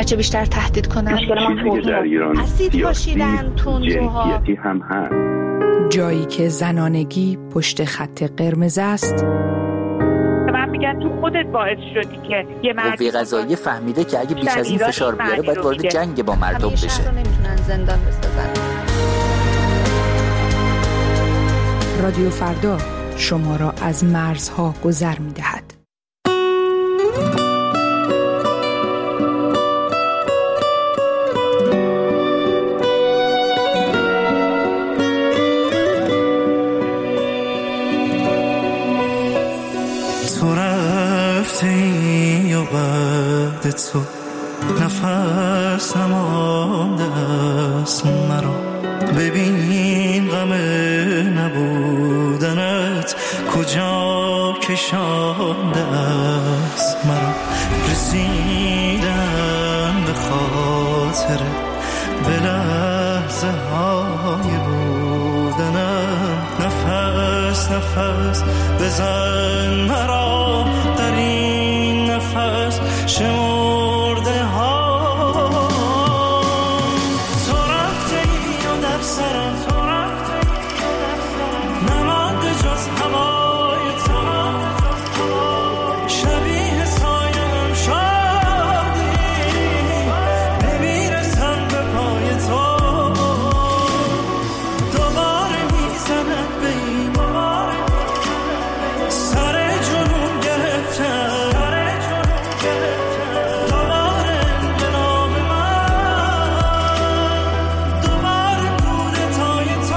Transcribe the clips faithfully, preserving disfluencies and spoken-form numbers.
هرچه بیشتر تهدید کنن. مشکل ما توهین اسید پاشیدن، تندروها، جنسیتی هم هست. جایی که زنانگی پشت خط قرمز است. من میگم تو خودت باعث شدی که یه مرد قوه قضاییه فهمیده که اگه بیش از این فشار بیاره باید وارد جنگ با مردم بشه. همیشه رو نمیتونن زندان بسازن. رادیو فردا شما را از مرزها گذر می‌دهد. تو رفتی و بعد تو نفس نمانده است مرا، ببین غم نبودنت کجا کشانده است مرا. رسیدن به خاطر به لحظه های بودنم، نفس نفس بزن مرا در این نفس شمرده ها. تو رفتی و در سرم نمانده جز هوای تو، شبیه سایم شدی نمیرسم به پای تو. دوباره میزند به این سر جنون گرفتم، دوباره انقلاب من، دوباره کودتای تو.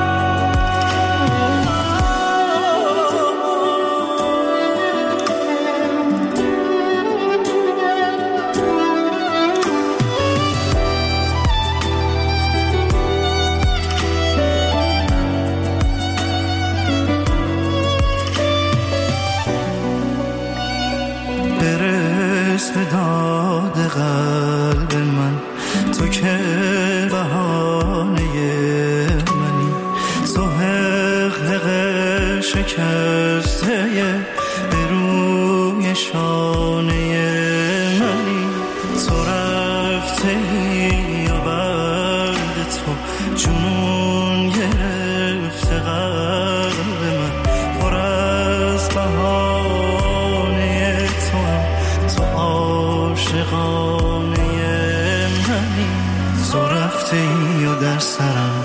برس به داد قلب من، تو که بهانه منی، تو حقق شکسته به روی شانه منی. تو رفته و بعد تو جنون گرفته قلب من، پر از بهانه تو هم تو عاشقانه منی. تو رفته و در سرم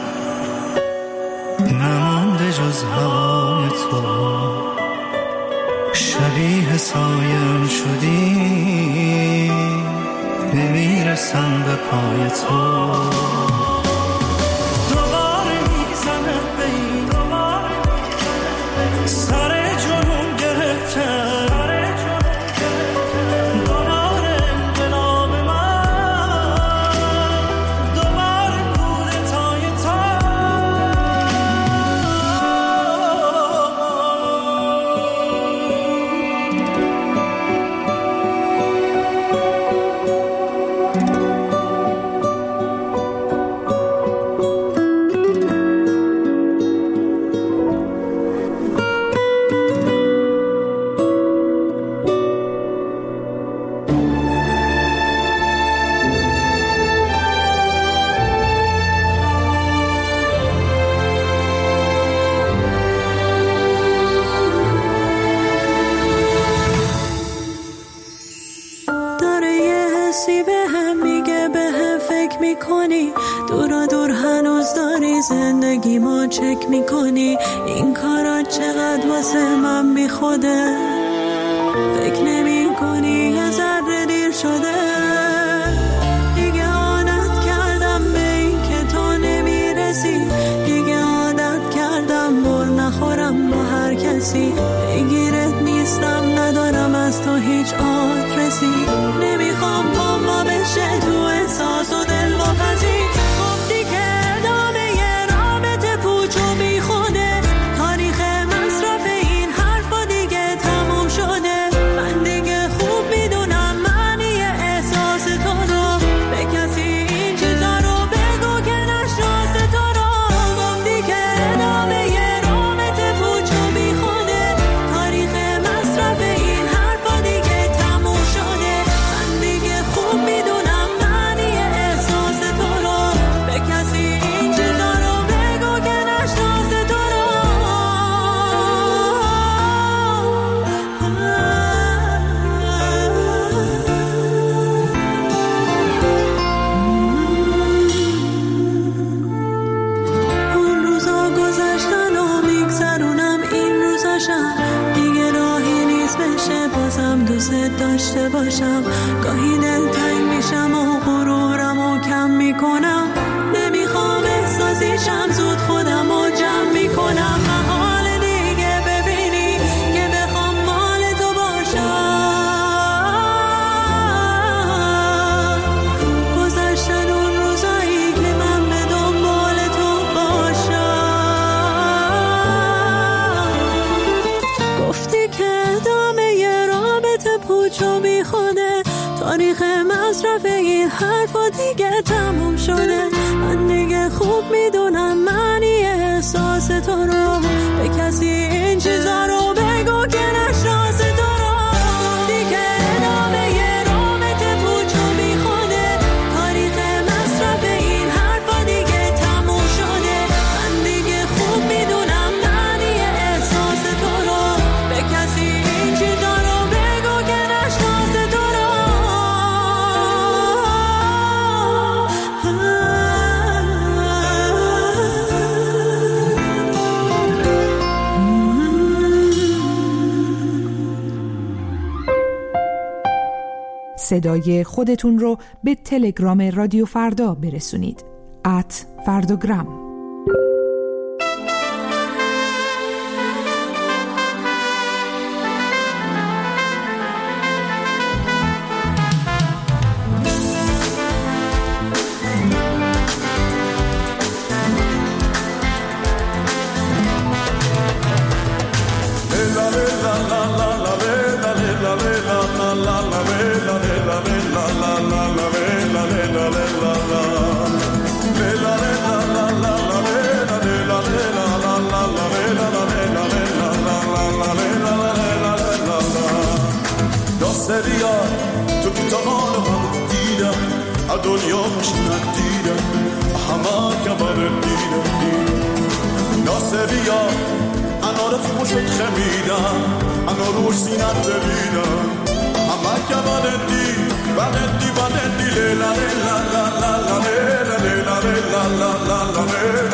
نمانده جز هوای تو، شبیه سایم شدی نمیرسم به پای تو. دوباره میزند به این سر جنون گرفتم، دوباره انقلاب من، دوباره کودتای تو. دورا دور هنوز داری زندگی ما چک میکنی، این کارا چقدر واسه من بی خوده، فکر نمی کنی یه ذره دیر شده. دیگه عادت کردم به این که تو نمیرسی، دیگه عادت کردم بر نخورم با هر کسی، بگیرت نیستم ندارم از تو هیچ آدرسی، نمیخوام پاما بشه تو احساس و دل و پسی. گفتی که ادامه یه رابطه پوچ و بی خوده، تاریخ مصرف این حرفا دیگه تموم شده. من دیگه خوب میدونم معنی احساس تو رو، به کسی این چیزا رو بگو که نشناس تو رو. گفتی که ادامه یه رابطه پوچ و بی خوده، تاریخ مصرف این حرفا دیگه تموم شده. من دیگه خوب میدونم داشته باشم. گاهی دلتنگ میشم و غرورمو کم میکنم. نمیخوام احساسیشم، زود خودمو جمع میکنم. محال دیگه ببینی که بخوام مال تو باشم. گذشتن اون روزایی که من به دنبال تو باشم. گفتی که ادامه یه رابطه پوچ و بی خوده، تاریخ مصرف این حرفا دیگه تموم شده. من دیگه خوب میدونم معنی احساس تو رو، به کسی این چیزا رو بگو که نشناس تو رو. گفتی که ادامه یه رابطه پوچ و بی خوده، تاریخ مصرف این حرفا دیگه تموم شده. من دیگه خوب میدونم معنی احساس تو رو، به کسی این چیزا رو بگو که نشناس تو رو. صدای خودتون رو به تلگرام رادیو فردا برسونید. ات فردوگرام. Seria tu kitabano ham dida a dunya khashna dida hama kabar dida na seria ana raf mushot khamida ana ruh sinat bebida hama kabar dida baddi baddi la la la la la la la la la la la la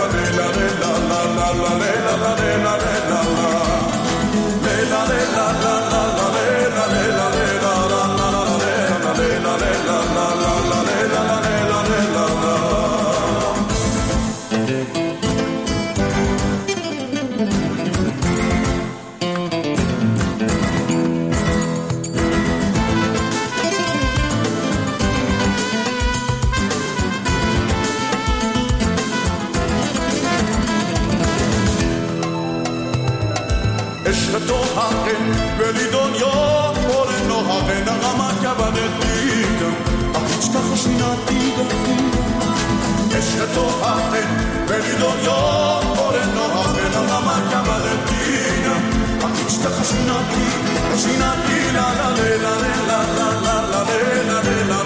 عشق تو حقه ولی دنیا پر ناحقه نغمت کبنت دیدم هیچ که خوشی ندیدم عشق تو حقه ولی دنیا پر ناحقه نغمت کبنت دیدم هیچ که خوشی ندیدم خوشی ندیدم لا لا لا لا لا لا لا لا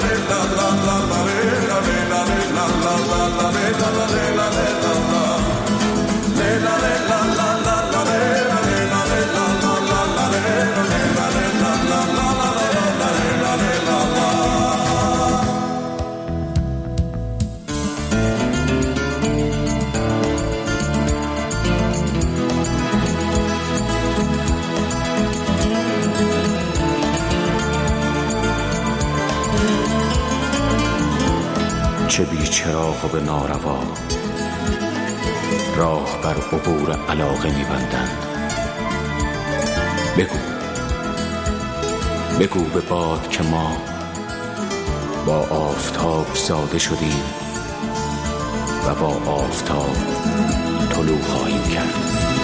چه بی چراغ و به ناروا راه بر عبور علاقه می‌بندند. بگو بگو به باد که ما با آفتاب زاده شدیم و با آفتاب طلوع خواهیم کرد.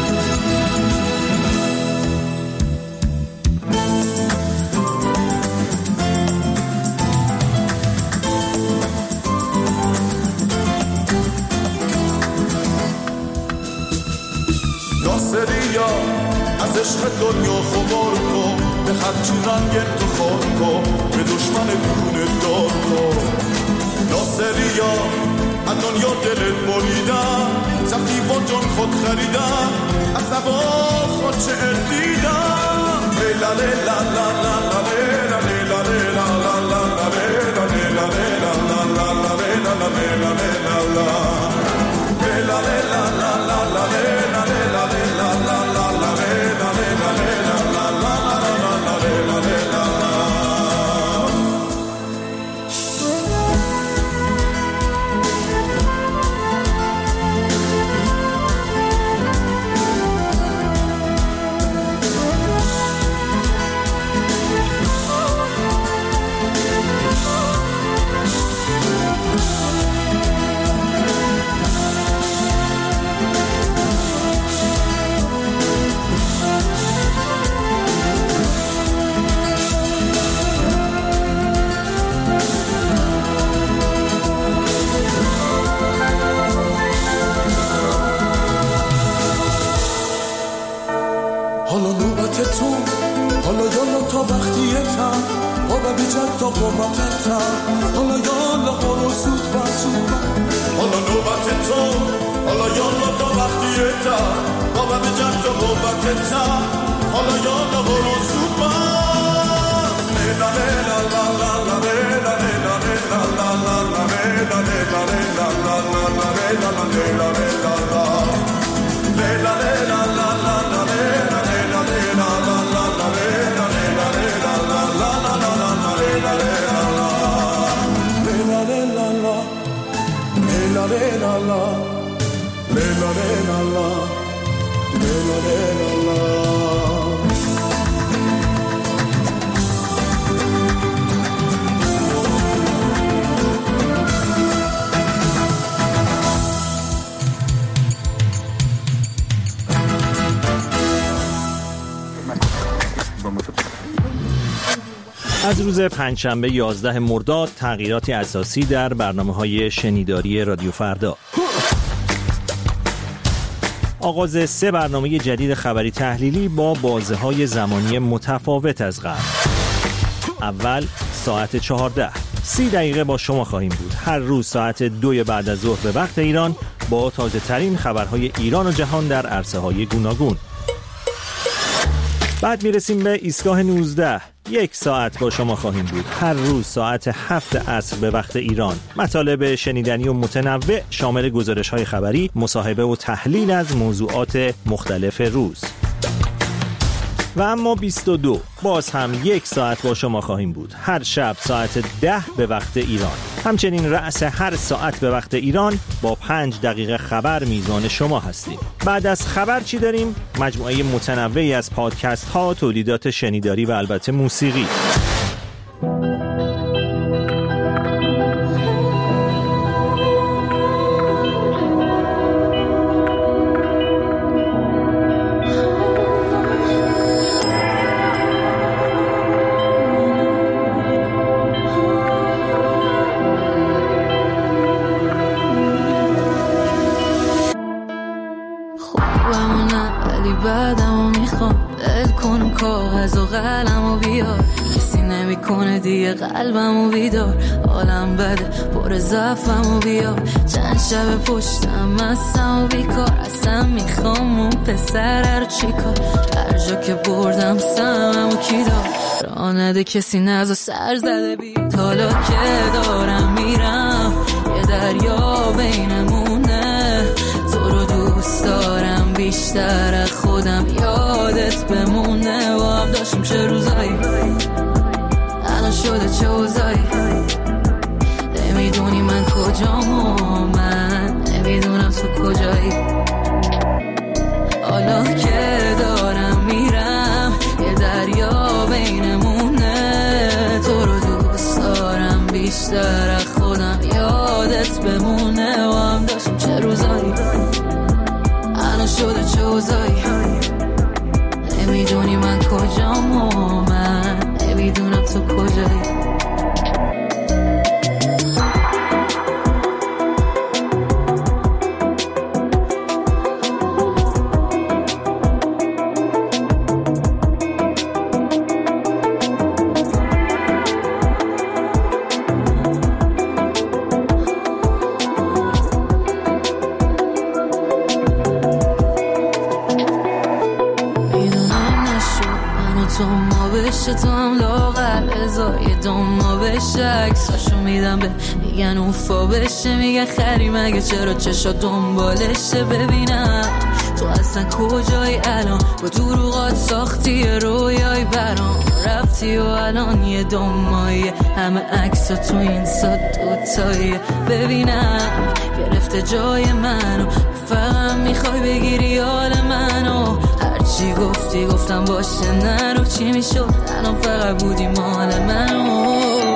ناصریا از عشق دنیا خبر کن به خرچون رنگ تو خور کن به دشمن گونه دار کن ناصریا از دنیا دلت بریدم زخمی با جان خود خریدم از زبا خود شعر دیدم لیلا لیلا لا لا لا لیلا لیلا لیلا لا لا لا لیلا لیلا لیلا لا لا لا لیلا لیلا لیلا لا لیلا لیلا لا لا لا لیلا لیلا لیلا لا لا لا لیلا لیلا لیلا لا لا لا لا لیلا لیلا لا جد تا قوتت حالا یالا برو زود بر زود بر حالا نوبت تو حالا یالا تا وقتیت بابا به جد تا قوتت حالا یالا برو زود بر لیلا لیلا لا لا لا لیلا لیلا لیلا لا لا لا لیلا لیلا لیلا لا لا لا لیلا لیلا لیلا لا لیلا لیلا لا لا لا لیلا لیلا لیلا لا لا لا لیلا لیلا لیلا لا لا لا لا لا لیلا لیلا لا لیلا لیلا لا لیلا لیلا لا لیلا لیلا لا لیلا لیلا لا از روز پنجشنبه یازده مرداد تغییراتی اساسی در برنامه‌های شنیداری رادیو فردا. آغاز سه برنامه جدید خبری تحلیلی با بازه‌های زمانی متفاوت از قبل. اول ساعت چهارده، سی دقیقه با شما خواهیم بود. هر روز ساعت دو بعد از ظهر به وقت ایران با تازه ترین خبرهای ایران و جهان در عرصه‌های گوناگون. بعد میرسیم به ایستگاه نوزده. یک ساعت با شما خواهیم بود. هر روز ساعت هفت عصر به وقت ایران. مطالب شنیدنی و متنوع شامل گزارش‌های خبری، مصاحبه و تحلیل از موضوعات مختلف روز. و اما بیست و دو باز هم یک ساعت با شما خواهیم بود. هر شب ساعت ده به وقت ایران. همچنین رأس هر ساعت به وقت ایران با پنج دقیقه خبر میزان شما هستیم. بعد از خبر چی داریم؟ مجموعه متنوعی از پادکست ها، تولیدات شنیداری و البته موسیقی. قلبمو بیدار حالم بده پر ضعفمو بیار چند شب پشتم مستم و بیکار اصلا میخوام اون پسر رو چیکار هر جا که بردم سممو کی دار راه نده کسی نزا سر زده بیا حالا که دارم میرم یه دریا بینمونه تو رو دوست دارم بیشتر از خودم یادت بمونه و هم داشتیم چه روزایی شده چه اوزایی نمیدونی من کجام و من نمیدونم تو کجایی حالا که دارم میرم یه دریا بینمونه تو رو دوست دارم بیشتر از خودم یادت بمونه و هم داشتیم چه روزایی الان شده چه اوزایی نمیدونی من کجام و من نمیدونم تو کجایی تو هم لاغر ازای دوما بشه عکساشو میدم به میگن اوفا بشه میگن خری مگه چرا چشا دنبالشه ببینم تو اصلا کجایی الان با دروغات ساختی رویای برام رفتی و الان یه دومایی همه عکسا تو این ساد دوتایی ببینم گرفته جای منو فقط میخوای بگیری حال منو چی گفتی گفتم باشه نرو چی میشد الان فقط بودی مال منو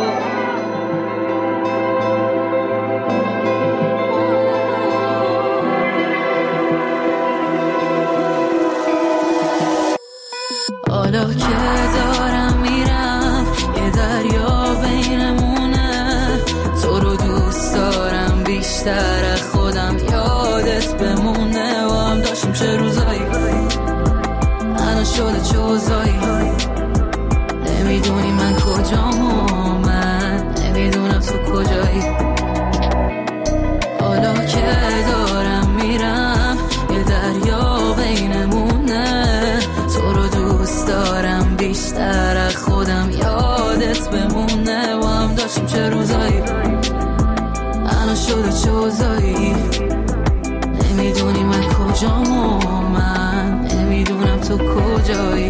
حالا که دارم میرم یه دریا بینمونه تو رو دوست دارم بیشتر از خودم یادت بمونه و هم داشتیم چه روزایی شده چه اوزایی نمیدونی من کجام مونده با هم داشتیم چه روزایی الان شده چه اوضاعی نمیدونی من کجام و من نمیدونم تو کجایی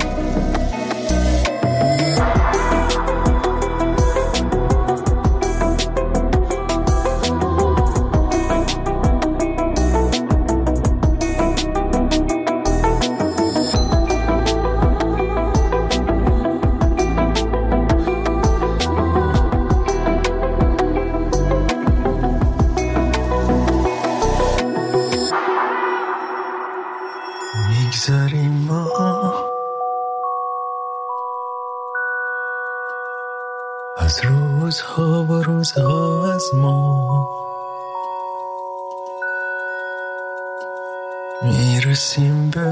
از روزها و روزها از ما میرسیم به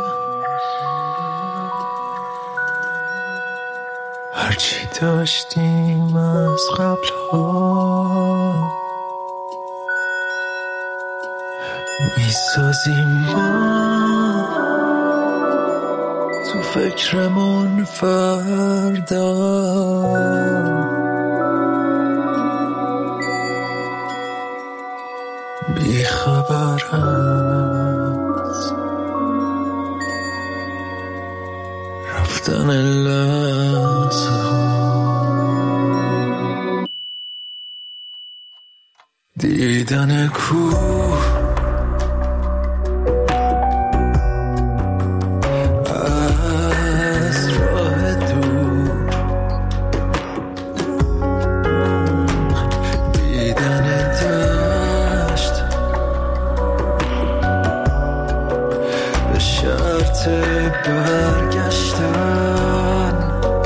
هرچی داشتیم از قبل ها میسازیم ما تو فکرمون فردا بی خبر از رفتن لحظه ها دیدن کوه برگشتن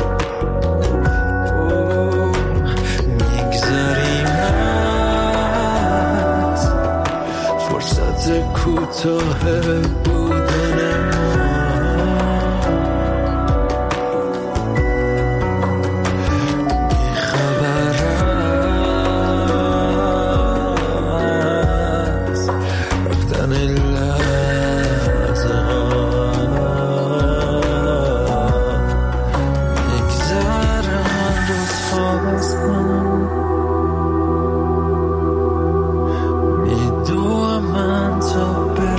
میگذریم از فرصت کوتاه بودن ما بیخبر از رفتن لحظه ها میدوام من تا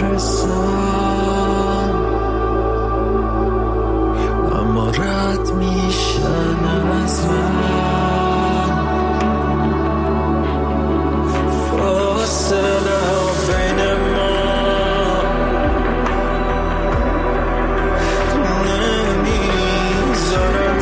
برسم اما رد میشن از من فاصله بین ما نمیذارم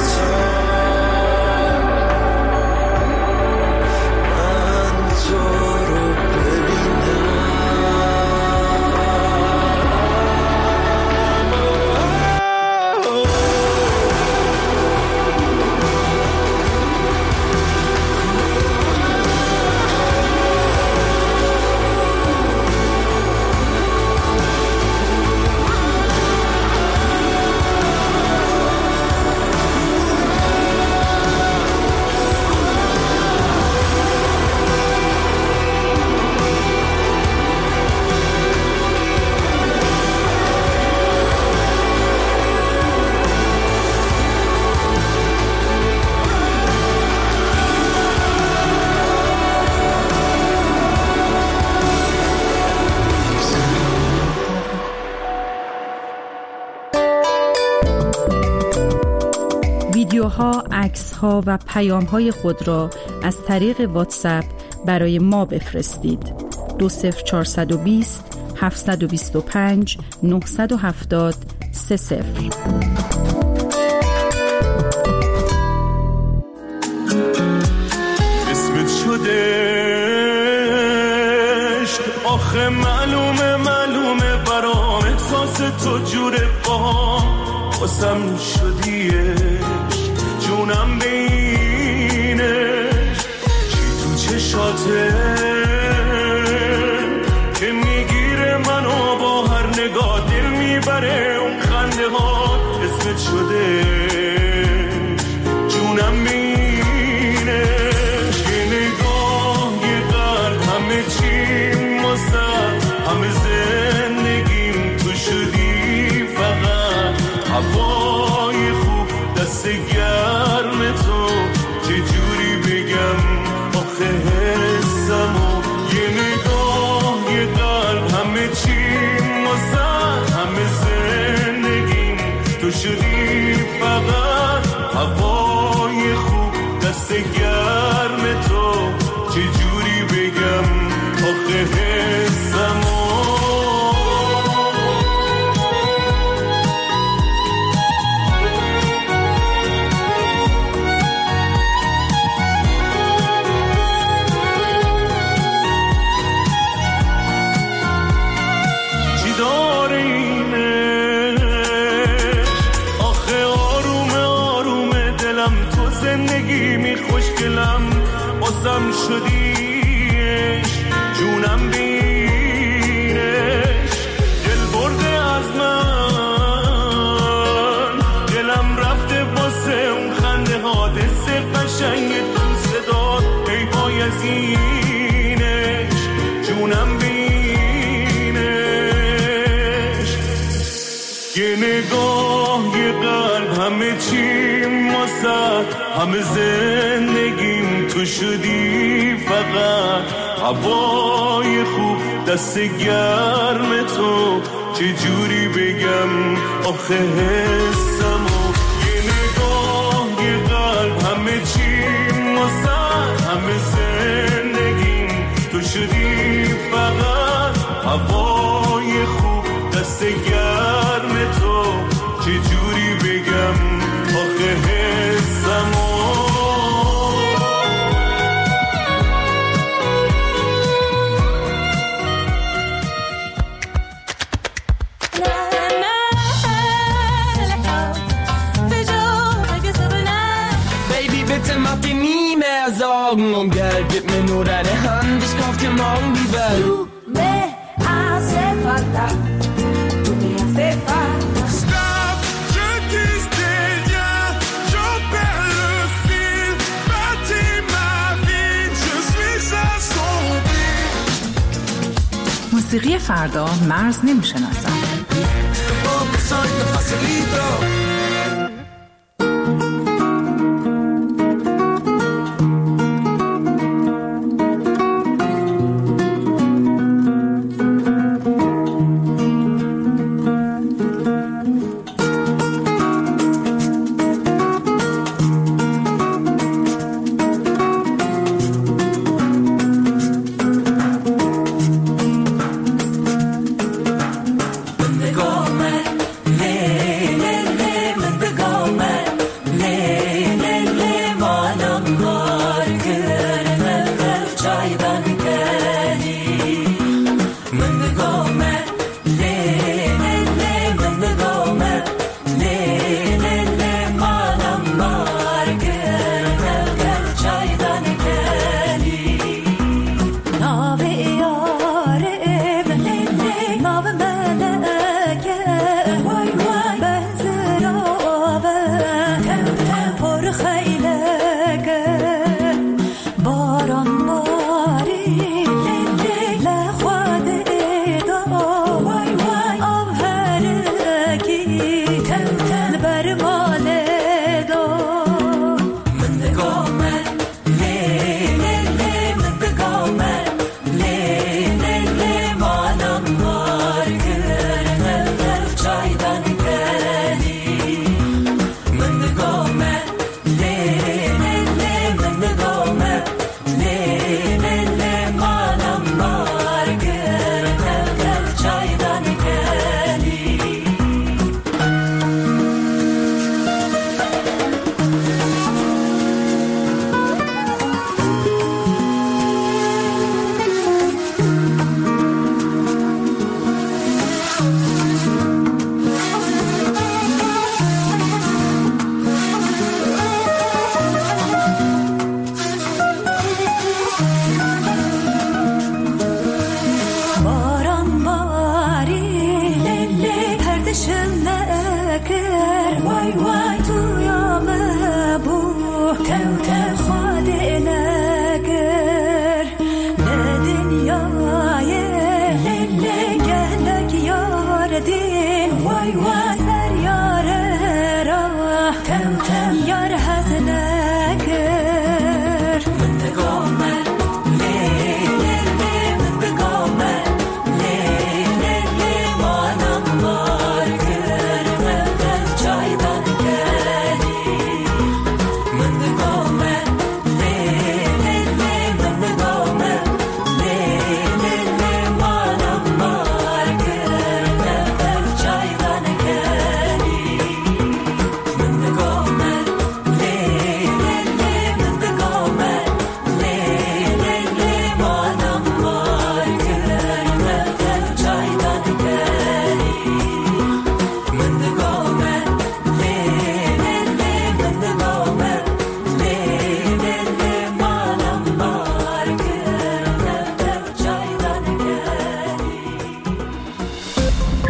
ویدیوها، عکس‌ها و پیام‌های خود را از طریق واتساپ برای ما بفرستید. دو صفر چهارصد و بیست هفتصد و بیست و پنج نهصد و هفتاد سه صفر. اسمت شده آخه معلومه معلومه برام احساس تو جوره با باسم شدیش جونم بینش چی تو چشاته که میگیره منو با هر نگاه دل میبره اون خنده ها اسمت شده جونم بینش یه نگاه یه قلب همه چی مستد همه زندگیم تو شدی فقط هوای بگم آخه حسم بازم شدیش جونم بینش دل برده از من دلم رفته واسه اون خنده حادثه قشنگ تو صدا ای بایزینش جونم بینش یه نگاه یه قلب همه چیم واسه همه زندگیم تو شدی فقط هوای خوب دست گرم تو چه جوری بگم آخه حسمو یه نگاه یه قلب همه چیم واسه همه زندگیم تو شدی فقط هوای خوب دست گرم تو چه جوری بگم آخه حسمو Sorgen um Geld, gib mir nur deine Hand, ich kauf dir morgen die Welt. Du me hace falta, tu me hace falta. Stop, je dis rien, j'en perds le fil. Bâtis ma vie, je suis assombri. موسیقی فردا مرز نمیشناسم. Oh, soy tan facilito.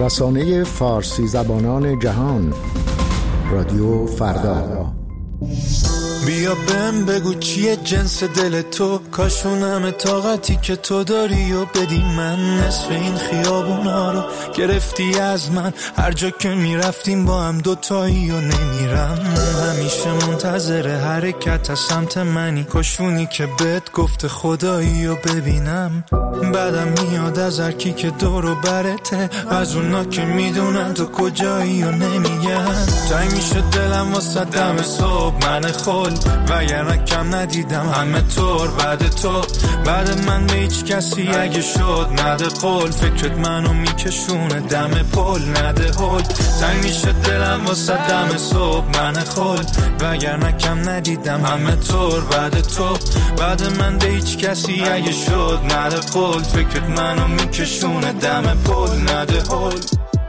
رسانه فارسی زبانان جهان، رادیو فردا. بیا بهم بگو چیه جنس دل تو، کاشونم طاقتی که تو داری و بدی من. نصف این خیابونا رو گرفتی از من، هر جا که میرفتیم با هم دوتایی و نمیرم. همیشه منتظر حرکت از سمت منی، کاشونی که بهت گفت خدایی و ببینم. بعدم میاد از هر کی که دور و برته، از اونا که میدونن تو کجایی و نمیگن. تنگ میشه دلم واسه دم صبح من خل، وگرنه کم ندیدم همه طور بعد تو. بعد من به هیچ کسی اگه شد نده قول، فکرت منو میکشونه دم پل نده هل. تنگ میشه دلم واسه دم صبح من خل، وگرنه کم ندیدم همه طور بعد تو. بعد من به هیچ کسی اگه شد نده قول، فکرت منو میکشونه دم پل نده هل.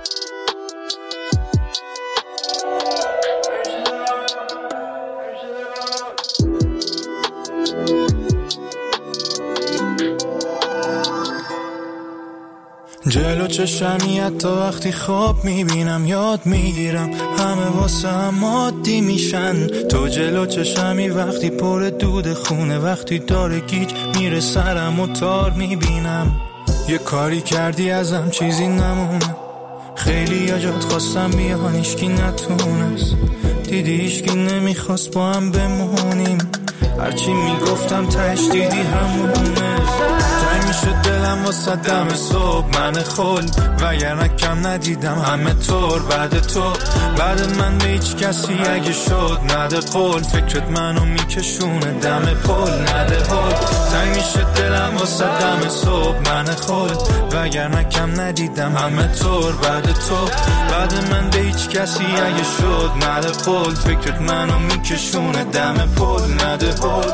جلو چشمی حتی وقتی خواب میبینم یاد میگیرم، همه واسه هم عادی میشن. تو جلو چشمی وقتی پر دود خونه، وقتی داره گیج میره سرم و تار میبینم. یه کاری کردی ازم چیزی نمونه، خیلی یا جات خواستم بیان ایشکی نتونست. دیدی ایشکی نمیخواست با هم بمونیم، هرچی میگفتم تش دیدی همونه. تنگ میشه دلم واسه دم صبح من خل، وگرنه کم ندیدم همه طور بعد تو. بعد من به هیچ کسی اگه شد نده قول، فکرت منو میکشونه دم پل نده هل. تنگ میشه دلم واسه دم صبح من خل، وگرنه کم ندیدم همه طور بعد تو. بعد من به هیچ کسی اگه شد نده قول، فکرت منو میکشونه دم پل نده هل.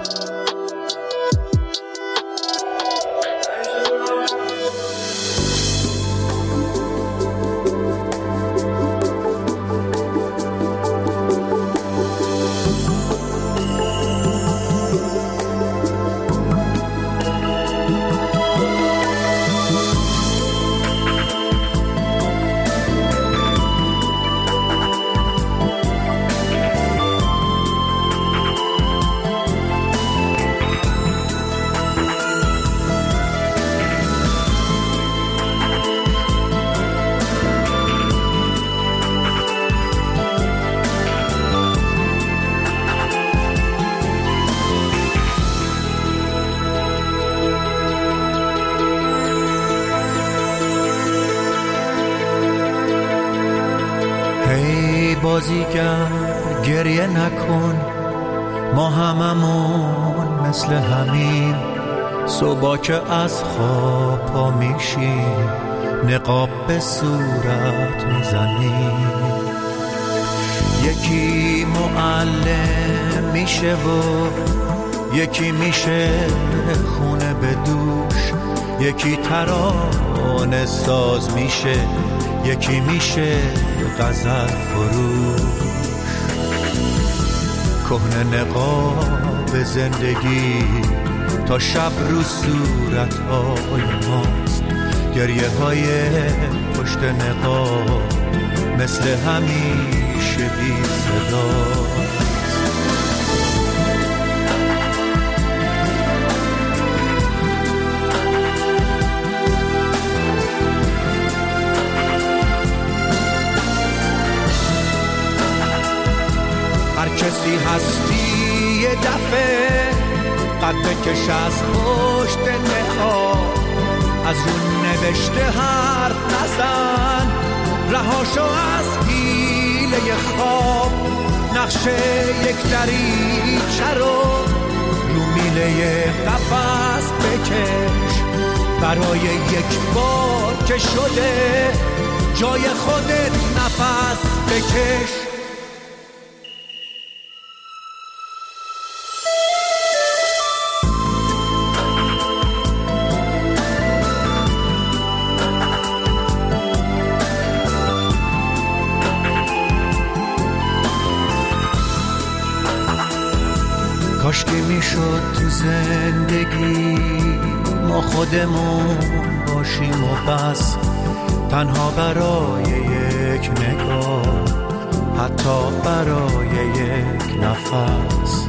بازیگر گریه نکن، ما هممون مثل همین. صبح که از خواب پا میشیم، نقاب به صورت میزنیم. یکی معلم میشه و یکی میشه خونه به دوش. یکی ترانه ساز میشه، یکی میشه غزل فروش. کهنه نقاب زندگی تا شب رو صورت‌های ماست. گریه های پشت نقاب مثل همیشه بی صدا. هر کسی هستی یه دفعه قد بکش از پشت نقاب. از اون نوشته حرف نزن، رهاشو از حیله خواب. نقشه یک دریچه رو رو میله قفس بکش. برای یک بار که شده جای خودت نفس بکش. کاشکی میشد تو زندگی ما خودمون باشیم و بس. تنها برای یک نگاه، حتی برای یک نفس.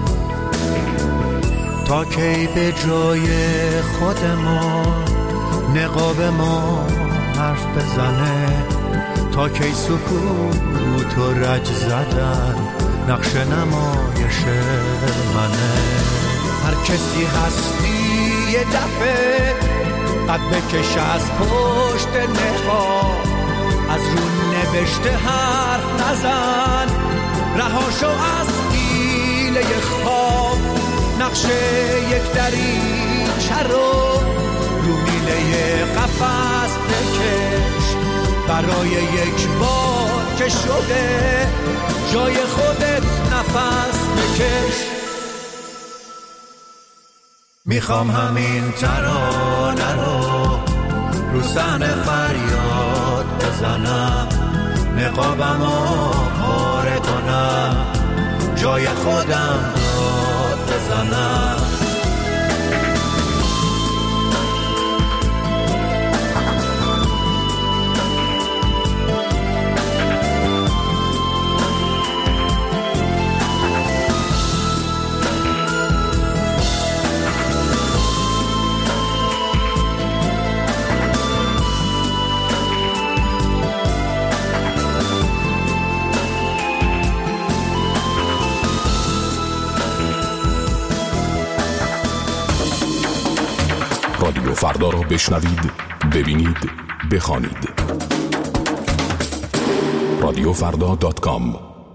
تا کی به جای خود ما نقاب ما حرف بزنه؟ تا کی سکوت و رج زدن نقش نمایش منه؟ هر کسی هستی یه دفعه قد بکش از پشت نقاب، از رو نوشته حرف نزن، رهاشو از دیله خواب. نقش یک دریچه رو رو میله قفس بکش، برای یک بار که شده جای خودت نفس بکش. میخوام همین ترانه رو رو صحنه فریاد بزنم، نقابمو پاره کنم، جای خودم داد بزنم. رادیو فردا را بشنوید، ببینید، بخوانید. رادیو فردا دات کام.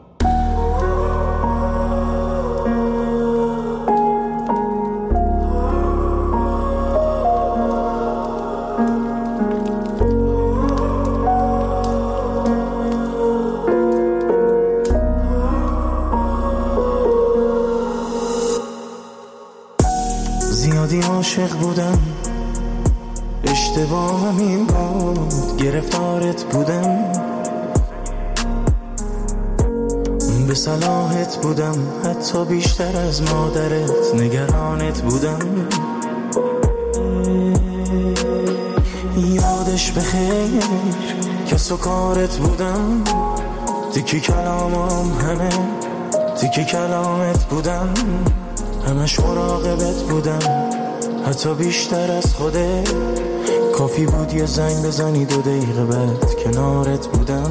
زیادی عاشق بودم، اشتباهم این بود، گرفتارت بودم، به صلاحت بودم، حتی بیشتر از مادرت نگرانت بودم. یادش بخیر کس و کارت بودم، تیکی کلامم همه تیکی کلامت بودم، همش مراقبت بودم، حتی بیشتر از خوده. کافی بود یه زنگ بزنی دو دقیقه بعد کنارت بودم.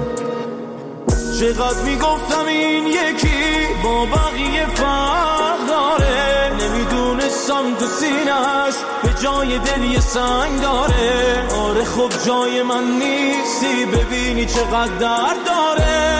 چقدر میگفتم این یکی با بقیه فرق داره، نمیدونستم تو سینه‌اش به جای دل یه سنگ داره. آره خب جای من نیستی، ببینی چقدر درد داره.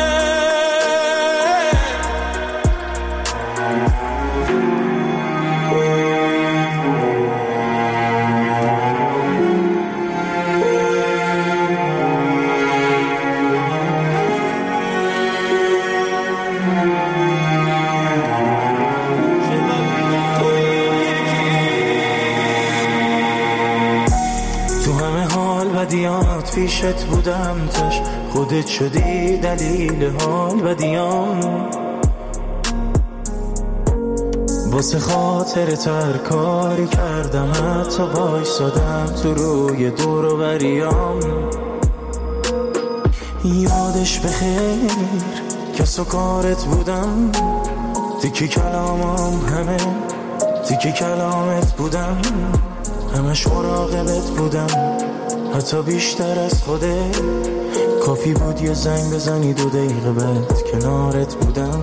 بدیات پیشت بودم، تش خودت شدی دلیل حال بدیام. واسه خاطر تر کاری کردم، حتی وایسادم تو روی دور و بریام. یادش بخیر کس و کارت بودم، تیکی کلامم همه تیکی کلامت بودم، همش مراقبت بودم، حتی بیشتر از خوده. کافی بود یه زنگ بزنی دو دقیقه بعد کنارت بودم.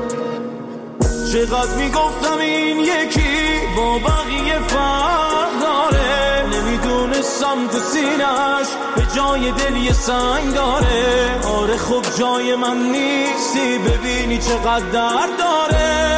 چقدر میگفتم این یکی با بقیه فرق داره، نمیدونستم تو سینه‌اش به جای دل یه سنگ داره. آره خب جای من نیستی، ببینی چقدر درد داره.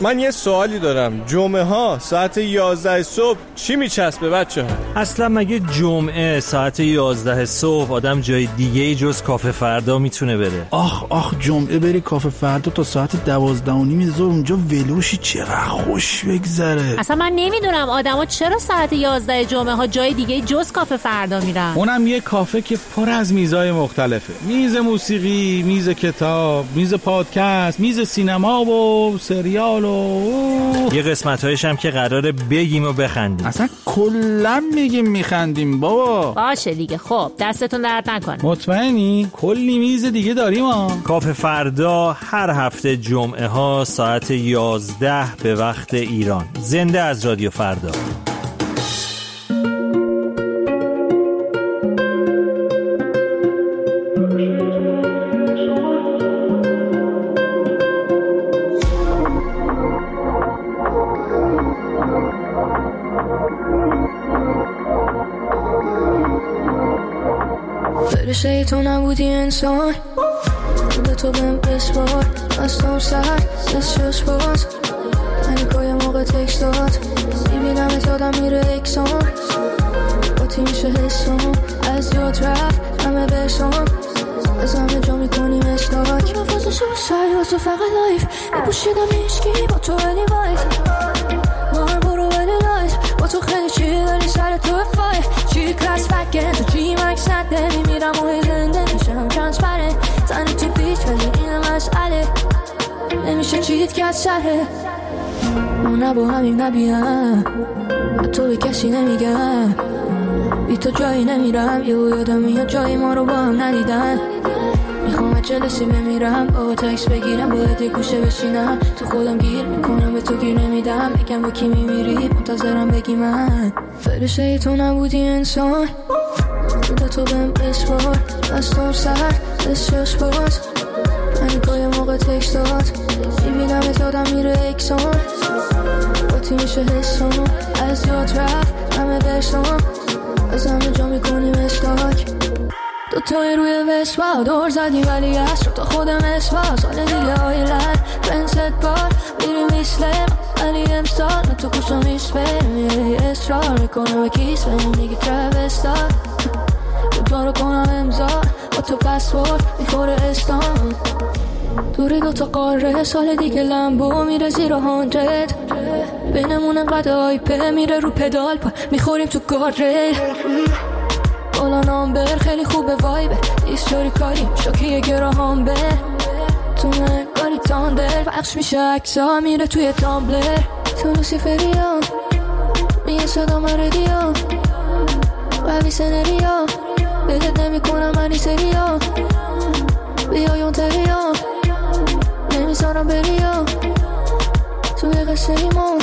من یه سوالی دارم. جمعه ها ساعت یازده صبح چی میچسبه بچه ها؟ اصلا مگه جمعه ساعت یازده صبح آدم جای دیگه جز کافه فردا میتونه بره؟ آخ آخ جمعه بری کافه فردا تا ساعت دوازده و نیم ظهر اونجا ولوشی چقدر خوش بگذره. اصلا من نمیدونم آدما چرا ساعت یازده جمعه ها جای دیگه جز کافه فردا میرن. اونم یه کافه که پر از میزای مختلفه. میز موسیقی، میز کتاب، میز پادکست، میز سینما و سریال و یه قسمت‌هایش هم که قراره بگیم و بخندیم. اصلا کلا میگیم میخندیم بابا. باشه دیگه. خب دستتون درد نکنه. مطمئنی؟ کلی میز دیگه داریم ها. کافه فردا هر هفته جمعه ها ساعت یازده به وقت ایران. زنده از رادیو فردا. فرشته تو نبودی انسان به تو بهم بسپار دستم سر دست شش باز پنیکای موقع تکست داد میبینم ات آدم میره اکسان با تی میشه حسام از یاد رفت همه بشام از همه جا میکنیم اشتاک نفازشو سری با تو فقط لایف بپوشیدم ایشکی با تو ولی وایت مار برو ولی لایت با تو خیلی چی داری سر تو فایت چی کلاس فکن تو چی مکس نده میمیرم و زنده میشم ترانسپرنت تنی تو بیچ ولی اینه مسئله نمیشه چیت که از سره ما نبا همیم نبیم تو به کسی نمیگم بی تو جایی نمیرم یه یادم میاد جایی ما رو با هم ندیدن میخوام جلسی بمیرم با تکس بگیرم باید یه گوشه بشینم تو خودم گیر میکنم به تو گیر نمیدم بگم با کی میمیری منتظرم بگی من فرشته تو نبودی انسان بوده تو بهم بسپار دستم سر دست شش باز پنیکای موقع تکست داد میبینم ات آدم میره اکسان با تی میشه حسام از یاد رفت همه بشام از همه جا میکنیم اشتاک دو تای روی وسپا دور زدی ولی از رو تا خودم اسپا سال دیگه آیلند پرنست بار میریم ایسلم ولی امسال من تو کشم ایسپرم اصرار میکنم و کیس بهم دیگه ترابستار تو رو کنم امضا با تو پسورد میخوره استان دوری دو تا قاره سال دیگه لمبو میره زیر هاندرد بینمون انقدر آیپه میره رو پدال پا میخوریم تو گارد بالا نامبر خیلی خوبه وایبه ایستوری کاری شاکی گراهام بر تو من کاری تاندر بخش میشه اکسا میره توی تامبلر تو لوسیفریا میگه صدا مردیا قوی سنریا بهت نمی کنم منی سریا بیایون تریا نمیزارم بریا توی قصه ایمان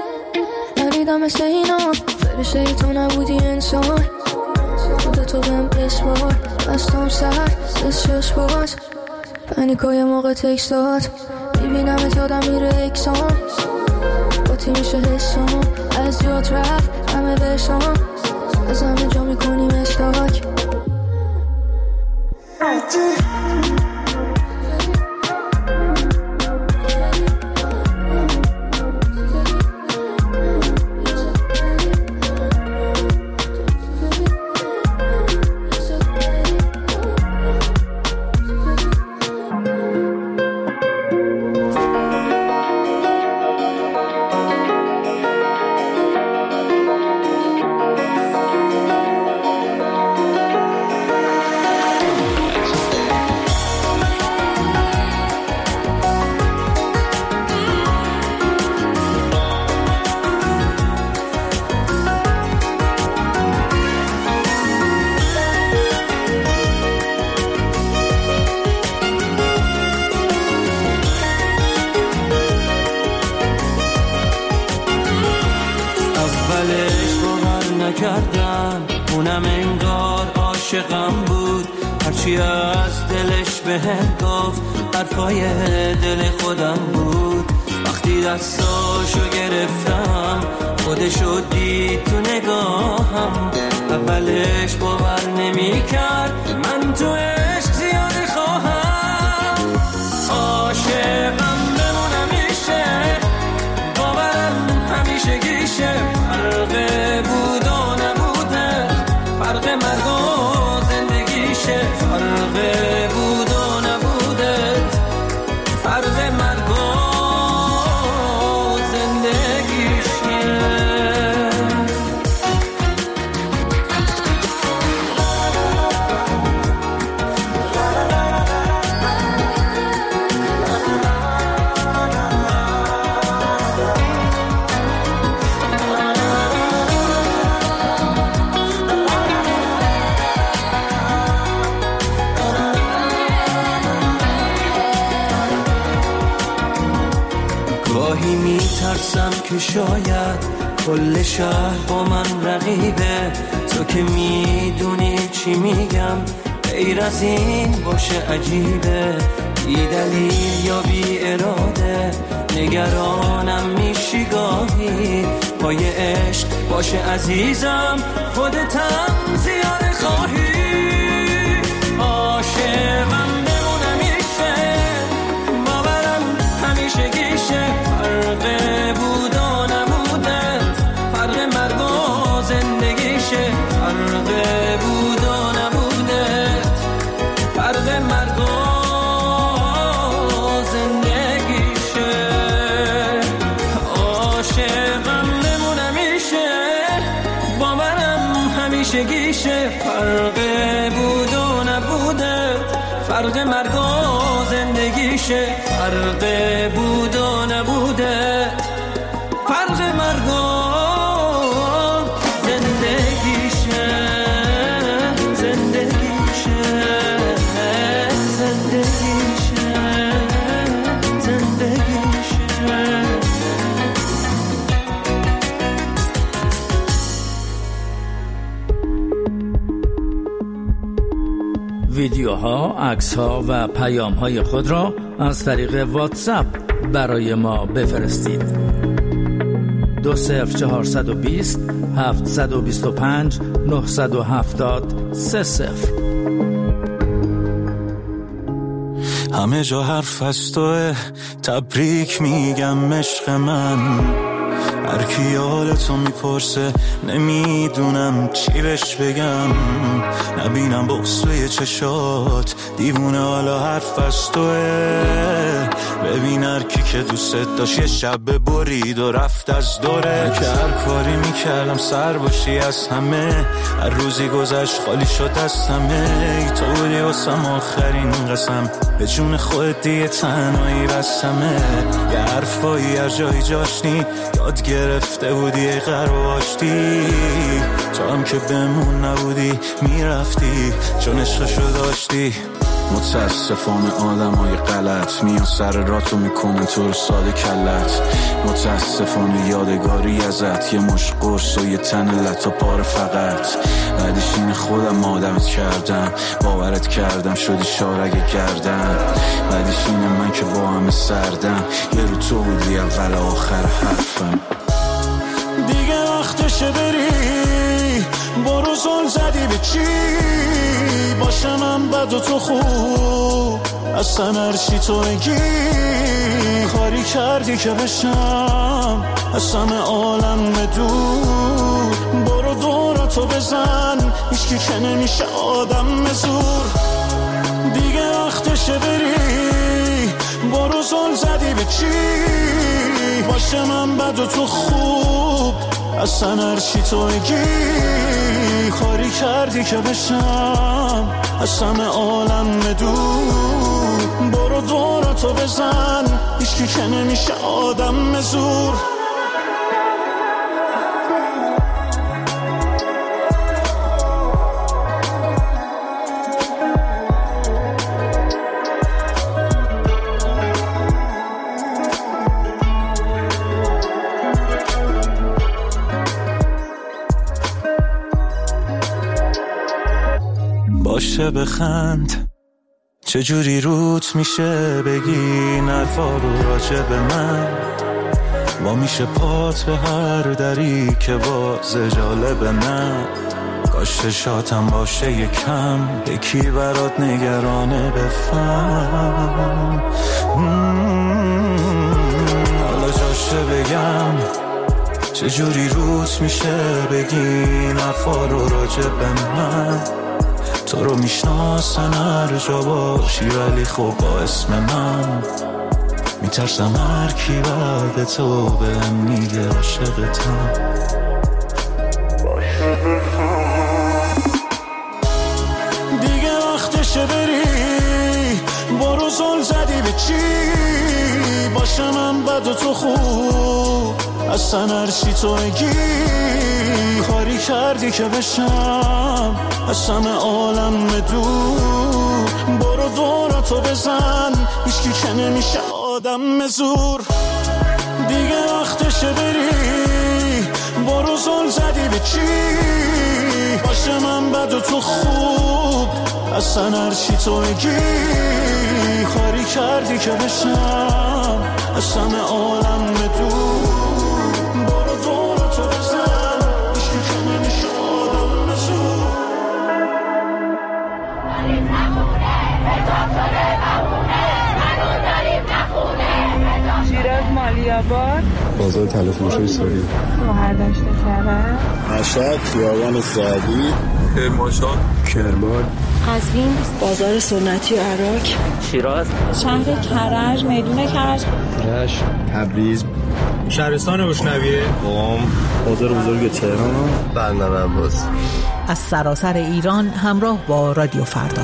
نریدم مثل اینا فرشته تو نبودی انسان بوده تو بهم بسپار دستم سر دست شش باز پنیکای موقع تکست داد میبینم ات آدم میره اکسان با تی میشه حسام از یاد رفت همه بشام از همه جا میکنیم اشتاک کردم اونم انگار عاشقم بود هرچی از دلش بهم گفت حرفای دل خودم بود وقتی دستاشو گرفتم خودشو دید تو نگاهم اولش باور نمی کرد من تو عشق زیادی خواهم عاشقم بمونم میشه فرق مرگ و زندگیشه، فرق بود و نبودت، فرق مرگ و زندگیشه. گاهی میترسم که شاید کل شهر با من رقیبه، تو که میدونی چی میگم غیر از این باشه عجیبه، بی دلیل یا بی اراده نگرانم میشی گاهی، پای عشق باشه عزیزم خودتم زیاده خواهی، عاشقم بمونم میشه باورم همیشه گیشه، فرق بود و نبودت، فرق مرگ و زندگیشه، فرق بود و نبودت، فرق مرگ و زندگیشه، عاشقم بمونم میشه باورم همیشه گیشه، فرق بود و نبودت، فرق مرگ و زندگیشه، فرق بود و نبودت، فرق مرگ و زندگیشه، زندگیشه، زندگیشه، زندگیشه. ویدیوها، عکس‌ها و پیام‌های خود را از طریق واتساپ برای ما بفرستید. دو صفر چهارصد و بیست هفتصد و بیست و پنج نهصد و هفتاد سه صفر. همه جا حرف از توه، تبریک میگم عشق من، هر کی حالتو میپرسه نمیدونم چی بهش بگم، نبینم بغض توی چشات دیوونه، حالا حرف از توه، ببین هر کی که دوست داشت یه شب برید و رفت از دوره، که هر کاری میکردم سر باشی از همه، هر روزی گذشت خالی شد دستمه، ای تو بودی واسم آخرین قسم، به جون خودت دیگه تنهایی بستمه، یه حرفایی هر جایی جاشنی یاد گرفته بودی ای قرار آشتی، تو هم که بمون نبودی میرفتی چون عشقشو داشتی. متاسفانه آدم های غلط میان سر راتو میکنن تو رو ساده کلت، متاسفانه یادگاری ازت یه مش قرص و یه تن لطا پاره فقط، بعدش این خودم آدمت کردم باورت کردم شدی شارگ گردن، بعدش اینه من که با همه سردم یه رو تو بودی اول آخر حرفم، دیگه وقتشه بری برو زل زدی به چی باشه من بد و تو خوب اصلا هرچی تو بگی کاری کردی که بشم اصلا عالم دور، برو دورتو بزن هیچکی که نمیشه آدم زور، دیگه وقتشه بری برو زل زدی به چی باشه من بد و تو خوب اصلا هرچی تو بگی کاری کردی که بشم اصلا عالم دور، برو دورتو بزن هیچکی که نمیشه آدم زور. باشه بخند چجوری روت میشه بگی نرفا رو راجع به من، با میشه پات به هر دری که باز جالب نه، کاش شاتم باشه یکم یکی برات نگرانه بفهم، حالا جاشه بگم چجوری روت میشه بگین حرفا رو راجع به من؟ تو رو میشناسن هر جا باشی ولی خب با اسم من میترسم هر کی بعد تو بهم میگه عاشقتم. دیگه وقتشه بری، برو زل زدی به چی؟ باشه من بد و تو خوب، اصلا هر چی تو بگی کاری کردی که بشم از همه عالم دور. برو دوراتو بزن، هیچکی که نمیشه آدم زور. دیگه وقتشه بری، برو زل زدی به چی؟ باشه من بد و تو خوب، اصلا هر چی تو بگی کاری کردی که بشم از همه عالم دور. برو دوراتو بزن، هیچکی که نمیشه آدم زور. داریم نخونه، حجاب شده نمونه، هنوز داریم نخونه. شیراز مالیاباد، بازار تلفروشی سوری، مهردشت کرد، مشهد، خیابان سعدی، کرمانشاه، کرمان، قزوین، بازار سنتی عراق، شیراز، شهر کرج، میدون کرج، رشت، تبریز، شهرستان روشنویه، قم، بازار بزرگ تهران، بندر عباس. از سراسر ایران همراه با رادیو فردا.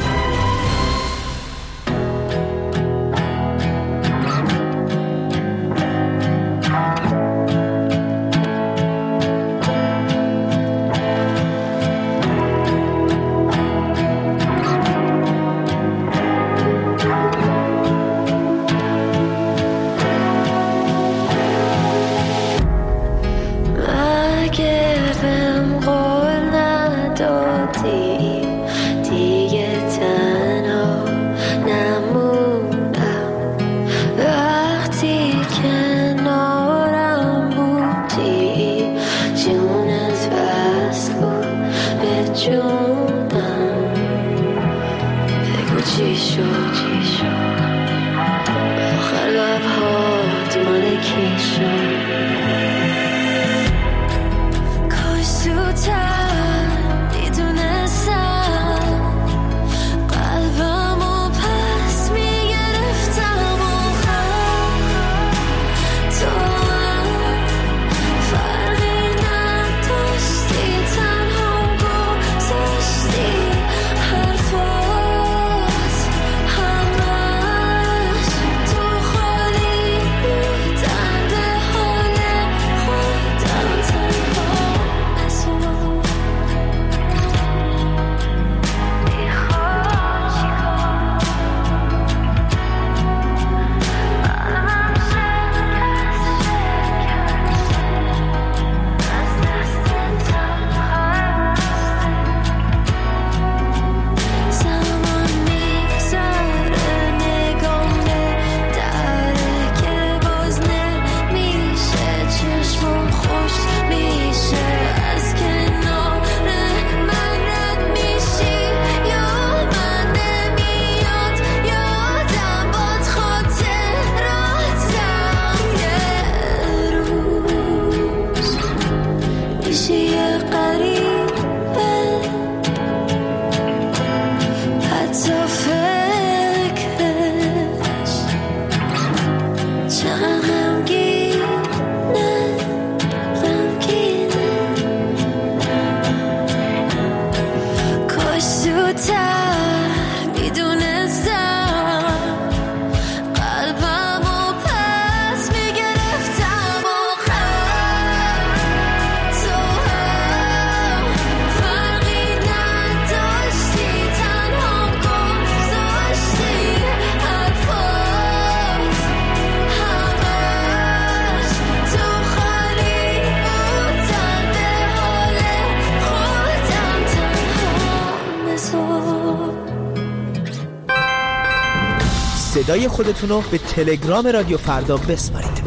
صدای خودتون رو به تلگرام رادیو فردا بسپارید.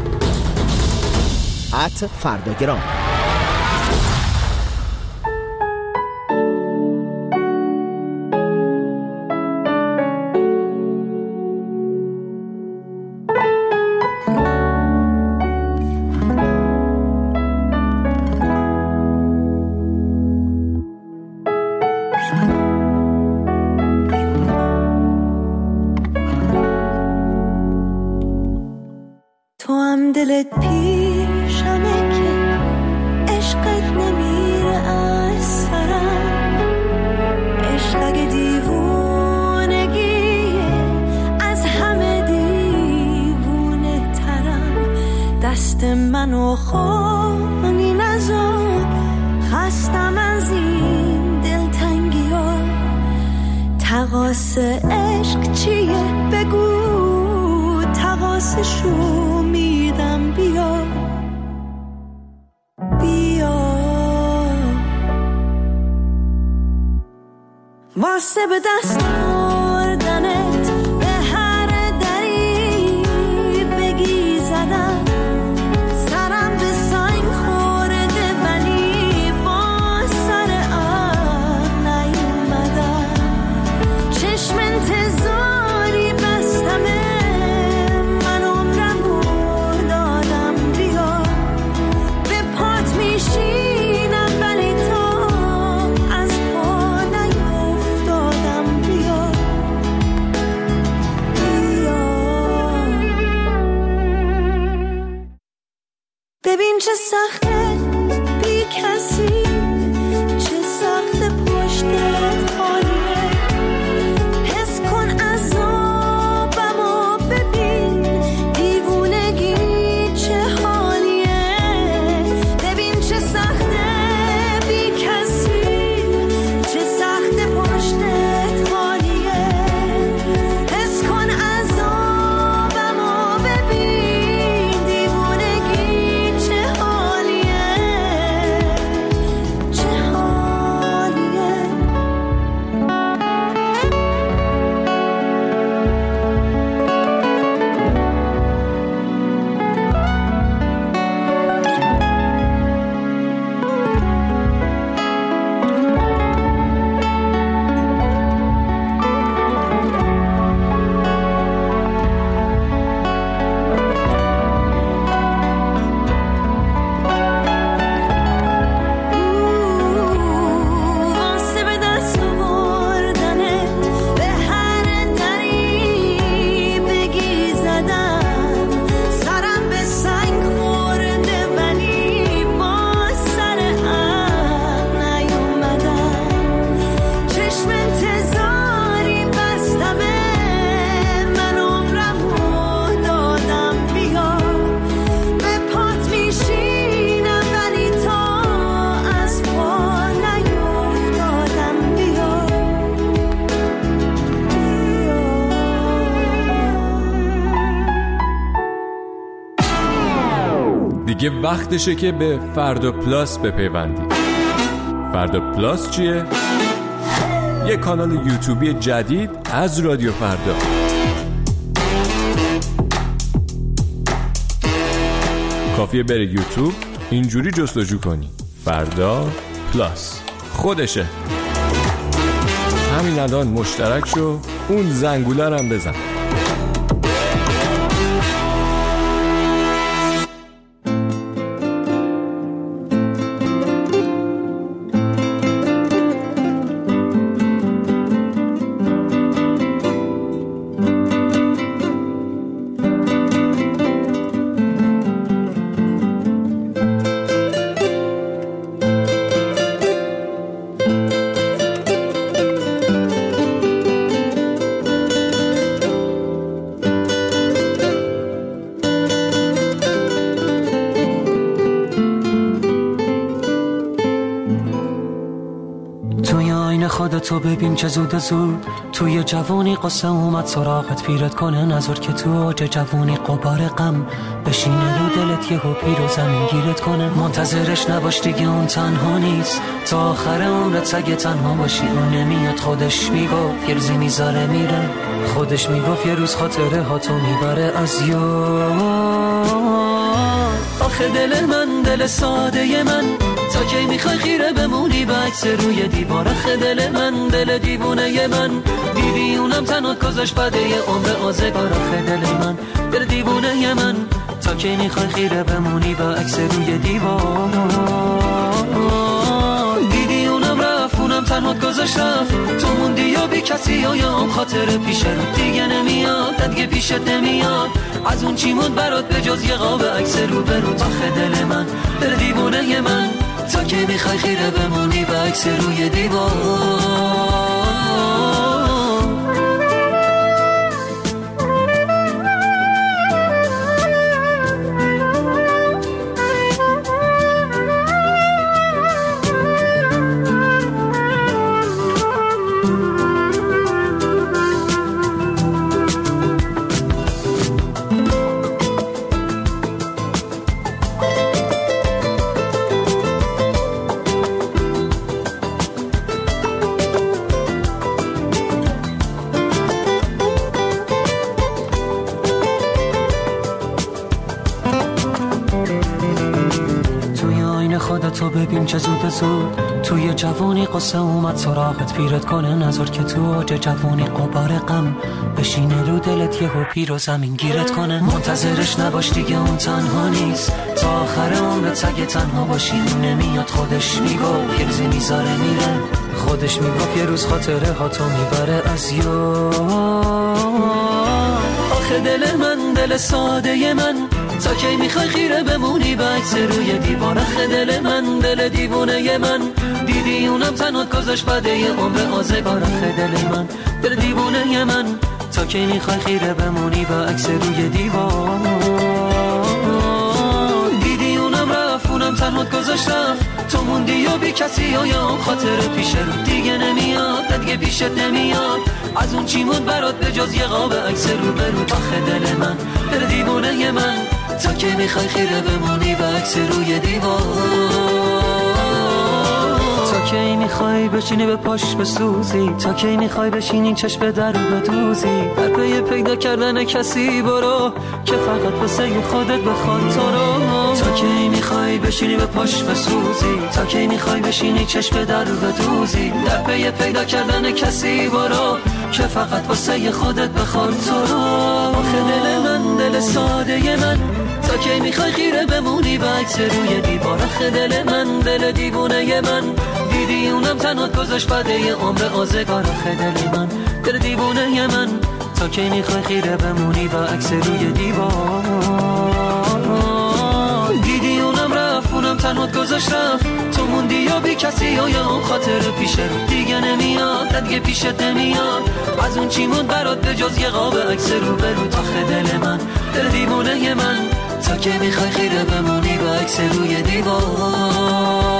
ات فرداگرام. دلت پیشمه که عشقت نمیره از سرم، عشق اگه دیوونگیه از همه دیوونه ترم. دست منو خواهی نزار، خستم از این دلتنگی ها. تقاس عشق چیه بگو، تقاسشو میدم. بیا بیا واسه به دست آوردنت به هر دری بگی زدم. سرم به سنگ خورده ولی با سر آب نیومدم. چشم انتظاری بستمه، من عمرمو دادم. بیا به پات میشینم ولی تا از پا نیفتادم. بیا بیا ببین چه سخته بی کسی، چه سخته پشتت خالیه. حس کن عذابمو، ببین دیوونگی چه حالیه. ببین چه سخته بی کسی، چه سخته پشتت خالیه. حس کن عذابمو، ببین دیوونگی چه حالیه، چه حالیه. واسه به دست آوردنت به هر دری بگی زدم. سرم به سنگ خورده ولی با سر آب نیومدم. چشم انتظاری بستمه، من عمرمو دادم. بیا به پات میشینم ولی تا از پا نیفتادم. بیا دیگه وقتشه که به فردا پلاس بپیوندید. فردا پلاس چیه؟ یه کانال یوتیوبی جدید از رادیو فردا. کافیه بری یوتیوب، اینجوری جستجو کنی فردا پلاس، خودشه. همین الان مشترک شو، اون زنگوله رو هم بزن. خودتو ببین چه زود زود توی جوانی قصه اومد سراغت، پیرت کنه نظر که تو اوج جوانی قبار غم بشینه رو دلت، یهو پیر و زمین گیرت کنه. منتظرش نباش دیگه، اون تنها نیست تا آخر عمرت. اگه تنها باشی اون نمیاد، خودش میگفت یه روزی میذاره میره. خودش میگفت یه روز خاطره ها تو میبره از یاد. آخه دل من دل ساده من، تا کی میخوای خیره بمونی به عکس روی دیوار؟ آخه دل من دل دیوونه من، دیدی اونم تنها گذاشت بده یه عمر آزگار. آخه دل من دل دیوونه من، تا کی میخوای خیره بمونی به عکس روی دیوار؟ دیدی اونم رفت اونم تنها گذاشت رفت، تو موندی یا بی کسی یا یا خاطر پیش رو دیگه نمیاد، دیگه پیشت نمیاد. از اون چی موند برات به جز یه قاب عکس رو به رو. آخه دل من دل دیوونه من، تا که میخوای خیره بمونی به عکس روی دیوار. تو ببین چه زود زود توی جوانی قصه اومد سراغت، پیرت کنه نظر که تو اوج جوانی قبار غم بشینه رو دلت، یهو پیر و زمین گیرت کنه. منتظرش نباش دیگه اون تنها نیست، تا آخر عمرت سگ تنها باشی. نمیاد خودش میگفت یه روزی میذاره میره، خودش میگفت یه روز خاطره ها تو میبره از یاد. آخه دل من دل ساده من، تا کی میخوای خیره بمونی به عکس روی دیوار. آخه دل من دل دیوونه من، دیدی اونم تنها گذاشت بده یه عمر آزگار. آخه دل من دل دیوونه من، تا کی میخوای خیره بمونی به عکس روی دیوار. دیدی اونم رفت اونم تنها گذاشت رفت، تو موندی یا بی کسی یا یا خاطر پیش رو دیگه نمیاد، دیگه پیشت نمیاد. از اون چی موند برات به جز یه قاب عکس رو به رو. آخه دل من دل دیوونه من، تا که میخوای خیره بمونی به عکس روی دیوار. تا کی میخوای بشینی به پاش بسوزی، تا کی میخوای بشینی چشم در رو بدوزی. در پی پیدا کردن کسی برو که فقط واسه خودت بخواد تو رو. تا کی میخوای بشینی به پاش بسوزی، تا کی میخوای بشینی چشم در رو بدوزی. در پی پیدا کردن کسی برو که فقط واسه خودت بخواد تو رو. آخه دل من دل ساده من، تا کی میخوای خیره بمونی به عکس روی دیوار. آخه دل من دل دیوونه من، دیدی اونم تنها گذاشت بده یه عمر آزگار. آخه دل من دل دیوونه من، تا کی میخوای خیره بمونی به عکس روی دیوار. دیدی اونم رفت اونم تنها گذاشت رفت، تو موندی یا بی کسی یا یا اون خاطر پیش رو دیگه نمیاد، دیگه پیشت نمیاد. از اون چی موند برات به جز یه قاب عکس رو به رو. آخه دل من دل دیوونه من، تا که میخوای خیره بمونی به عکس روی دیوار.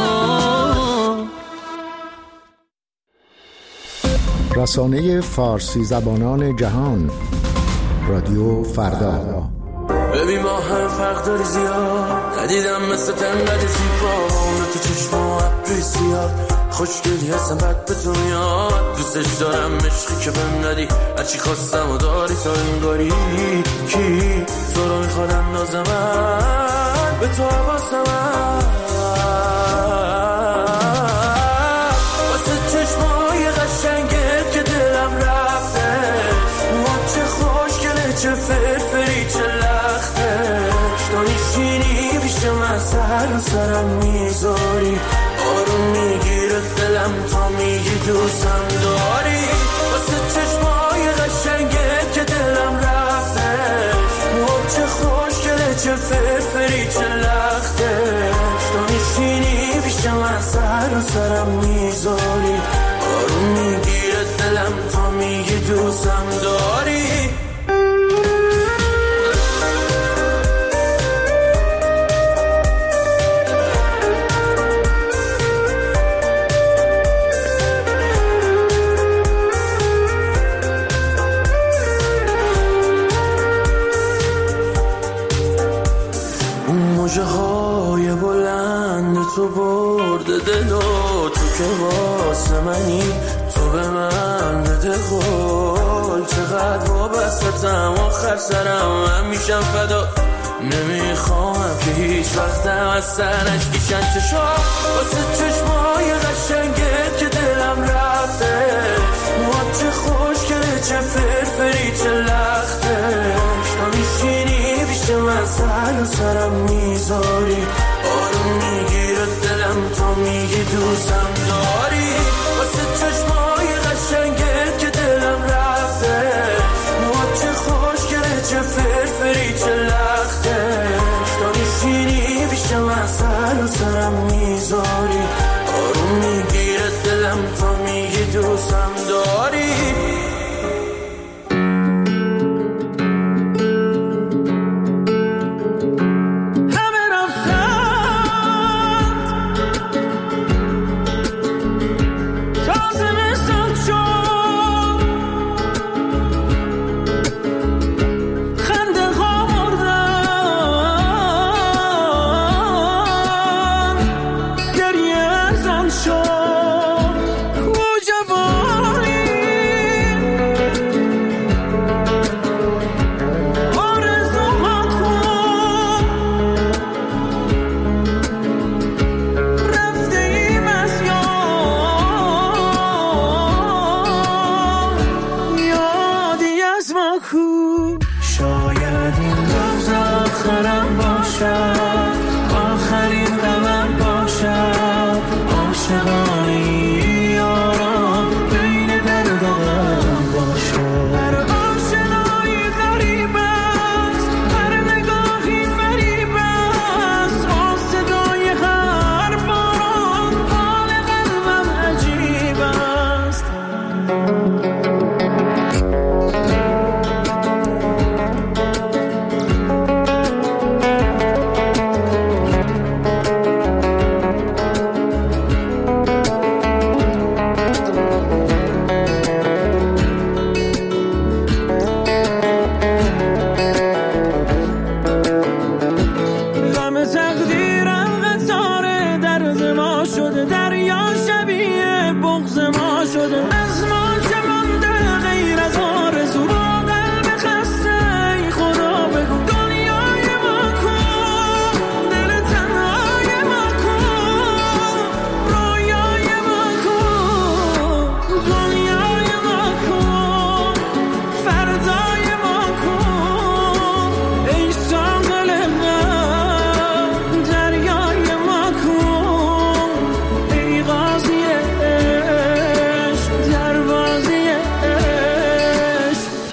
رسانه فارسی زبانان جهان، رادیو فردا. ببین ما هم فرق داری زیاد، ندیدم مثل تنقل زیبا. عمر تو چشما عبری زیاد، خوشگلی هستم بد به تو میاد. دوستش دارم عشقی که بهم ندی، هرچی خواستم و داری تا انگاری. کی تو رو میخواد اندازه من به تو حواسم، واسه چشمای قشنگت که دلم رفته. ما چه خوشگله چه فرفری چه لختش، تو نشینی پیش من سر و سرم میذاری. آروم میگیره دلم تا میگی دوستم داری. واسه چشمای قشنگت که دلم رفته. موها چه خوشگله چه فرفری چه لختش، تو نشینی پیش من سر و سرم میذاری. آروم میگیره دلم تا میگی دوستم داری. موجه های بلند تو برده دلو، تو که واسه منی تو به من بده قول. چقدر وابستم آخر سرم من میشم فدا. نمیخوام که هیچ وقتم از سرش کشن چشا. واسه چشمای قشنگت که دلم رفته. موها چه خوشگله چه فرفری چه لختش، تو میشینی پیش من سر و سرم میذاری. آروم میگیره دلم تا میگی دوستم داری.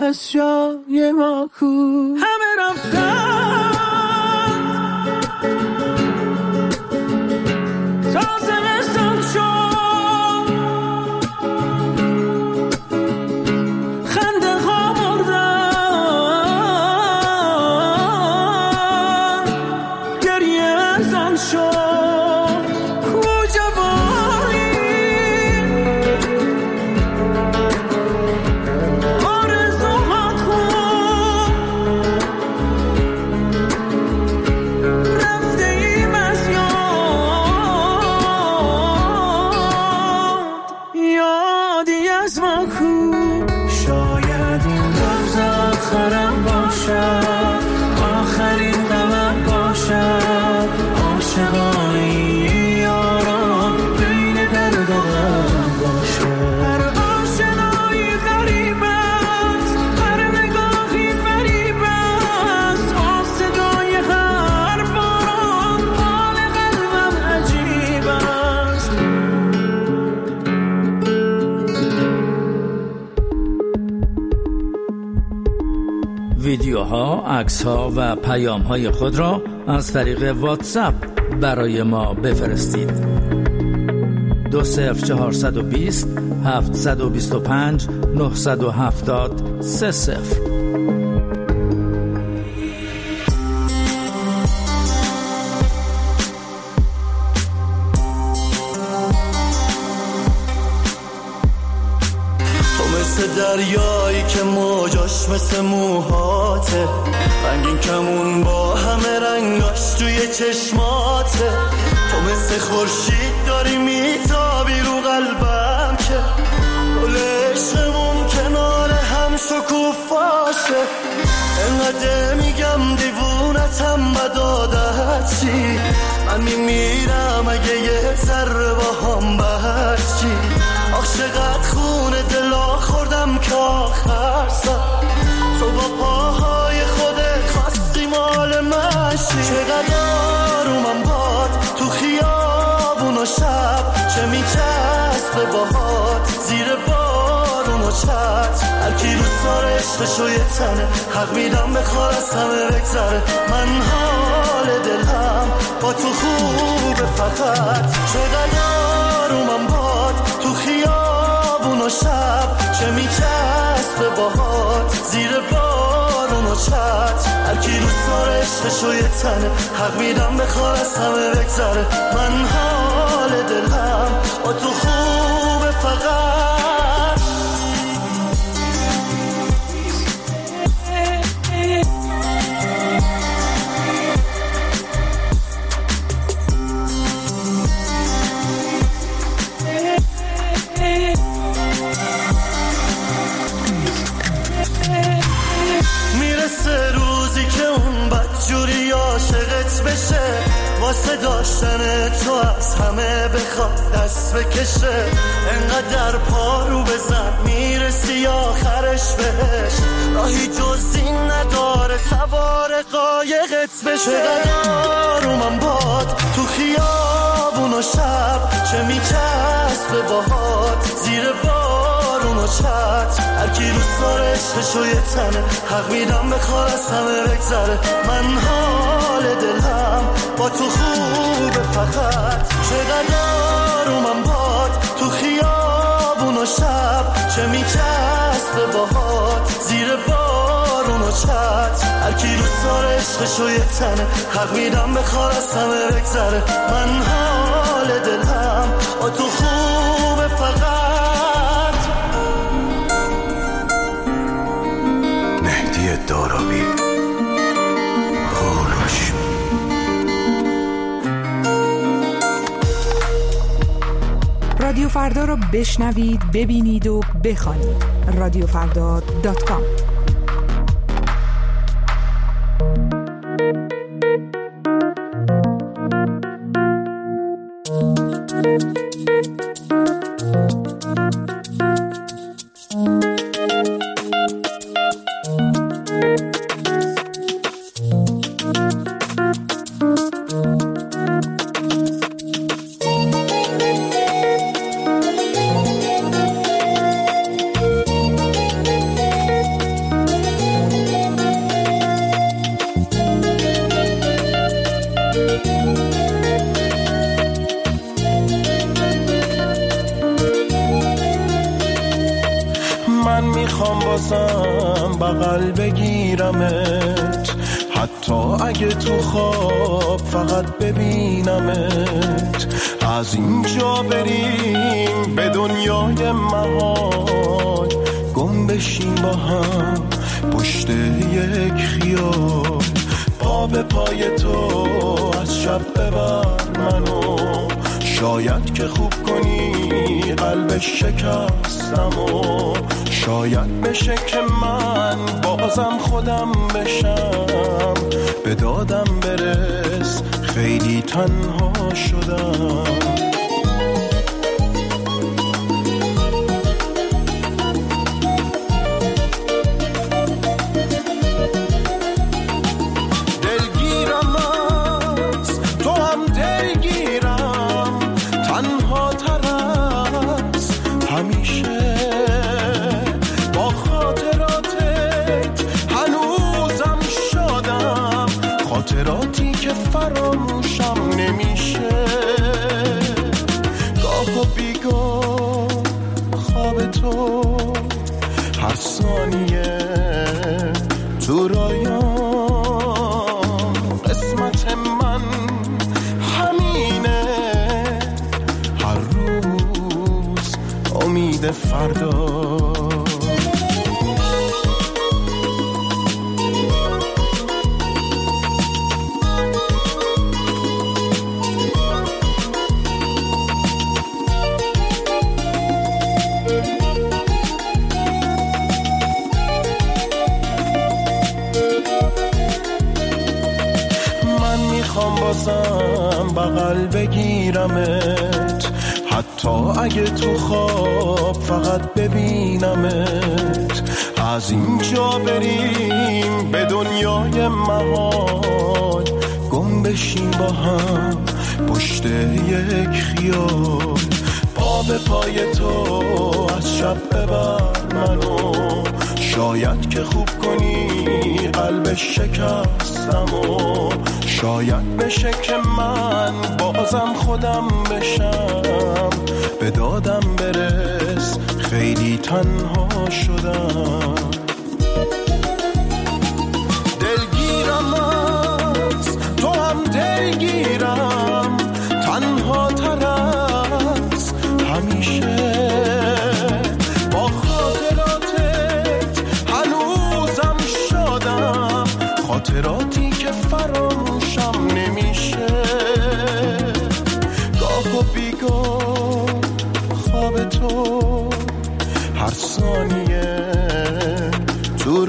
پس جای ما کو؟ همه رفتن تا زمستان شد، خنده ها مردن، گریه ارزان شد، کو جوانی آرزوهات خون، رفته ایم از یاد، یادی از ما کو؟ شاید این روز آخرم باشد، آخرین غمم باشد، عاشقانه ای یاران بین در دلم باشد. هر آشنایی غریب است، هر نگاهی فریب است، آن صدای هر باران حال قلبم عجیب است. ویدیوها، عکس‌ها و پیام‌های خود را از طریق واتساپ برای ما بفرستید. دو صفر چهارصد و بیست هفتصد و بیست و پنج نهصد و هفتاد سه صفر. تو مثل دریایی که موجاش مثل موهاته، رنگین کمون با همه رنگاش توی چشماته. تو مثل خورشید داری میتابی رو قلبم که گل عشقمون کنار هم شکوفاشه. انقدر میگم دیوونتم بد عادت چی، من میمیرم اگه یه ذره با هم بچی. آخ چقدر خون دلا خوردم که آخر سر تو با پاهای خودت خواستی مال من شی. چقدر آرومم باد تو خیابون و شب، چه میچسبه باهات زیر بارون و چت. هرکی رو سار عشقشو یه تنه، حق میدم بخوار از همه بگذره. من حال دلم با تو خوبه فقط. چقدر آرومم باد تو خیابون و شب، چه میچسبه باهات زیر بارون و چت. هرکی رو سار عشقشو یه تنه، حق میدم بخوار از همه بگذره. من حال دلم با تو خوبه فقط. میرسه روزی که اون بدجوری عاشقت بشه، واسه داشتن تو از همه بخواد دست بکشه. انقدر پارو بزن میرسی آخرش بهش، راهی جز این نداره سوار قایقت بشه. چقدر آرومم باد تو خیابون و شب، چه میچسبه باهات زیر بارون و چت. هرکی رو سار عشقشو یه تنه، حق میدم بخوار از همه بگذره. من حال دلم با تو خوبه فقط. چقدر آرومم باد تو خیابون و شب، چه میچسبه باهات زیر بارون و چت. هرکی رو سار عشقشو یه تنه، حق میدم بخوار از همه بگذره. من حال دلم با تو خوبه فقط. مهدی دارابی کوروش. رادیو فردا را بشنوید، ببینید و بخوانید. رادیو فردا دات کام. میخوام بازم بغل بگیرمت، حتی اگه تو خواب فقط ببینمت. از اینجا بریم به دنیای محال، گم بشیم با هم پشت یک خیال. پا به پای تو از شب ببر منو، شاید که خوب کنی قلب شکستم و شاید بشه که من بازم خودم بشم. به دادم برس خیلی تنها شدم. خاطراتی که فراموشم نمیشه، گاه و بیگاه خواب تو هر ثانیه تو رایام. قسمت من همینه، هر روز امید فردا. بازم بغل بگیرمت، حتی اگه تو خواب فقط ببینمت. از اینجا بریم به دنیای محال، گم بشیم با هم پشت یک خیال. پا به پای تو از شب ببر منو، شاید که خوب کنی قلب شکستم و شاید بشه که من بازم خودم بشم. به دادم برس خیلی تنها شدم. دلگیرم از تو هم دلگیرم، تنها تر از همیشه. با خاطراتت هنوزم شادم، خاطراتی که فراموشم نمیشه. گاه و بیگاه خواب تو هر ثانیه تو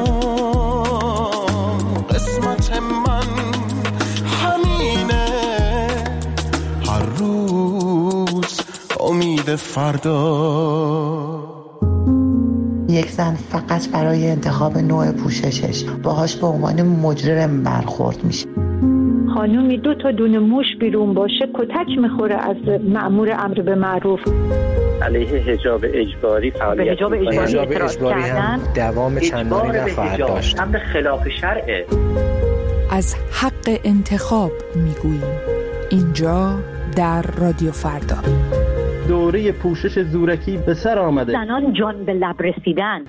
رایام. قسمت من همینه، هر روز امید فردا. یک زن فقط برای انتخاب نوع پوششش باهاش به عنوان مجرم برخورد میشه. خانومی دو تا دونه موش بیرون باشه کتک میخوره از مأمور امر به معروف. علیه حجاب اجباری فعالیت به حجاب اجباری اعتراض کردن، دوام چندانی نخواهد داشت. امر خلاف شرعه. از حق انتخاب میگوییم اینجا در رادیو فردا. دوره پوشش زورکی به سر آمده. زنان جان به لب رسیدن.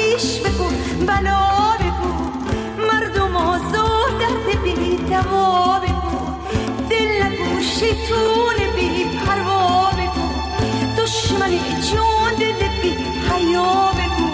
آتیش بگو بلا بگو مردم آزار درد بی دوا بگو دل نگو شیطون بی پروا بگو دشمن جان دل بی حیا بگو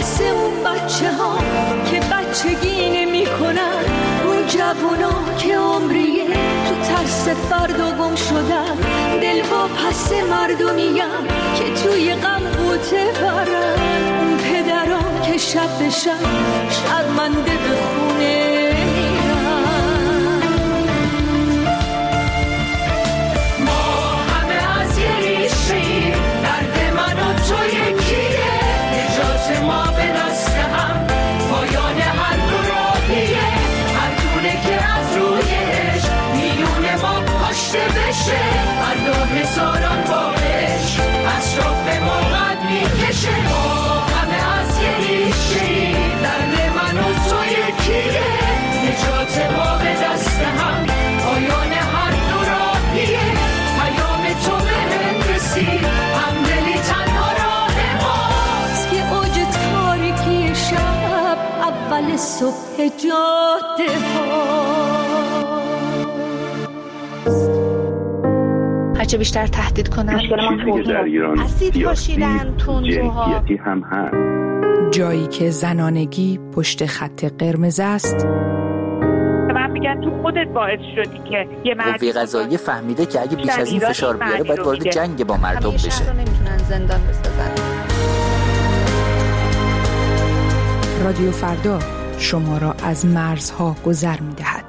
واسه اون بچه ها که بچگی نمی کنن، اون جوونا که عمریه تو ترس فردا گم شدن، دل با پس مردمیم که توی غم بوته برن، اون پدران که شب به شب شرمنده به خونه ما به دست هم پایان هر دو راهیه، هر دونه که از رویش میونه ما کاشته بشه، هر دو هزاران بارش اطراف ما قد میکشه. ما همه از یه ریشه‌ای، درد من و تو یکیه، نجات ما به دست هم پایان هر دو راهیه، پیام تو به هم رسید همدلی تنها راه ماست که اوج تاریکی شب اول صبح جاده ها. هرچه بیشتر تهدید کنن چیزی که در ایران سیاسی جنسیتی هم هست. جایی که زنانگی پشت خط قرمز است. من میگن تو خودت باعث شدی که یه مرد قوه قضاییه فهمیده که اگه بیش از این فشار بیاره باید وارد جنگ با مردم بشه. همیشه رو نمیتونن زندان بسازن. رادیو فردا شما را از مرزها گذر می‌دهد.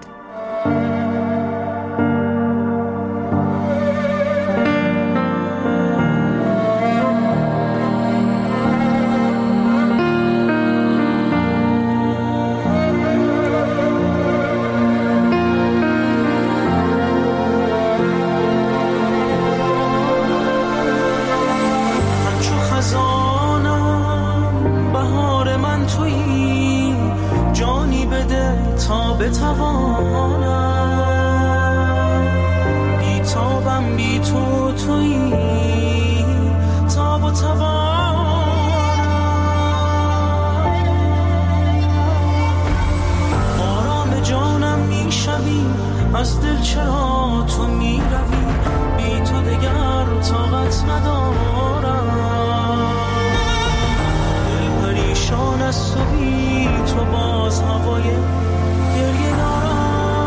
از دل چرا تو می روی، بی تو دگر طاقت ندارم، دل پریشان است و بی تو باز هوای گریه دارم.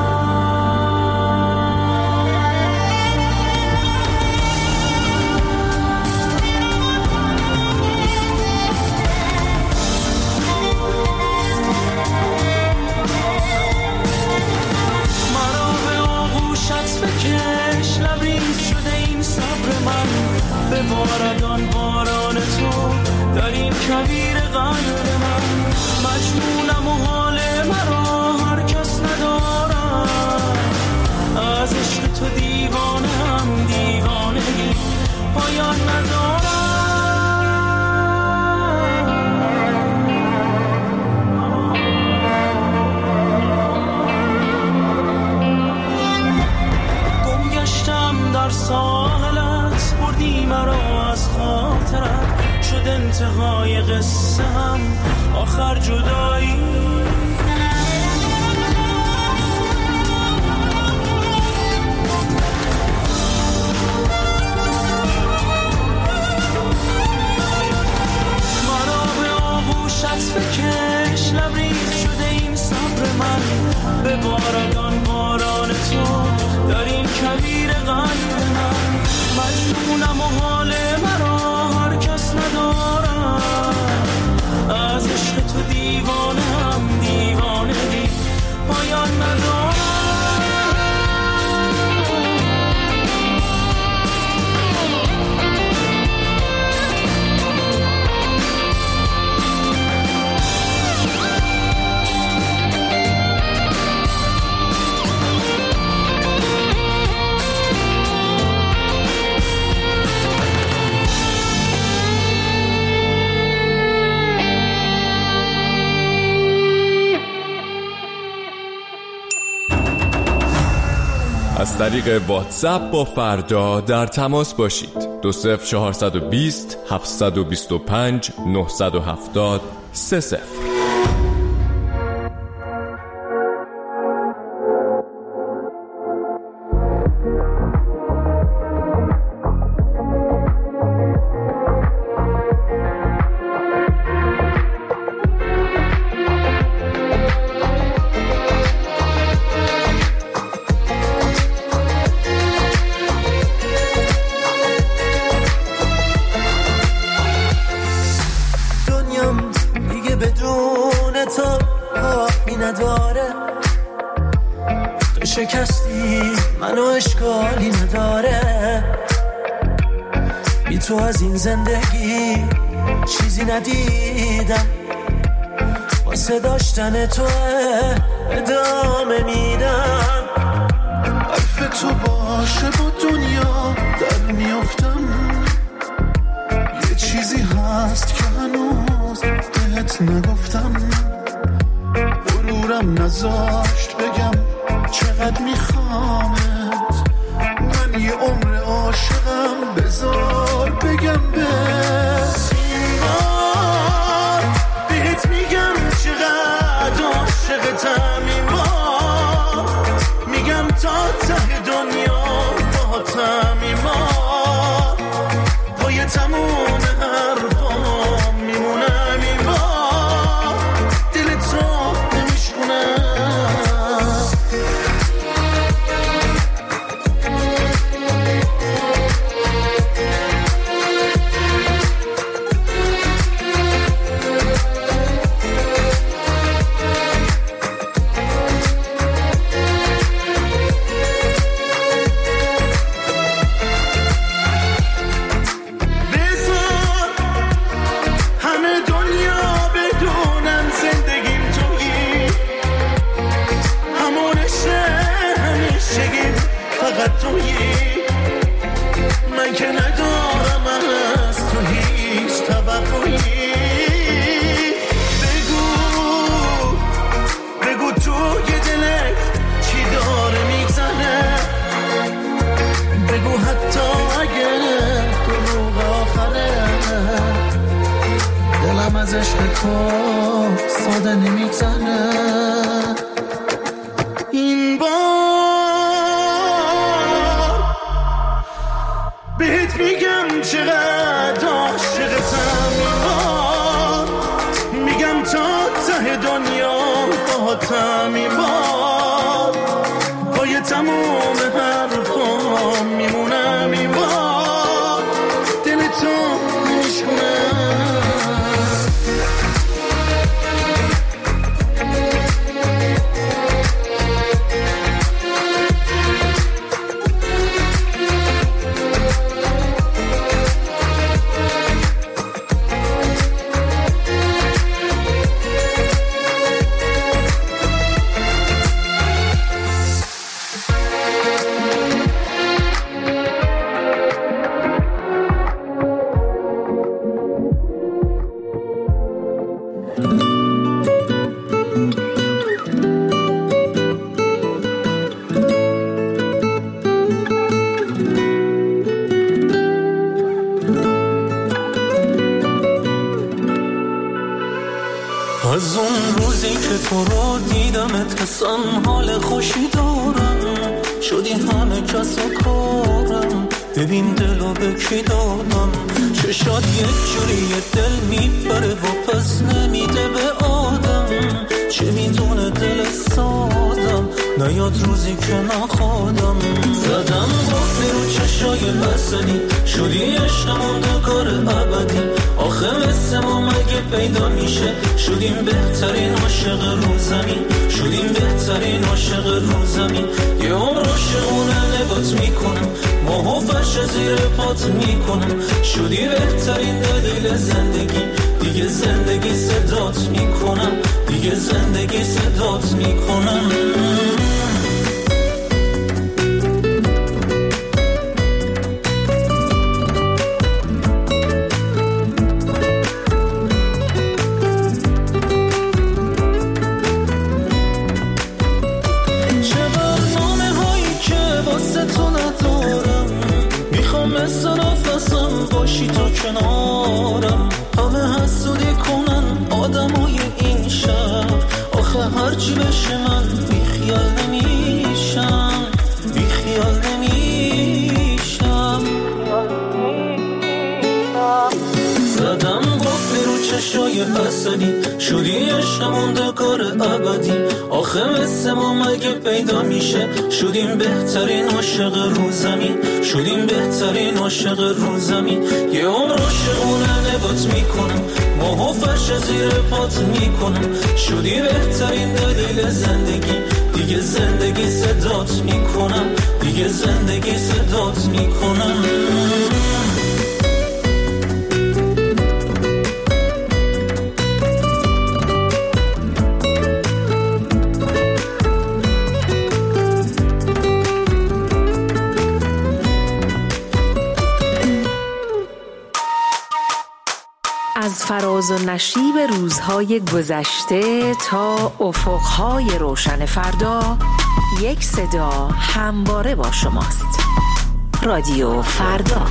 بکش لبریز شده این صبر من، به باردان باران تو در این کویر قلب من، مجنونم و حال مرا هر کس ندارم، از عشق تو دیوانه هم دیوانگی پایان ندارم. در ساحلت بردی مرا از خاطرت، شد انتهای قصه هم آخر جدایی. مرا به آغوشت بکش لبریز شده این صبر من، به بارگان باران تو در این کویر قلب من، مجنونم و حال مرا هر کس ندارم، از عشق تو دیوانه هم دیوانگی پایان ندارم. از طریق واتساپ با فردا در تماس باشید. دو صفر چهارصد و بیست هفتصد و بیست و پنج نهصد و هفتاد سه صفر. بدون تو آبی نداره. تو شکستی منو اشکالی نداره. بی تو از این زندگی چیزی ندیدم. واسه داشتن تو ادامه میدم. حرف تو باشه با دنیا در میافتم. یه چیزی هست که هنوز بهت نگفتم. غرورم نذاشت بگم چقدر میخوامت. من یه عمر عاشقم بذار بگم به سیمار. بهت میگم چقدر عاشقتم ایمان. میگم تا ته دنیا باهاتم ایمان. پای تموم حرفام میمونم ایمان. دل تو نمیشکنم. من که ندارم از تو هیچ توقعی. بگو بگو توی دلت چی داره میگذره. بگو حتی اگه دروغ آخره. دلم از عشق تو ساده نمیگذره. این بار بهت میگم چقدر عاشقتم ایمان. میگم تا ته دنیا باهاتم ایمان. پای تموم حرفام میمونم ایمان. دل تو نمیشکنم. از اون روزی که تو رو دیدمت حسم حال خوشی دارم. شدی همه کس و کارم. ببین دلو به کی دادم. چشات یک جوری دل میبره و پس نمیده به آدم. چه میدونه دل سادم نیاد روزی که نخوادم. زدم قفل رو چشای بسنی. شدی عشقمون دکار ابدی. آخه مثل ما مگه پیدا میشه. شدیم بهترین عاشق رو زمین. شدیم بهترین عاشق رو زمین. یه عمر عاشقونه نگات میکنم. ماهو فرش زیر پات میکنم. شدی بهترین دلیل زندگی. دیگه زندگی صدات میکنم. دیگه زندگی صدات میکنم. مثل نفسم باشی تا کنارم. همه حسودی کنن آدمای این شهر. آخه هرچی بشه من بیخیال نمیشم. بیخیال نمیشم. زدم قفل رو چشای حسدی. شدی عشقمون دکار ابدی. آخه مثل ما مگه پیدا میشه. شدیم بهترین عاشق رو زمین. شدیم بهترین عاشق رو زمین. یه عمر عاشقونه نگات میکنم. موها فرش زیر پات میکنم، شدی بهترین دلیل زندگی. دیگه زندگی صدات میکنم، دیگه زندگی صدات میکنم. از فراز و نشیب روزهای گذشته تا افقهای روشن فردا، یک صدا همواره با شماست. رادیو فردا.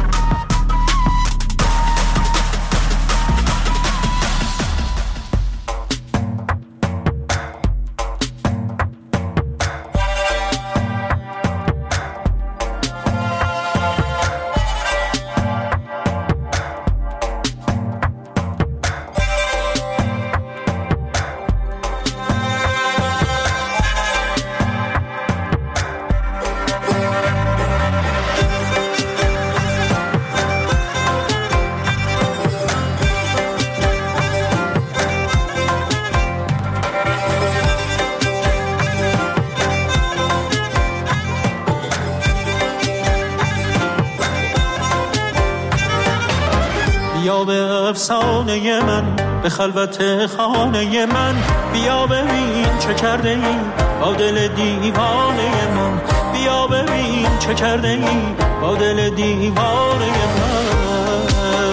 بیا به افسانه من، به خلوت خانه من، بیا ببین چه کرده ای با دل دیوانه من. بیا ببین چه کرده ای با دل دیوانه من.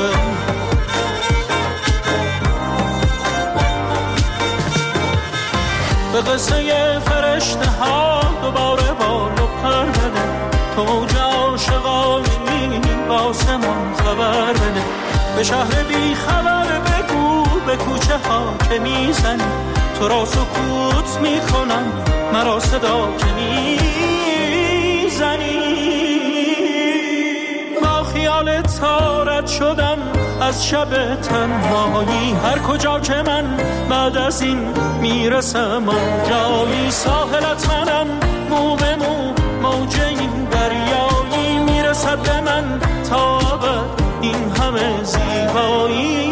به قصه فرشته ها دوباره بال و پر بده، تو موج عاشقانی با آسمان خبر بده. به شهر بی خبر بگو به کوچه ها که میزنی، تو را سکوت میکنم مرا صدا که میزنی. با خیال تارت شدم از شب تنهایی، هر کجا که من بعد از این میرسم آنجایی. ساحلت منم مو به مو، موج این دریایی میرسد به من تا ابد این همه زیبایی.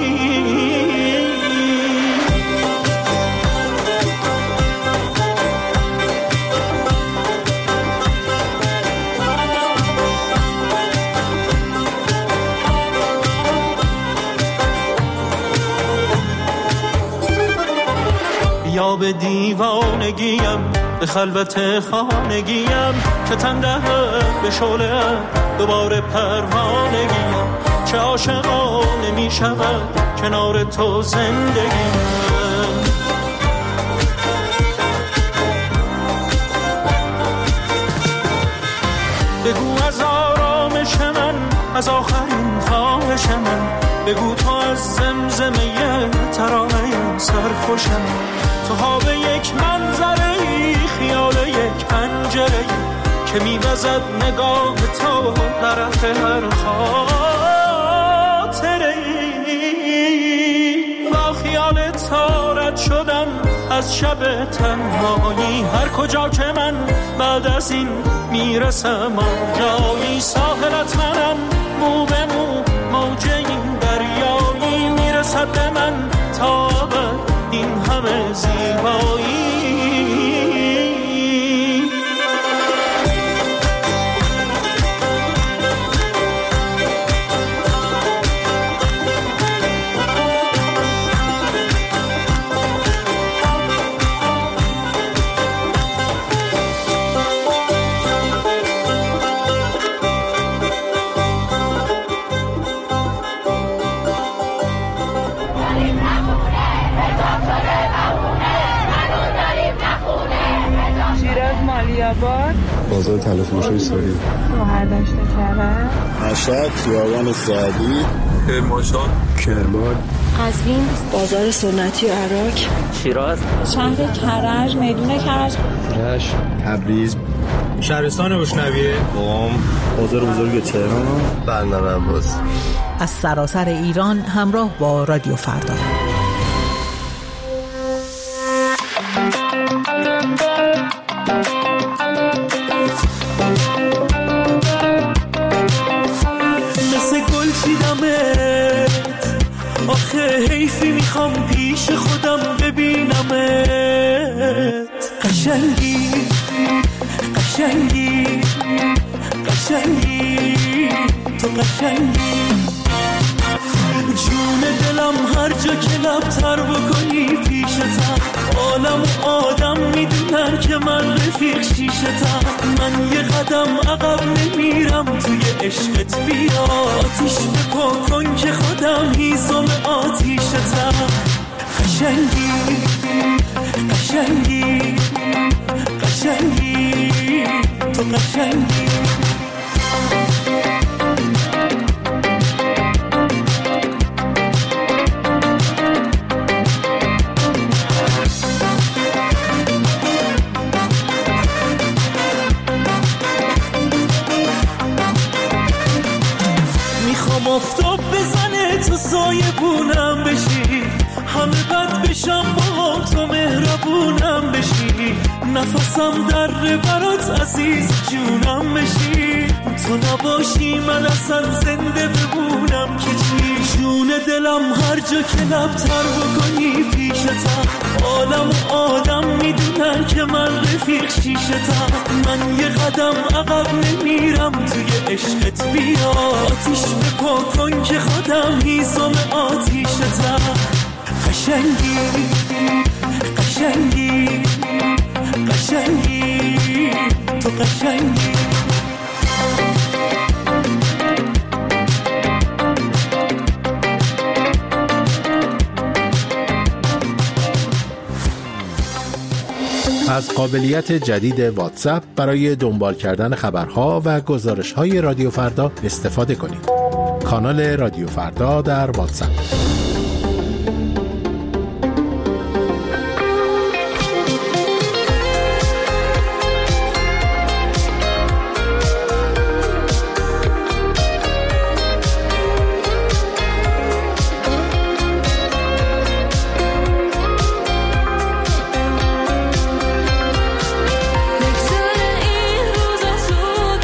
بیا به دیوانگیم، به خلوت خانگیم، که تن دهد به شعله دوباره پروانگیم. چه عاشقانه می شود کنار تو زندگیم. بگو از آرامش من، از آخرین خواهش من، بگو تو از زمزمه ترانه سرخوشم. تو ها به یک منظره، خیال یک پنجره که می‌وزد نگاه تو طرف هر خاطره. با خیال تارت شدم از شب تنهایی، هر کجا که من بعد از این میرسم آنجایی. ساحلت منم مو به مو، موج این دریایی میرسد به من تا ابد این همه زیبایی. بازار تلفروشی ساری، مهردشت کرد، مشهد، خیابان سعدی، کرمانشاه، کرمان، قزوین، بازار سنتی عراق، شیراز، شهر کرج، میدون کرج، رشت، تبریز، شهرستان گشنویه، قم، بازار بزرگ تهران، بندر عباس. از سراسر ایران همراه با رادیو فردا. آخه حیفی میخوام پیش خودم ببینمت. قشنگی قشنگی قشنگی تو قشنگی، جون دلم هر جا که لبتر بکنی پیشتم، عالم و آدم میدونن که من رفیق شیشتم. من یه قدم عقب نمیرم توی عشقت، بیا آتیش بپا کن که خودم هیزم آتیشتم. قشنگی قشنگی قشنگی تو قشنگی. میخوام آفتاب بزنه تو سایبونم بشی، همه بد بشم با تو مهربونم بشی، نفسم در برات عزیز جونم بشی. تو نباشی من اصلا زنده بمونم که چی؟ جون دلم هر جا که لبتر بکنی پیشتم، عالم و آدم میدونن که من رفیق شیشتم. من یه قدم عقب نمیرم توی عشقت، بیا آتیش بپا کن که خودم هیزم آتیشتم. قشنگی قشنگی قشنگی تو قشنگی. از قابلیت جدید واتساپ برای دنبال کردن خبرها و گزارش‌های رادیو فردا استفاده کنید. کانال رادیو فردا در واتساپ.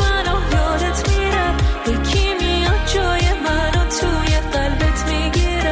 یکی میاد جای منو توی قلبت میگیره.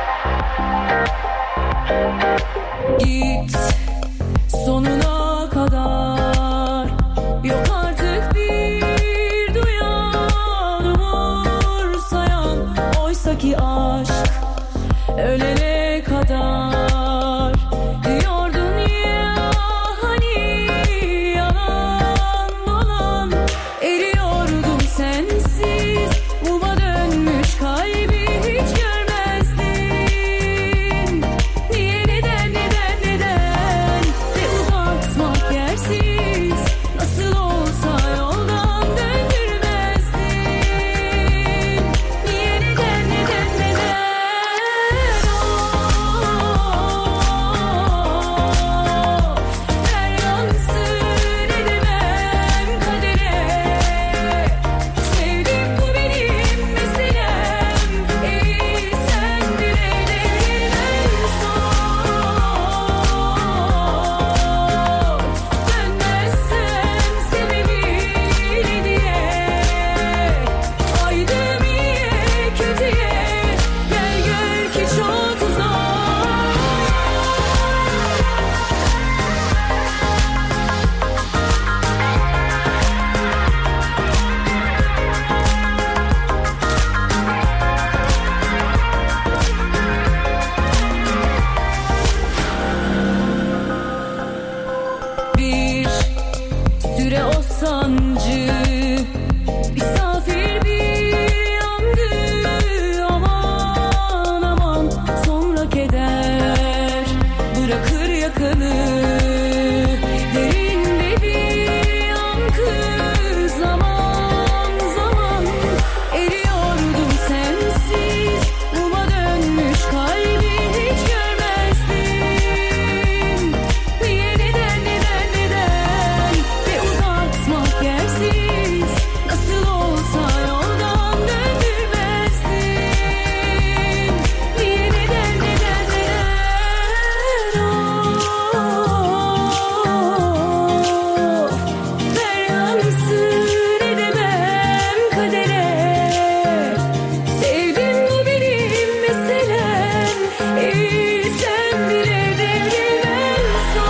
Git sonuna kadar, yok artık bir duyan umursayan, oysa ki aşk ölene kadar diyordun ya, hani yalan dolan eriyordum sensiz, muma dönmüş kalbi hiç görmezdin. Niye, neden, neden, neden ve uzatmak yersiz, nasıl olsa yoldan döndürmezdin. Niye, neden, neden, neden ver yansın edemem kadere. Sevdim bu benim meselem, ey sen bile devrilmen sor. Dönmezsem sebebini diye, aydım iyiye kötüye, gel gör ki çok uzak. Bir süre o sancı misafir bir yandı, aman aman sonra keder bırakır yakanı, derinde bir yankı, zaman zaman eriyordum sensiz, muma dönmüş kalbi hiç görmezdin. Niye, neden, neden, neden ve uzatmak yersiz, nasıl olsa yoldan döndürmezdin. Niye, neden, neden, neden of ver yansın edemem kadere. Sevdim bu benim meselem, ey sen bile devrilmen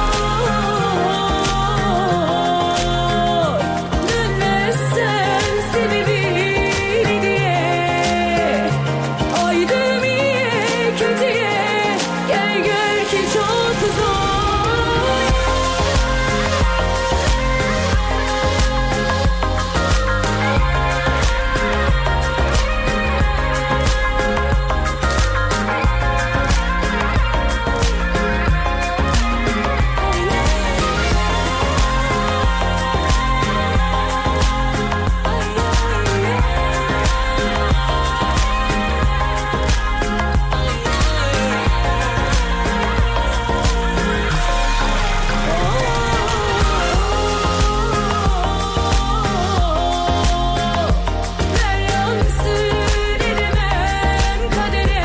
sor. Dönmezsem sebebini diye, aydım iyiye kötüye, gel gör ki çok zor. Ver yansın edemem kadere.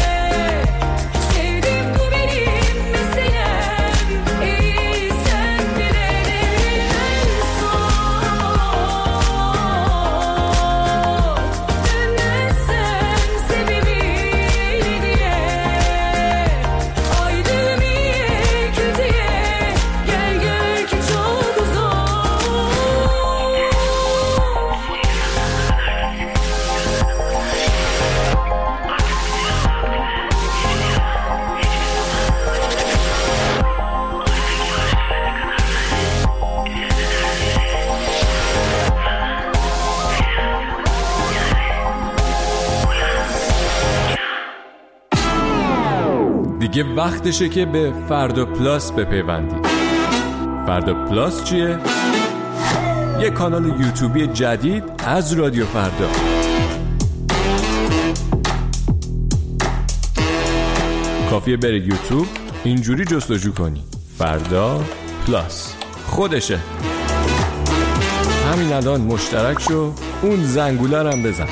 Sevdim bu benim meselem, ey sen bile devrilmen sor. Dönmezsem sebebini diye, aydım iyiye kötüye, gel gör ki çok zor. دیگه وقتشه که به فردا پلاس بپیوندید. فردا پلاس چیه؟ یه کانال یوتیوبی جدید از رادیو فردا. کافیه بری یوتیوب اینجوری جستجو کنی فردا پلاس، خودشه. همین الان مشترک شو، اون زنگوله رو هم بزن.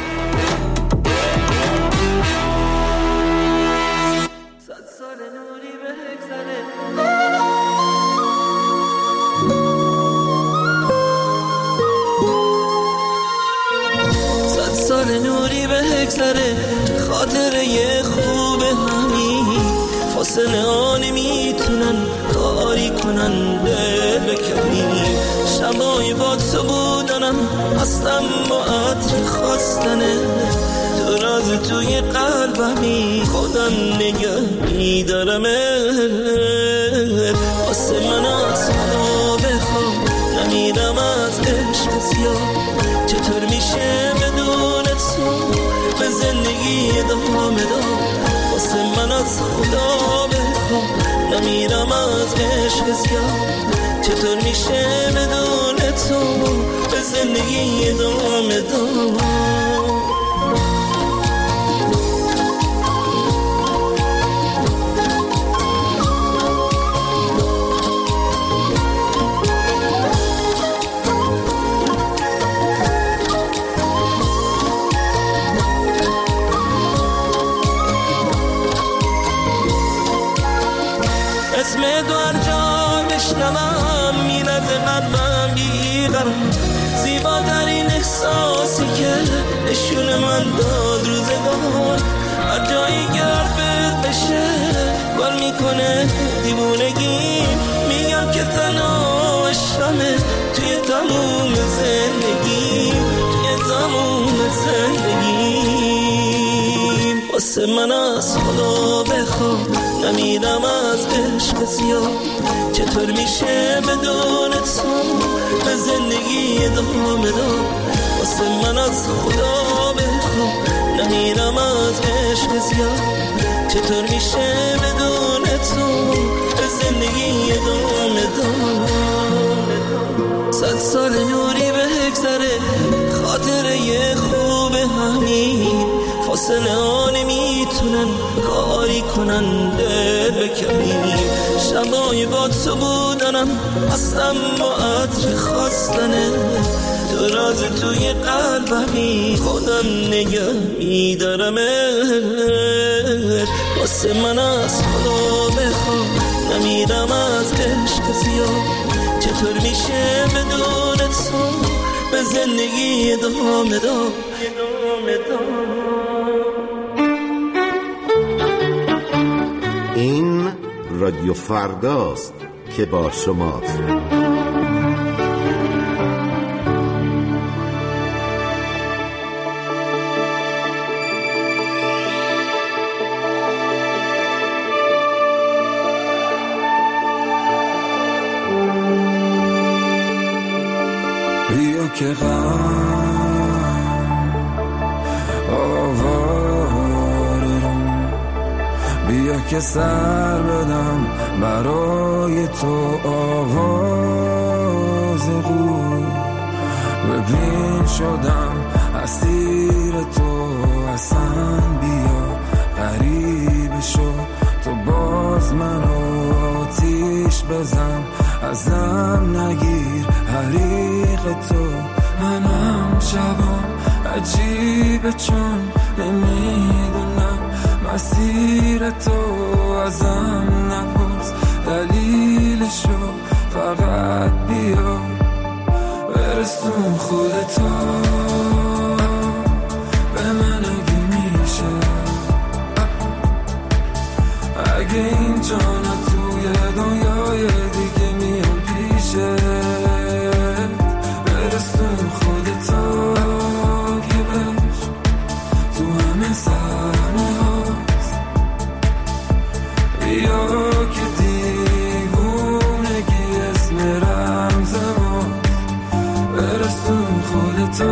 صد سال نوری به هکسره، خاطره خوب همه فاصله ها نمیتونن کاری کنن دل بکنیم. شبای با تو بودنم هستم با عطر خواستنه، تو راز توی قلبمی خودم نگه میدارمه. واسه من از خدا بخوام نمیرم از عشق سیاه، چطور میشه بدون تو به زندگی ادامه داد. واسه من از خدا بخوام نمیرم از عشق سیاه، چطور میشه بدون تو به زندگی ادامه داد. اسم دوار جا بشنوم میرد قلبم بیقرم، زیباترین احساسی که نشون من داد روزگار. هر جایی که حرفت بشه گل میکنه دیوونگیم، میگم که تنها عشقمه توی تموم زندگی، توی تموم زندگی. واسه من از خدا بخوام نمیرم از عشق سیاه، چطور میشه بدون تو به زندگی ادامه داد. واسه من از خدا بخوام نمیرم از عشق سیاه، چطور میشه بدون تو به زندگی ادامه داد. صد سال نوری بگذره خاطره یه خوب همین، فاصله ها نمیتونن کاری کنن دل بکنیم. شبای با تو بودنم هستم با عطر خواستنه، تو راز توی قلبمی خودم نگه میدارمه. واسه من از خدا بخوام نمیرم از عشق سیاه، چطور میشه بدون تو به زندگی ادامه داد. این رادیو فرداست که با شماست. بیا که غم آواره رو، بیا که سر بدم برای تو آواز قو. ببین شدم اسیر تو اصلا، بیا غریب شو تو باز منو آتیش بزن، ازم نگیر حریق تو. منم شبام عجیبه چون نمیدونم مسیر تو، ازم نپرس دلیلشو، فقط بیا برسون خودتو به من اگه میشه. اگه اینجا نه توی دنیای دیگه میام پیشه، برسون خودتو که بش تو همه صحنه هاست. بیا که دیوونگی اسم رمز ماست، برسون خودتو.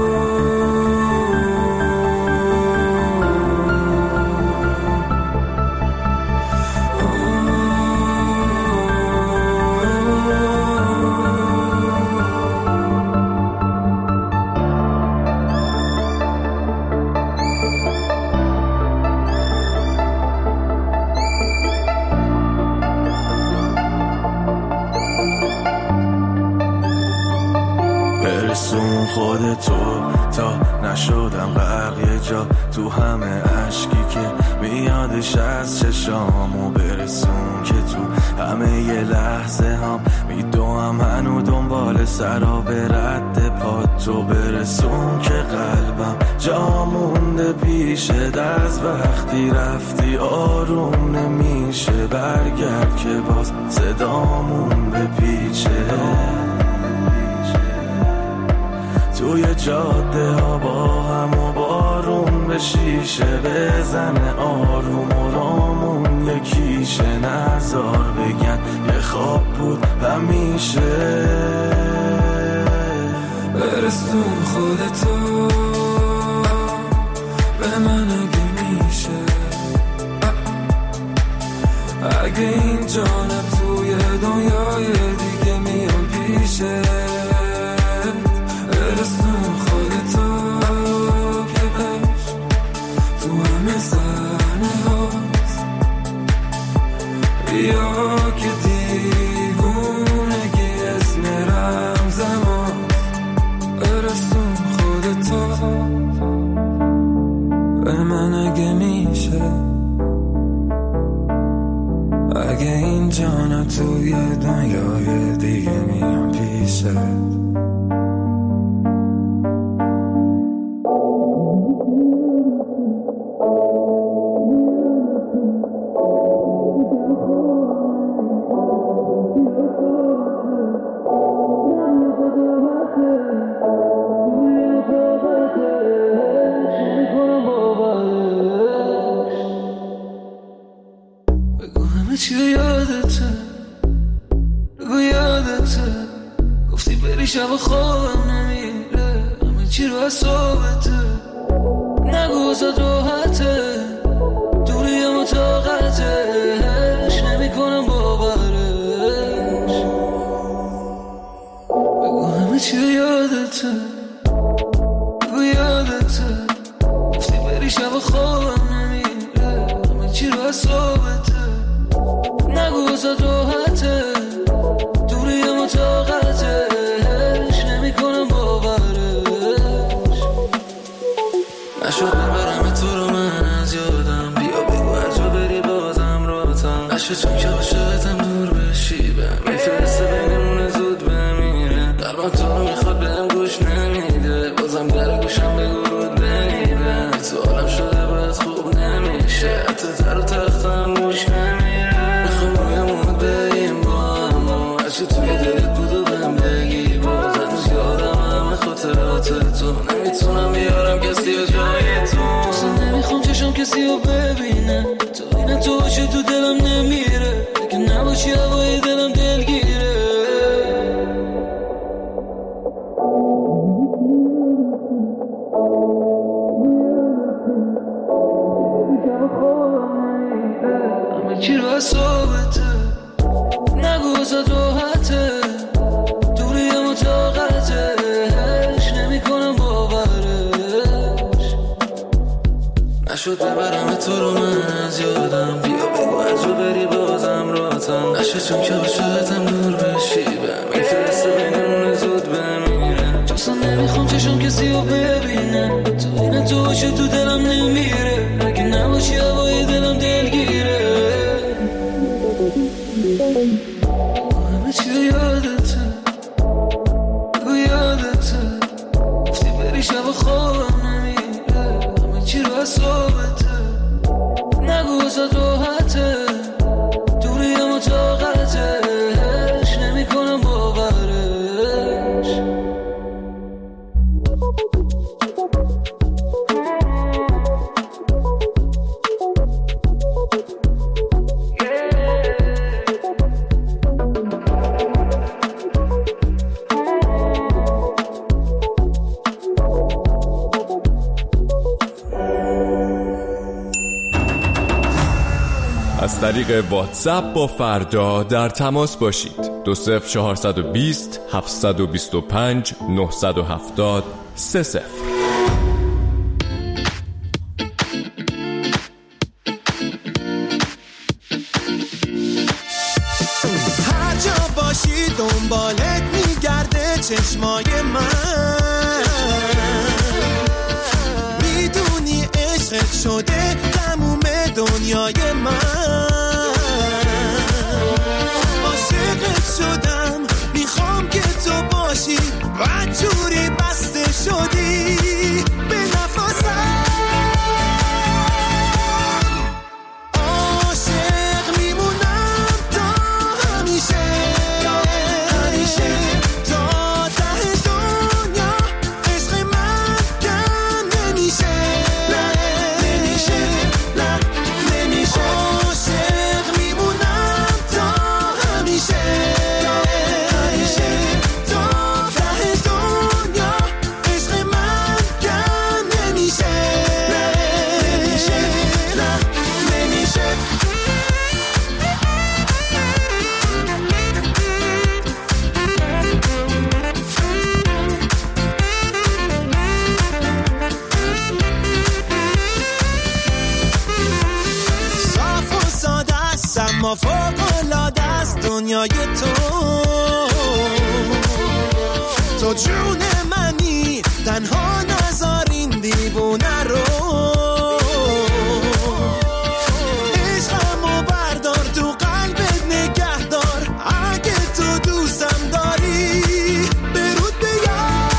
برسون خودتو تا نشدم غرق یه جا تو همه عشقی که میادش از چشامو. برسون که تو همه یه لحظه هم میدوام هنو دنبال سراب رد پات تو. برسون که قلبم جا مونده پیشت از وقتی رفتی، آروم نمی نمیشه برگرد که باز صدامون بپیچه توی جاده ها با هم و بارون به شیشه بزنه آروم و رامون یکیشه نزار بگن یه خواب بود همیشه برسون خودتو به من اگه میشه اگه این جانم توی دنیای دیگه میام پیشه برسون خودتو که بش تو همه صحنه هاست یا که دیوونگی اسم رمزم هاست برسون خودتو به من اگه میشه اگه این جانا توی دنیای دیگه میام پیشه چی یادته بگو یادته گفتی بری شب خوابم نمیره همه چی رو از صحبته نگو بزاد راحته دوری هم و طاقتش نمی کنم باورش بگو همه چی یادته بگو یادته گفتی بری شب خوابم نمیره همه چی رو از صحبته نگو بزاد راحته دوری هم و طاقتش نمی کنم باورش نشد ببرم تو رو من از یادم بیا بگو هر جا بری بازم راتم نشد چون که عاشقتم دور بشی بهم میفرسته بینمونه زود بمیره قلبم تو رو میخواد بهم گوش نمیده بازم در گوشم بگو رود بمیره تو عالم شده باید خوب نمیشه حتی تر و تختم گوش نمیره توی دلت بود و بهم بگی باز هنوز یادم همه خاطرات تو نمیتونم بیارم کسی و جای تو اصلا نمیخوام چشم کسی رو ببینه تو اینه تو باشه تو دلم نمیره اگه نباشی هوای دلم دلگیره همه چی رو از صحبته نگو بزاد راحته دوری هم و طاقتش نمی کنم باورش نشد ببرم تو رو من از یادم بیا بگو هر جا بری بازم راتم نشد چون که عاشقتم دور بشی بهم میفرسته بینمونه زود بمیره اصلا نمیخوام چشم کسی رو ببینه تو اینه تو باشه تو دلم نمیره اگه نباشی هوای دلم دلگیره همه چی یادته بگو یادته گفتی بری شب خوابم نمیره همه چی رو از صحبته نگو بزاد راحته دوری هم و طاقتش نمی کنم باورش از طریق واتساپ با فردا در تماس باشید. دو صفر چهارصد و بیست هفتصد و بیست و پنج نهصد و هفتاد سه صفر. هر جا باشی دنبالت میگرده چشمای من، میدونی عشقت شده تموم دنیای من. عاشقت شدم میخوام که تو باشی و جوری بسته شدی به نفسم. عاشق اما فوق‌العاده است دنیای تو. تو جون منی تنها نذار این دیوونه رو. عشقمو بردار تو قلبت نگه دار. اگه تو دوستم داری برود بیار.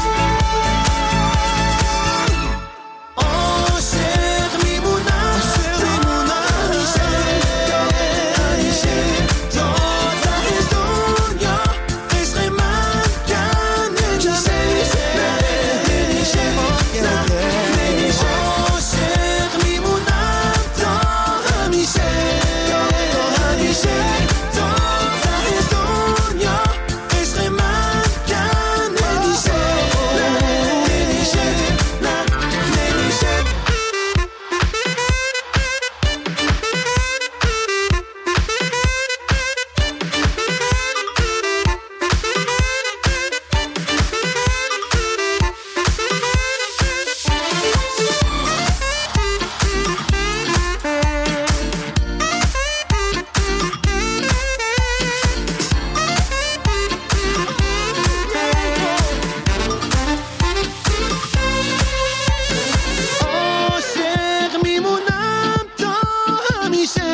عاشق میمونم میمونم همیشه همیشه تا ته دنیا. عشق من کم نمیشه نمیشه نمیشه. عاشق میمونم تا همیشه تا همیشه تا ته دنیا. عشق من کم نمیشه نمیشه نمیشه. عاشق میمونم تا همیشه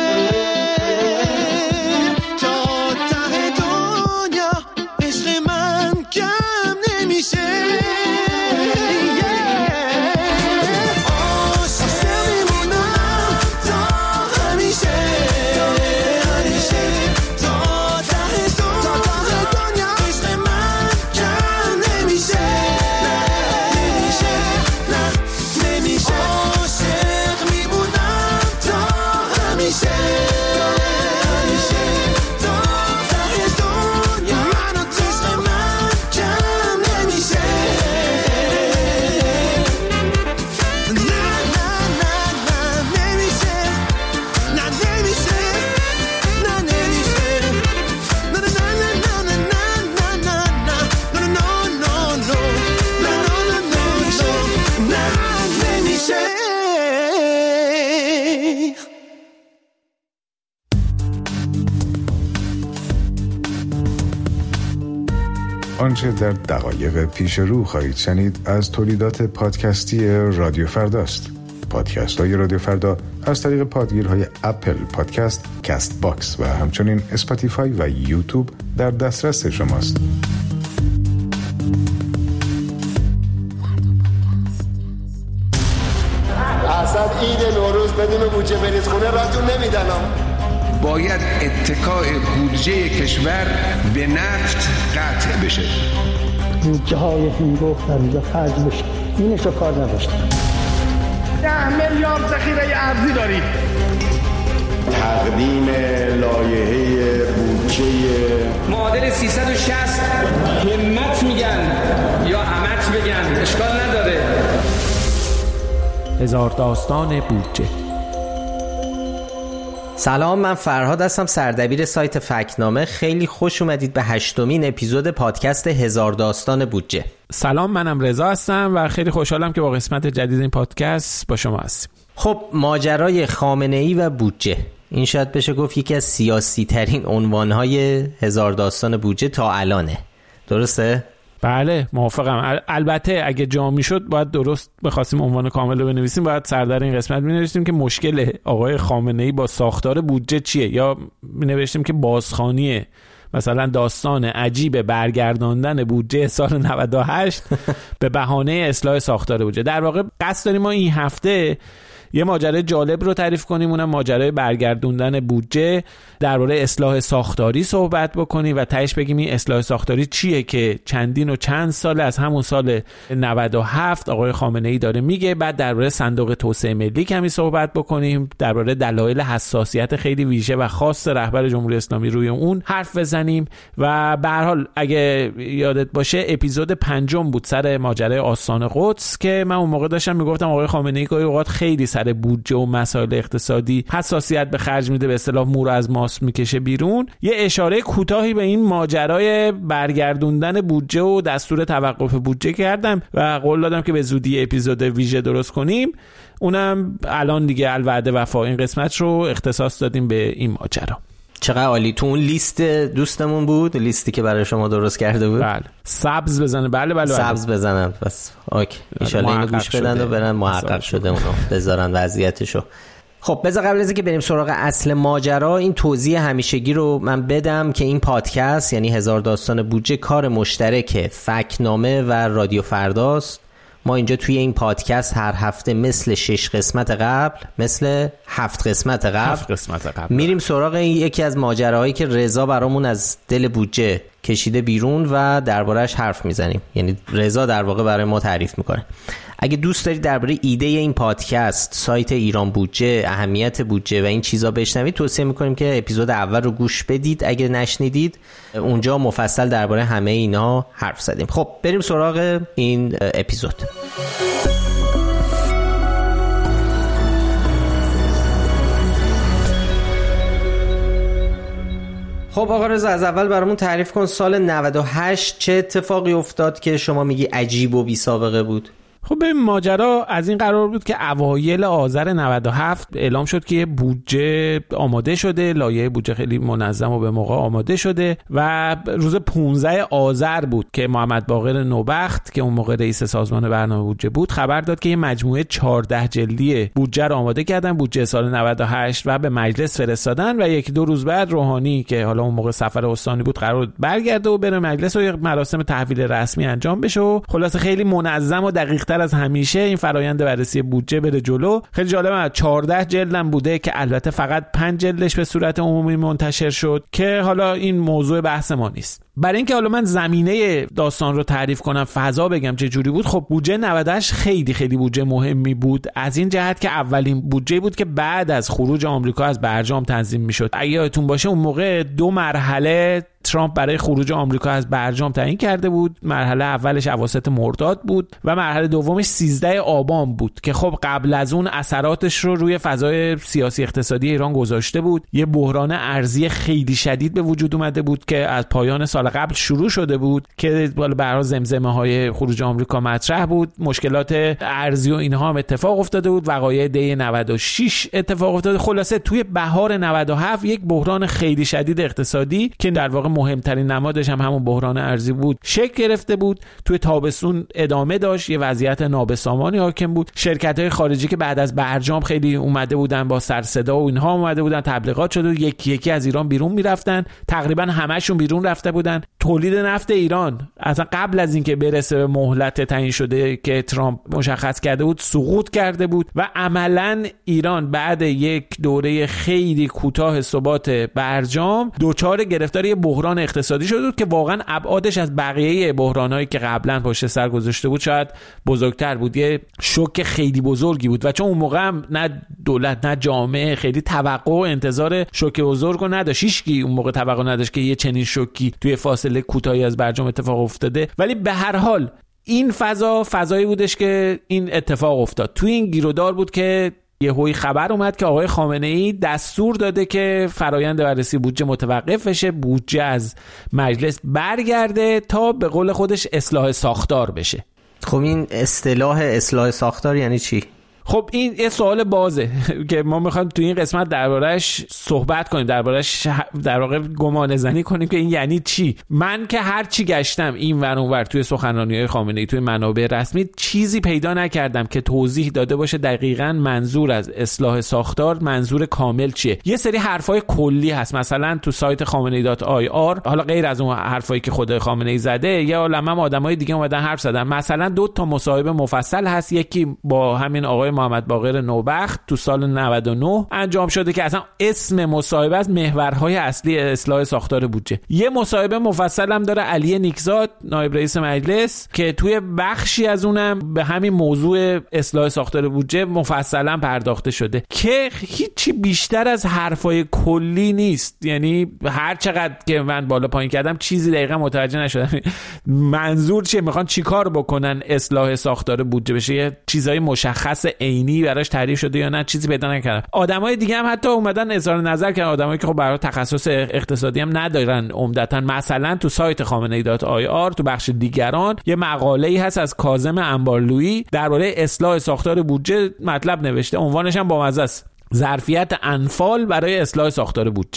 تا ته دنیا. عشق من کم نمیشه. عاشق میمونم تا همیشه همیشه تا ته دنیا. عشق من کم نمیشه نمیشه نمیشه. عاشق میمونم تا همیشه همیشه تا ته دنیا. من و تو عشق من کم نمیشه. نه نه نه نه نمیشه نه نمیشه نه نمیشه نه نه نه نه نه نه نه نه نه نه نه نمیشه. آنچه در دقایق پیش رو خواهید شنید از تولیدات پادکستی رادیو فرداست. پادکست های رادیو فردا از طریق پادگیرهای اپل پادکست، کست باکس و همچنین اسپاتیفای و یوتیوب در دسترس شماست. اصلا عید نوروز بدون بودجه بریز خونه راتون نمیدنم. باید اتکای بودجه کشور به نفت قطع بشه. بودجه های هنگفت در اینجا خرج بشه. اینش رو کار نداشتم. ده میلیارد ذخیره ارزی دارید. تقدیم لایحه بودجه معادل سیصد و شصت همت میگن یا همت بگن اشکال نداره. هزار داستان بودجه. سلام، من فرهاد هستم، سردبیر سایت فکتنامه. خیلی خوش اومدید به هشتمین اپیزود پادکست هزار داستان بودجه. سلام، منم رضا هستم و خیلی خوشحالم که با قسمت جدید این پادکست با شما هستیم. خب، ماجرای خامنه‌ای و بودجه، این شاید بشه گفت یکی از سیاسی ترین عنوانهای هزار داستان بودجه تا الانه. درسته؟ بله، موافقم. البته اگه جا میشد باید درست بخواستیم عنوان کامل رو بنویسیم، باید سردر این قسمت می‌نوشتیم که مشکل آقای خامنه‌ای با ساختار بودجه چیه، یا می‌نوشتیم که بازخوانی مثلا داستان عجیب برگرداندن بودجه سال نود و هشت به بهانه اصلاح ساختار بودجه. در واقع قصد داریم ما این هفته یه ماجرای جالب رو تعریف کنیم، اونم ماجرای برگردوندن بودجه، درباره اصلاح ساختاری صحبت بکنیم و تهش بگیم این اصلاح ساختاری چیه که چندین و چند سال از همون سال نود و هفت آقای خامنه‌ای داره میگه. بعد درباره صندوق توسعه ملی کمی صحبت بکنیم، درباره دلایل حساسیت خیلی ویژه و خاص رهبر جمهوری اسلامی روی اون حرف بزنیم و به هر حال اگه یادت باشه اپیزود پنجم بود سر ماجرای آستان قدس که من اون موقع داشتم میگفتم آقای خامنه‌ای گاهی اوقات خیلی سر بودجه و مسائل اقتصادی حساسیت به خرج میده، به اصطلاح مو رو از ماست میکشه بیرون. یه اشاره کوتاهی به این ماجرای برگردوندن بودجه و دستور توقف بودجه کردم و قول دادم که به زودی اپیزود ویژه درست کنیم. اونم الان دیگه الوعده وفا این قسمت رو اختصاص دادیم به این ماجرا. چقدر عالی. تو اون لیست دوستمون بود، لیستی که برای شما درست کرده بود. بله سبز بزنه. بله بله سبز بزنن بس. اوکی ان شاء الله اینو گوش بدن و برن محقق شده اونو بذارن وضعیتشو. خب بذار قبل از اینکه بریم سراغ اصل ماجرا این توضیح همیشگی رو من بدم که این پادکست یعنی هزار داستان بودجه کار مشترک فک‌نامه و رادیو فرداست. ما اینجا توی این پادکست هر هفته مثل شش قسمت قبل مثل هفت قسمت قبل هفت قسمت قبل میریم سراغ این یکی از ماجراهایی که رضا برامون از دل بودجه کشیده بیرون و درباره‌اش حرف میزنیم. یعنی رضا در واقع برای ما تعریف میکنه. اگه دوست دارید درباره ایده این پادکست، سایت ایران بودجه، اهمیت بودجه و این چیزا بشنوید، توصیه میکنیم که اپیزود اول رو گوش بدید اگه نشنیدید. اونجا مفصل درباره همه اینا حرف زدیم. خب بریم سراغ این اپیزود. خب آقا رضا از اول برامون تعریف کن سال نود و هشت چه اتفاقی افتاد که شما میگی عجیب و بی سابقه بود؟ خب ببین ماجرا از این قرار بود که اوایل آذر نود و هفت اعلام شد که یه بودجه آماده شده، لایحه بودجه خیلی منظم و به موقع آماده شده و روز پانزده آذر بود که محمد باقر نوبخت که اون موقع رئیس سازمان برنامه بودجه بود خبر داد که یه مجموعه چهارده جلدی بودجه رو آماده کردن، بودجه سال نود و هشت، و به مجلس فرستادن و یک دو روز بعد روحانی که حالا اون موقع سفر استانی بود قرار برگرده و بره مجلس و یه مراسم تحویل رسمی انجام بشه و خلاص خیلی منظم و دقیق از همیشه این فرآیند بررسی بودجه بره جلو. خیلی جالبه چهارده جلدم بوده که البته فقط پنج جلدش به صورت عمومی منتشر شد که حالا این موضوع بحث ما نیست. برای اینکه حالا من زمینه داستان رو تعریف کنم، فضا بگم چه جوری بود، خب بودجه نود و هشت خیلی خیلی بودجه مهمی بود از این جهت که اولین بودجه بود که بعد از خروج آمریکا از برجام تنظیم میشد. اگه یادتون باشه اون موقع دو مرحله ترامپ برای خروج آمریکا از برجام تعیین کرده بود. مرحله اولش اواسط مرداد بود و مرحله دومش سیزده آبان بود که خب قبل از اون اثراتش رو روی فضای سیاسی اقتصادی ایران گذاشته بود. یه بحران ارزی خیلی شدید به وجود اومده بود که از پایان سال قبل شروع شده بود که بالا برای زمزمه های خروج آمریکا مطرح بود. مشکلات ارزی و اینها هم اتفاق افتاده بود. وقایع دی نود و شش اتفاق افتاده. خلاصه توی بهار نود و هفت یک بحران خیلی شدید اقتصادی که در واقع مهمترین نمادش هم همون بحران ارزی بود شکل گرفته بود. توی تابستون ادامه داشت. یه وضعیت نابسامانی حاکم بود. شرکت‌های خارجی که بعد از برجام خیلی اومده بودن با سر صدا و اینها اومده بودن، تبلیغات شده و یکی یکی از ایران بیرون میرفتن. تقریبا همه‌شون بیرون رفته بودن. تولید نفت ایران اصلا قبل از اینکه برسه به مهلت تعیین شده که ترامپ مشخص کرده بود سقوط کرده بود و عملاً ایران بعد یک دوره خیلی کوتاه ثبات برجام دوچار گرفتاری بحران اقتصادی شده بود که واقعا ابعادش از بقیه بحرانایی که قبلا پشت سر گذاشته بود شاید بزرگتر بود. یه شوک خیلی بزرگی بود و چون اون موقع هم نه دولت نه جامعه خیلی توقع و انتظار شوک بزرگ رو نداشت. هیچکی اون موقع توقع نداشت که یه چنین شوکی توی فاصله کوتاهی از برجام اتفاق افتاده، ولی به هر حال این فضا فضایی بودش که این اتفاق افتاد. توی این گیرودار بود که یه هوی خبر اومد که آقای خامنه ای دستور داده که فرایند بررسی بودجه متوقف بشه، بودجه از مجلس برگرده تا به قول خودش اصلاح ساختار بشه. خب این اصطلاح اصلاح ساختار یعنی چی؟ خب این یه سوال بازه که ما میخوایم تو این قسمت درباره‌اش صحبت کنیم، درباره‌اش در واقع گمان زنی کنیم که این یعنی چی. من که هر چی گشتم این ور اون ور توی سخنرانی‌های خامنه‌ای توی منابع رسمی چیزی پیدا نکردم که توضیح داده باشه دقیقاً منظور از اصلاح ساختار منظور کامل چیه. یه سری حرفای کلی هست مثلا تو سایت خامنه‌ای دات آی آر، حالا غیر از اون حرفایی که خود خامنه‌ای زده یا عالمه آدمای دیگه اومدن حرف زدن. مثلا دو تا مصاحبه مفصل هست، یکی با همین آقای محمد باقر نوبخت تو سال نود و نه انجام شده که اصلا اسم مصاحبه از محورهای اصلی اصلاح ساختار بودجه. یه مصاحبه مفصل هم داره علی نیکزاد نایب رئیس مجلس که توی بخشی از اونم به همین موضوع اصلاح ساختار بودجه مفصلا پرداخته شده که هیچی بیشتر از حرفای کلی نیست. یعنی هر چقدر که من بالا پایین کردم چیزی دقیقا متوجه نشدم منظور چیه، میخوان چیکار بکنن اصلاح ساختار بودجه بشه، یه چیزای مشخص عینی براش تعریف شده یا نه چیزی پیدا نکردم. آدمای دیگه هم حتی اومدن اظهار نظر کردن، آدمایی که خب برای تخصص اقتصادی هم ندارن عمدتاً. مثلا تو سایت خامنه‌ای دات آی آر تو بخش دیگران یه مقاله‌ای هست از کاظم انبارلویی درباره اصلاح ساختار بودجه مطلب نوشته، عنوانش هم بامزه است، ظرفیت انفال برای اصلاح ساختار بودجه.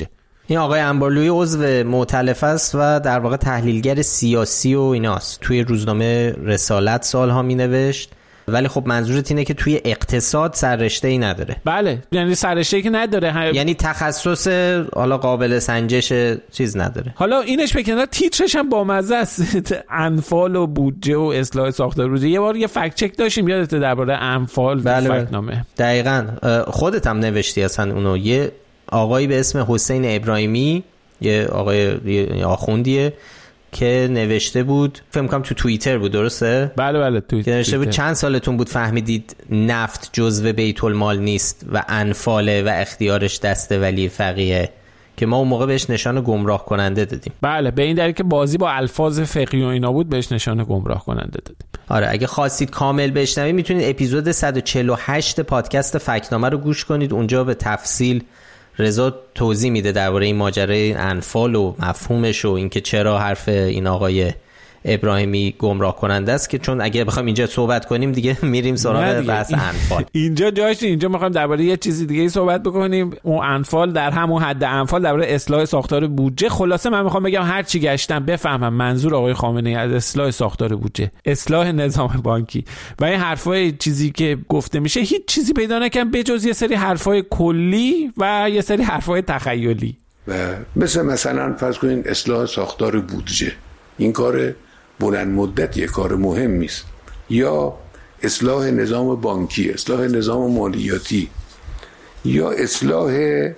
این آقای انبارلویی عضو مؤتلفه است و در واقع تحلیلگر سیاسی و ایناست. توی روزنامه رسالت سالها مینوشت، ولی خب منظورت اینه که توی اقتصاد سررشته‌ای نداره. بله، یعنی سررشته‌ای که نداره هم... یعنی تخصص حالا قابل سنجش چیز نداره. حالا اینش بکنه تیترش هم بامزه است. انفال و بودجه و اصلاح ساختار بودجه. یه بار یه فکت چک داشتیم یادته درباره انفال. بله فکت‌نامه. دقیقاً خودت هم نوشتی اصلا اونو. یه آقایی به اسم حسین ابراهیمی، یه آقای یه آخوندیه که نوشته بود، فکر کنم تو توییتر بود، درسته؟ بله بله توییتر. که نوشته بود چند سالتون بود فهمیدید نفت جزو بیت المال نیست و انفاله و اختیارش دست ولی فقیه، که ما اون موقع بهش نشان گمراه کننده دادیم. بله، به این دلیل که بازی با الفاظ فقهی و اینا بود بهش نشان گمراه کننده دادیم. آره، اگه خواستید کامل بشنوید میتونید اپیزود صد و چهل و هشت پادکست فکت‌نامه رو گوش کنید. اونجا به تفصیل رضا توضیح میده درباره این ماجرای انفال و مفهومش و اینکه چرا حرف این آقای ابراهیمی گمراه کننده است، که چون اگه بخوایم اینجا صحبت کنیم دیگه میریم سراغ بحث انفال. اینجا جاش اینجا میخوایم درباره یه چیزی دیگه ای صحبت بکنیم. اون انفال در همون حد انفال درباره اصلاح ساختار بودجه. خلاصه من میخوام بگم هر چی گشتم بفهمم منظور آقای خامنه‌ای از اصلاح ساختار بودجه، اصلاح نظام بانکی و این حرفای چیزی که گفته میشه هیچ چیزی پیدا نکنم بجز یه سری حرفای کلی و یه سری حرفای تخیلی. و مثل مثلا فرض کنین اصلاح ساختار بودجه، این کار بلند مدت یه کار مهمی است، یا اصلاح نظام بانکی، اصلاح نظام مالیاتی، یا اصلاح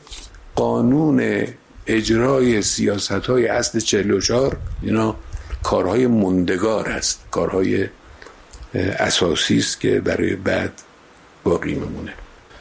قانون اجرای سیاست‌های اصل چهل و چهار. اینا کارهای موندگار است، کارهای اساسی است که برای بعد باقی میمونه.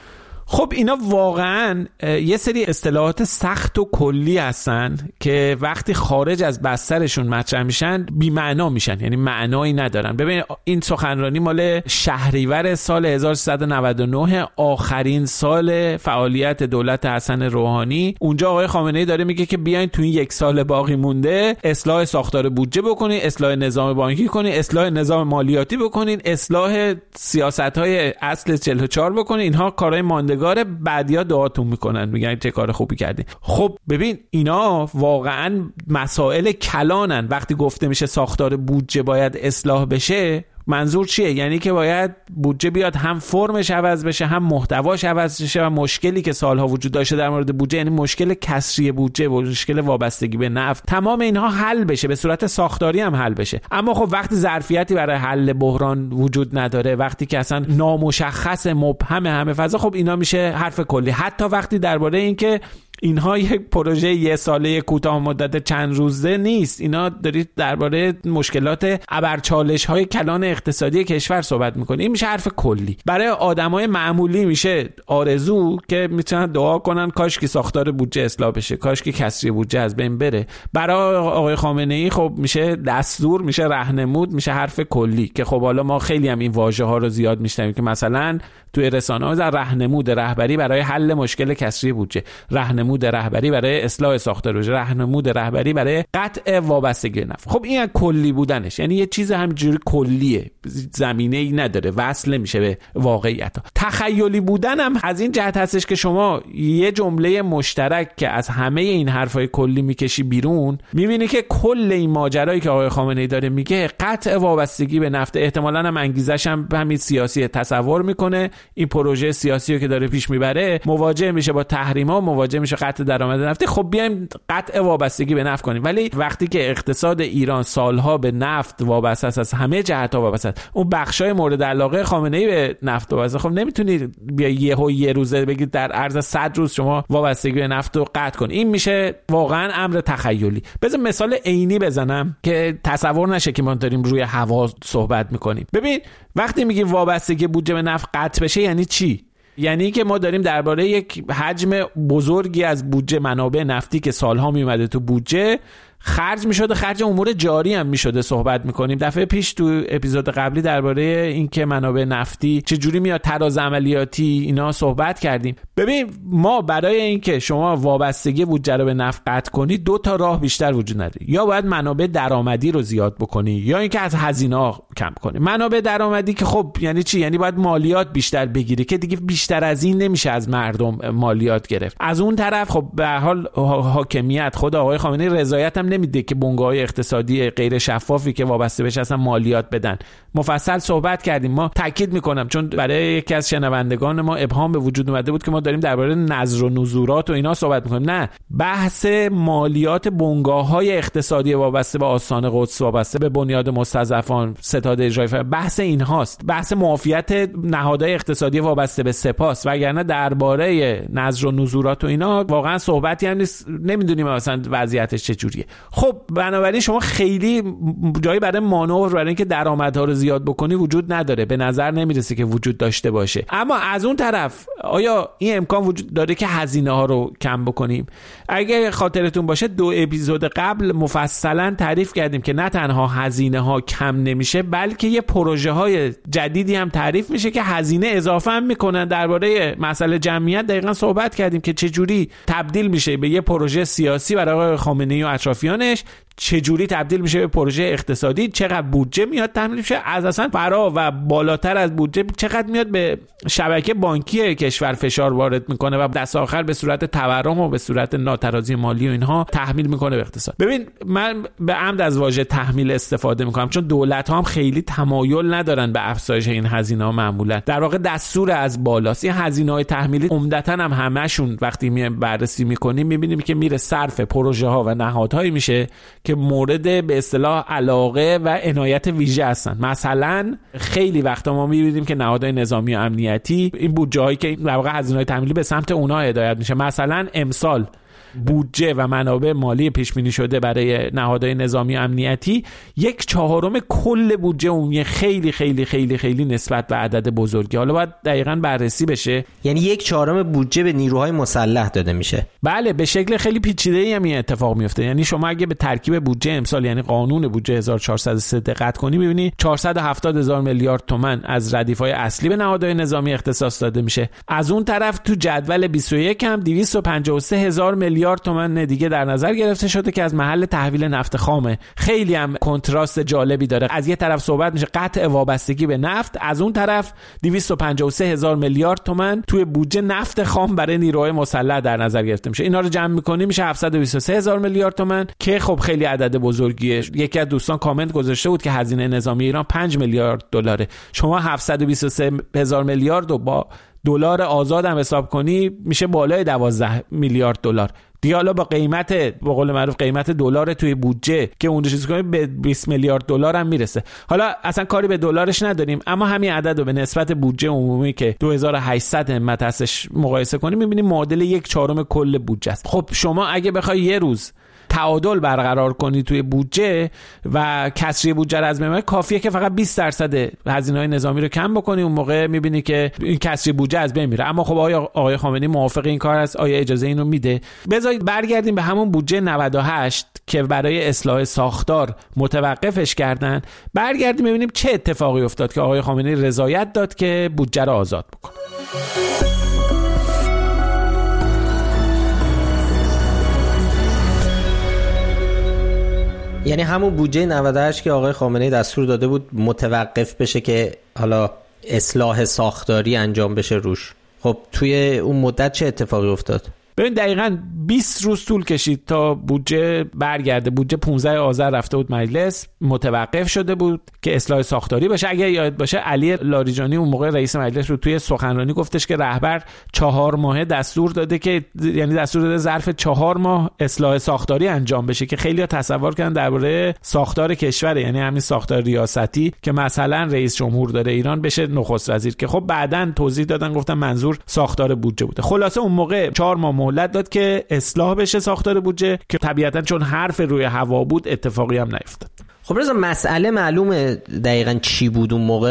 خب اینا واقعا یه سری اصطلاحات سخت و کلی هستن که وقتی خارج از بسترشون مطرح میشن بی معنا میشن، یعنی معنایی ندارن. ببین این سخنرانی مال شهریور سال هزار و سیصد و نود و نه، آخرین سال فعالیت دولت حسن روحانی. اونجا آقای خامنه‌ای داره میگه که بیاین تو این یک سال باقی مونده اصلاح ساختار بودجه بکنین، اصلاح نظام بانکی کنین، اصلاح نظام مالیاتی بکنین، اصلاح سیاست‌های اصل چهل و چهار بکنین. اینها کارهای مانده بعدیا دعاتون میکنن، میگن چه کار خوبی کردین. خب ببین اینا واقعا مسائل کلانن. وقتی گفته میشه ساختار بودجه باید اصلاح بشه، منظور چیه؟ یعنی که باید بودجه بیاد هم فرمش عوض بشه هم محتواش عوض بشه و مشکلی که سالها وجود داشته در مورد بودجه، یعنی مشکل کسری بودجه و مشکل وابستگی به نفت، تمام اینها حل بشه، به صورت ساختاری هم حل بشه. اما خب وقتی ظرفیتی برای حل بحران وجود نداره، وقتی که اصلا نامشخص مبهم همه فضا، خب اینا میشه حرف کلی. حتی وقتی درباره این که اینها یک پروژه یه ساله کوتاه مدت چند روزه نیست، اینا دارید درباره مشکلات ابرچالش‌های کلان اقتصادی کشور صحبت می‌کنید، این میشه حرف کلی. برای آدمای معمولی میشه آرزو که میتونن دعا کنن کاش که ساختار بودجه اصلاح بشه، کاش که کسری بودجه از بین بره. برای آقای خامنه‌ای خب میشه دستور، میشه راهنمود، میشه حرف کلی که خب حالا ما خیلی هم این واژه‌ها رو زیاد میشنویم که مثلا توی رسانه‌ها از راهنمود رهبری برای حل مشکل کسری بودجه، راهنمود رهبری برای اصلاح ساختار بودجه، راهنمود رهبری برای قطع وابستگی نفت. خب این کلی بودنش، یعنی یه چیز همینجوری کلیه، زمینه‌ای نداره، وصل نمیشه به واقعیت. تخیلی بودن هم از این جهت هستش که شما یه جمله مشترک که از همه این حرفای کلی میکشی بیرون، میبینی که کل این ماجرایی که آقای خامنه‌ای داره میگه قطع وابستگی به نفت، احتمالاً هم انگیزش هم همین سیاسی، تصور میکنه این پروژه سیاسی رو که داره پیش میبره مواجه میشه با تحریم‌ها، مواجه میشه قطع درآمد نفتی. خب بیایم قطع وابستگی به نفت کنیم. ولی وقتی که اقتصاد ایران سالها به نفت وابسته است، از همه جهت‌ها وابسته است، اون بخشای مورد علاقه خامنه‌ای به نفت وابسته، خب نمیتونید بیا یهو یه روزه بگید در عرض صد روز شما وابستگی به نفت رو قطع کن. این میشه واقعا امر تخیلی. بذار مثال عینی بزنم که تصور نشه که ما داریم روی هوا صحبت میکنیم. ببین وقتی میگیم وابستگی بودجه به نفت قطع بشه یعنی چی؟ یعنی که ما داریم درباره یک حجم بزرگی از بودجه منابع نفتی که سالها میومده تو بودجه خرج میشده، خرج امور جاری هم میشده صحبت میکنیم. دفعه پیش تو اپیزود قبلی درباره اینکه منابع نفتی چه جوری میاد تراز عملیاتی اینا صحبت کردیم. ببین ما برای اینکه شما وابستگی بودجه رو به نفت قطع کنی دو تا راه بیشتر وجود نداره. یا باید منابع درآمدی رو زیاد بکنی، یا اینکه از هزینه‌ها کم کنیم. منابع درآمدی که خب یعنی چی؟ یعنی باید مالیات بیشتر بگیری که دیگه بیشتر از این نمیشه از مردم مالیات گرفت. از اون طرف خب به هر حال حاکمیت خود آقای خامنه‌ای رضایت هم نمیده که بنگاه‌های اقتصادی غیر شفافی که وابسته بهش اصلا مالیات بدن. مفصل صحبت کردیم. ما تاکید میکنم چون برای یکی از شنوندگان ما ابهام به وجود اومده بود که ما داریم درباره نظر و نزورات و اینا صحبت میکنیم. نه، بحث مالیات بنگاه‌های اقتصادی وابسته به آستان قدس، وابسته به بنیاد مستضعفان، ستاد اجرایی، بحث اینهاست. بحث معافیت نهادهای اقتصادی وابسته به سپاس، وگرنه درباره نظر و نزورات و اینا واقعا صحبتی هم نیست. نمیدونیم مثلا وضعیتش چجوریه. خب بنابراین شما خیلی جایی برای مانور برای اینکه درآمدها رو زیاد بکنی وجود نداره، به نظر نمیرسه که وجود داشته باشه. اما از اون طرف آیا این امکان وجود داره که هزینه ها رو کم بکنیم؟ اگه خاطرتون باشه دو اپیزود قبل مفصلا تعریف کردیم که نه تنها هزینه ها کم نمیشه بلکه یه پروژه های جدیدی هم تعریف میشه که هزینه اضافه هم میکنن. درباره مسئله جمعیت دقیقاً صحبت کردیم که چجوری تبدیل میشه به یه پروژه سیاسی برای آقای خامنه‌ای و اطرافیانش، چجوری تبدیل میشه به پروژه اقتصادی، چقدر بودجه میاد تامین میشه، از اصلا فرا و بالاتر از بودجه چقدر میاد به شبکه بانکی کشور فشار وارد میکنه و دست آخر به صورت تورم و به صورت ناترازی مالی و اینها تحمیل میکنه به اقتصاد. ببین من به عمد از واژه تحمیل استفاده میکنم چون دولت ها هم خیلی تمایل ندارن به افزایش این هزینه ها. معمولا در واقع دستور از بالاست. این هزینه های تحمیلی عمدتاً هم همشون وقتی میایم بررسی میکنیم میبینیم که میره صرف پروژه ها و نهادهایی میشه که مورد به اصطلاح علاقه و عنایت ویژه هستن. مثلا خیلی وقتا ما می‌بینیم که نهادهای نظامی و امنیتی این بودجه‌هایی که در واقع هزینه‌های تمویلی به سمت اونها هدایت میشه. مثلا امسال بودجه و منابع مالی پیش بینی شده برای نهادهای نظامی و امنیتی یک چهارم کل بودجه عمومی، خیلی خیلی خیلی خیلی نسبت به عدد بزرگی. حالا باید دقیقاً بررسی بشه. یعنی یک چهارم بودجه به نیروهای مسلح داده میشه. بله، به شکل خیلی پیچیده‌ای هم این اتفاق میفته. یعنی شما اگه به ترکیب بودجه امسال یعنی قانون بودجه هزار و چهارصد و سه دقت کنی می‌بینی چهارصد و هفتاد هزار میلیارد تومان از ردیف‌های اصلی به نهادهای نظامی اختصاص داده میشه. از اون طرف تو جدول بیست و یک هم دویست و پنجاه و سه هزار میلیارد تومان دیگه در نظر گرفته شده که از محل تحویل نفت خامه. خیلی هم کنتراست جالبی داره. از یه طرف صحبت میشه قطع وابستگی به نفت، از اون طرف دویست و پنجاه و سه هزار میلیارد تومان توی بودجه نفت خام برای نیروهای مسلح در نظر گرفته میشه. اینا رو جمع می‌کنی میشه هفتصد و بیست و سه هزار میلیارد تومان که خب خیلی عدد بزرگیه. یکی از دوستان کامنت گذاشته بود که هزینه نظامی ایران پنج میلیارد دلاره. شما هفتصد و بیست و سه هزار میلیارد رو با دلار آزاد هم حساب کنی میشه بالای دوازده میلیارد دلار. دیگه حالا با قیمت به قول معروف قیمت دلار توی بودجه که اون چیز کنیم به بیست میلیارد دلار هم میرسه. حالا اصلا کاری به دلارش نداریم، اما همین عدد رو به نسبت بودجه عمومی که دو هزار و هشتصد همت هستش مقایسه کنیم میبینیم معادل یک چهارم کل بودجه است. خب شما اگه بخوای یه روز تعادل برقرار کنی توی بودجه و کسری بودجه رو از بین کافیه که فقط بیست درصد هزینه‌های نظامی رو کم بکنی، اون موقع می‌بینی که این کسری بودجه از بین میره. اما خب آیا آقای خامنه‌ای موافق این کار است؟ آیا اجازه اینو میده؟ بذارید برگردیم به همون بودجه نود و هشت که برای اصلاح ساختار متوقفش کردن. برگردیم ببینیم چه اتفاقی افتاد که آقای خامنه‌ای رضایت داد که بودجه رو آزاد بکنه. یعنی همون بودجه نود و هشت که آقای خامنه‌ای دستور داده بود متوقف بشه که حالا اصلاح ساختاری انجام بشه روش. خب توی اون مدت چه اتفاقی افتاد؟ ببین دقیقاً بیست روز طول کشید تا بودجه برگرده. بودجه پانزده آذر رفته بود مجلس، متوقف شده بود که اصلاح ساختاری باشه. اگه یاد باشه علی لاریجانی اون موقع رئیس مجلس رو توی سخنرانی گفتش که رهبر چهار ماه دستور داده که یعنی دستور داده ظرف چهار ماه اصلاح ساختاری انجام بشه که خیلی‌ها تصور کردن درباره ساختار کشور، یعنی همین ساختار ریاستی که مثلا رئیس جمهور داره ایران بشه نخست وزیر، که خب بعداً توضیح دادن گفتن منظور ساختار بودجه بوده. خلاصه اون موقع چهار ماه مهلت داد که اصلاح بشه ساختار بودجه که طبیعتاً چون حرف روی هوا بود اتفاقی هم نیفتاد. خب رضا مسئله معلومه دقیقاً چی بود اون موقع؟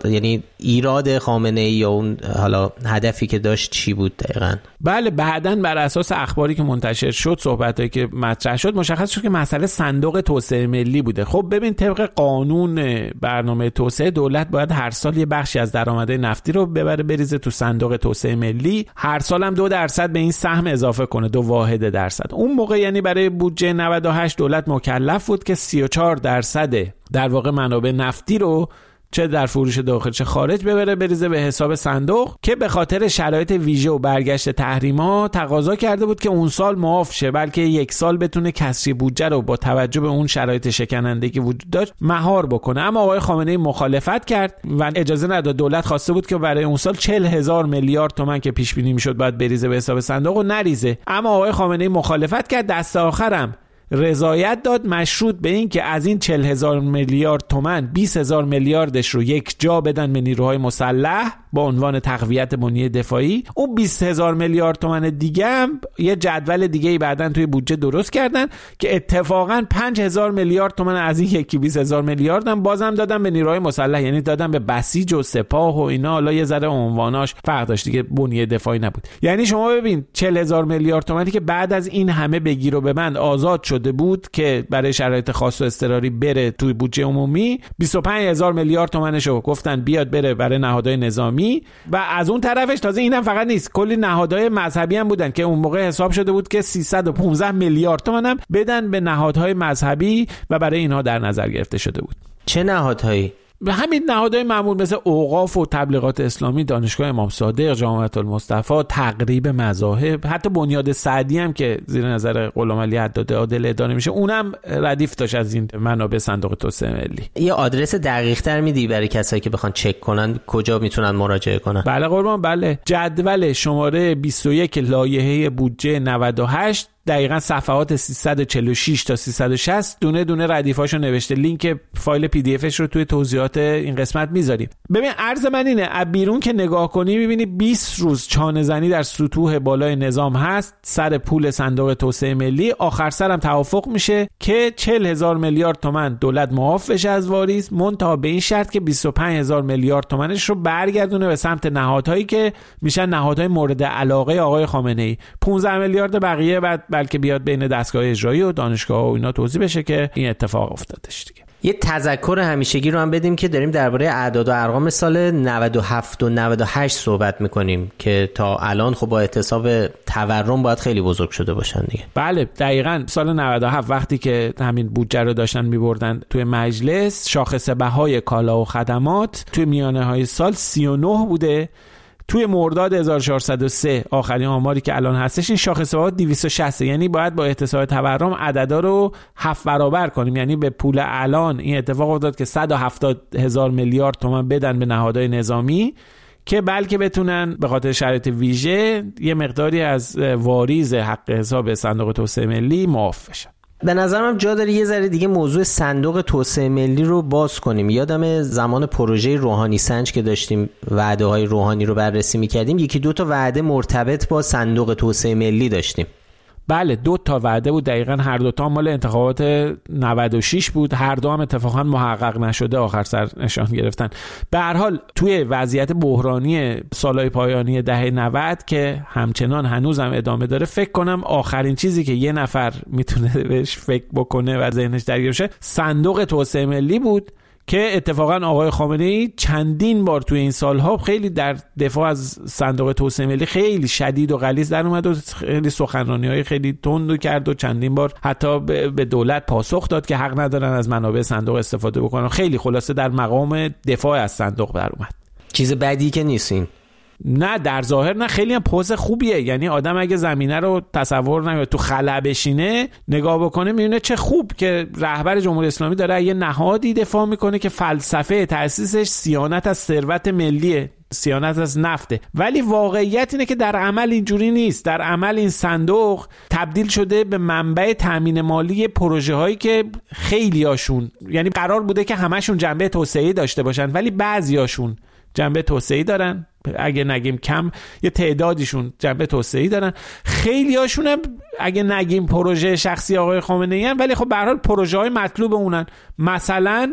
یعنی ایراد خامنه ای یا اون حالا هدفی که داشت چی بود دقیقاً؟ بله، بعداً بر اساس اخباری که منتشر شد، صحبتایی که مطرح شد، مشخص شد که مسئله صندوق توسعه ملی بوده. خب ببین، طبق قانون برنامه توسعه، دولت باید هر سال یه بخشی از درآمدهای نفتی رو ببره بریزه تو صندوق توسعه ملی، هر سال هم دو درصد به این سهم اضافه کنه، دو واحد درصد. اون موقع یعنی برای بودجه نود و هشت دولت مکلف بود که سی و چهار درصد در واقع منابع نفتی رو چه در فروش داخل چه خارج ببره بریزه به حساب صندوق، که به خاطر شرایط ویژه و برگشت تحریما تقاضا کرده بود که اون سال معاف شه، بلکه یک سال بتونه کسری بودجه رو با توجه به اون شرایط شکننده که وجود داشت مهار بکنه. اما آقای خامنه‌ای مخالفت کرد و اجازه نداد. دولت خواسته بود که برای اون سال چهل هزار میلیارد تومان که پیش بینی میشد باید بریزه به حساب صندوق و نریزه. اما آقای خامنه‌ای مخالفت کرد، دست آخرم رضایت داد، مشروط به این که از این چهل هزار میلیارد تومان بیست هزار میلیاردش رو یک جا بدن به نیروهای مسلح با عنوان تقویت بنیه دفاعی. اون بیست هزار میلیارد تومان دیگه هم یه جدول دیگه ای بعدن توی بودجه درست کردن که اتفاقا پنج هزار میلیارد تومان از این یکی بیست هزار میلیارد هم بازم دادن به نیروهای مسلح، یعنی دادن به بسیج و سپاه و اینا. حالا یه ذره عنواناش فرق داشت دیگه، بنیه دفاعی نبود. یعنی شما ببین چهل هزار میلیارد تومانی که بعد از این همه بگیر و ببند آزاد شده بود که برای شرایط خاص و اضطراری بره توی بودجه عمومی، بیست و پنج هزار میلیارد تومانشو گفتن بیاد بره برای نهادهای نظامی. و از اون طرفش تازه اینم فقط نیست، کلی نهادهای مذهبی هم بودن که اون موقع حساب شده بود که سیصد و پانزده میلیارد تومان هم بدن به نهادهای مذهبی و برای اینها در نظر گرفته شده بود. چه نهادهایی؟ همین نهادهای معمول مثل اوقاف و تبلیغات اسلامی، دانشگاه امام صادق، جامعه المصطفی، تقریب مذاهب، حتی بنیاد سعدی هم که زیر نظر غلام علی حداد عادل اداره میشه، اونم ردیف داشت از این منابع صندوق توسعه ملی. یه آدرس دقیق تر میدی برای کسایی که بخوان چک کنن کجا میتونن مراجعه کنن؟ بله قربان، بله. جدول شماره بیست و یک لایحه بودجه نود و هشت دقیقاً صفحات سیصد و چهل و شش تا سیصد و شصت دونه دونه ردیفاشو نوشته. لینک فایل پی دی افش رو توی توضیحات این قسمت میذاریم. ببین عرض من اینه، از بیرون که نگاه کنی میبینی بیست روز چانه زنی در سطوح بالای نظام هست سر پول صندوق توسعه ملی. آخر سرم توافق میشه که چهل هزار میلیارد تومان دولت معاف بشه از واریز، منتها به این شرط که بیست و پنج هزار میلیارد تومانش رو برگردونه به سمت نهادهایی که میشن نهادهای مورد علاقه آقای خامنه‌ای. پانزده میلیارد بقیه بعد بلکه بیاد بین دستگاه اجرایی و دانشگاه و اینا توضیح بشه که این اتفاق افتادش دیگه. یه تذکر همیشگی رو هم بدیم که داریم درباره اعداد و ارقام سال نود و هفت و نود و هشت صحبت میکنیم که تا الان خب با احتساب تورم باید خیلی بزرگ شده باشن دیگه. بله دقیقاً. سال نود و هفت وقتی که همین بودجه رو داشتن میبردن توی مجلس، شاخص بهای کالا و خدمات توی میانه های سال سی و نه بوده. توی مرداد هزار و چهارصد و سه آخرین آماری که الان هستش این شاخص بها دویست و شصت، یعنی باید با احتساب تورم عددا رو هفت برابر کنیم. یعنی به پول الان این اتفاق افتاد که صد و هفتاد هزار میلیارد تومان بدن به نهادهای نظامی که بلکه بتونن به خاطر شرایط ویژه یه مقداری از واریز حق حساب صندوق توسعه ملی معاف بشن. به نظرم جا داره یه ذره دیگه موضوع صندوق توسعه ملی رو باز کنیم. یادم زمان پروژه روحانی سنج که داشتیم وعده های روحانی رو بررسی می‌کردیم، یکی دو تا وعده مرتبط با صندوق توسعه ملی داشتیم. بله دو تا وعده بود دقیقاً، هر دو تا مال انتخابات نود و شش بود، هر دو هم اتفاقا محقق نشده آخر سر نشان گرفتن. به هر حال توی وضعیت بحرانی سالهای پایانی دهه نود که همچنان هنوز هم ادامه داره، فکر کنم آخرین چیزی که یه نفر میتونه بهش فکر بکنه و ذهنش درگیر شه صندوق توسعه ملی بود که اتفاقا آقای خامنه‌ای چندین بار توی این سالها خیلی در دفاع از صندوق توسعه ملی خیلی شدید و غلیظ در اومد و خیلی سخنرانی‌های خیلی تند کرد و چندین بار حتی به دولت پاسخ داد که حق ندارن از منابع صندوق استفاده بکنن. خیلی خلاصه در مقام دفاع از صندوق در اومد. چیز بدی که نیستین. نه در ظاهر نه، خیلی هم پوز خوبیه. یعنی آدم اگه زمینه رو تصور نمی‌کنه تو خلا بشینه نگاه بکنه میبینه چه خوب که رهبر جمهوری اسلامی داره یه نهادی دفاع میکنه که فلسفه تأسیسش صیانت از ثروت ملیه، صیانت از نفته. ولی واقعیت اینه که در عمل اینجوری نیست. در عمل این صندوق تبدیل شده به منبع تامین مالی پروژه هایی که خیلی هاشون، یعنی قرار بوده که همشون جنبه توسعه‌ای داشته باشن ولی بعضیاشون جنبه توسعه‌ای دارن، اگه نگیم کم یه تعدادیشون جنبه توسعه‌ای دارن، خیلی هاشون هم اگه نگیم پروژه شخصی آقای خامنه‌ای ان، ولی خب به هر حال پروژه‌های مطلوب اونن. مثلا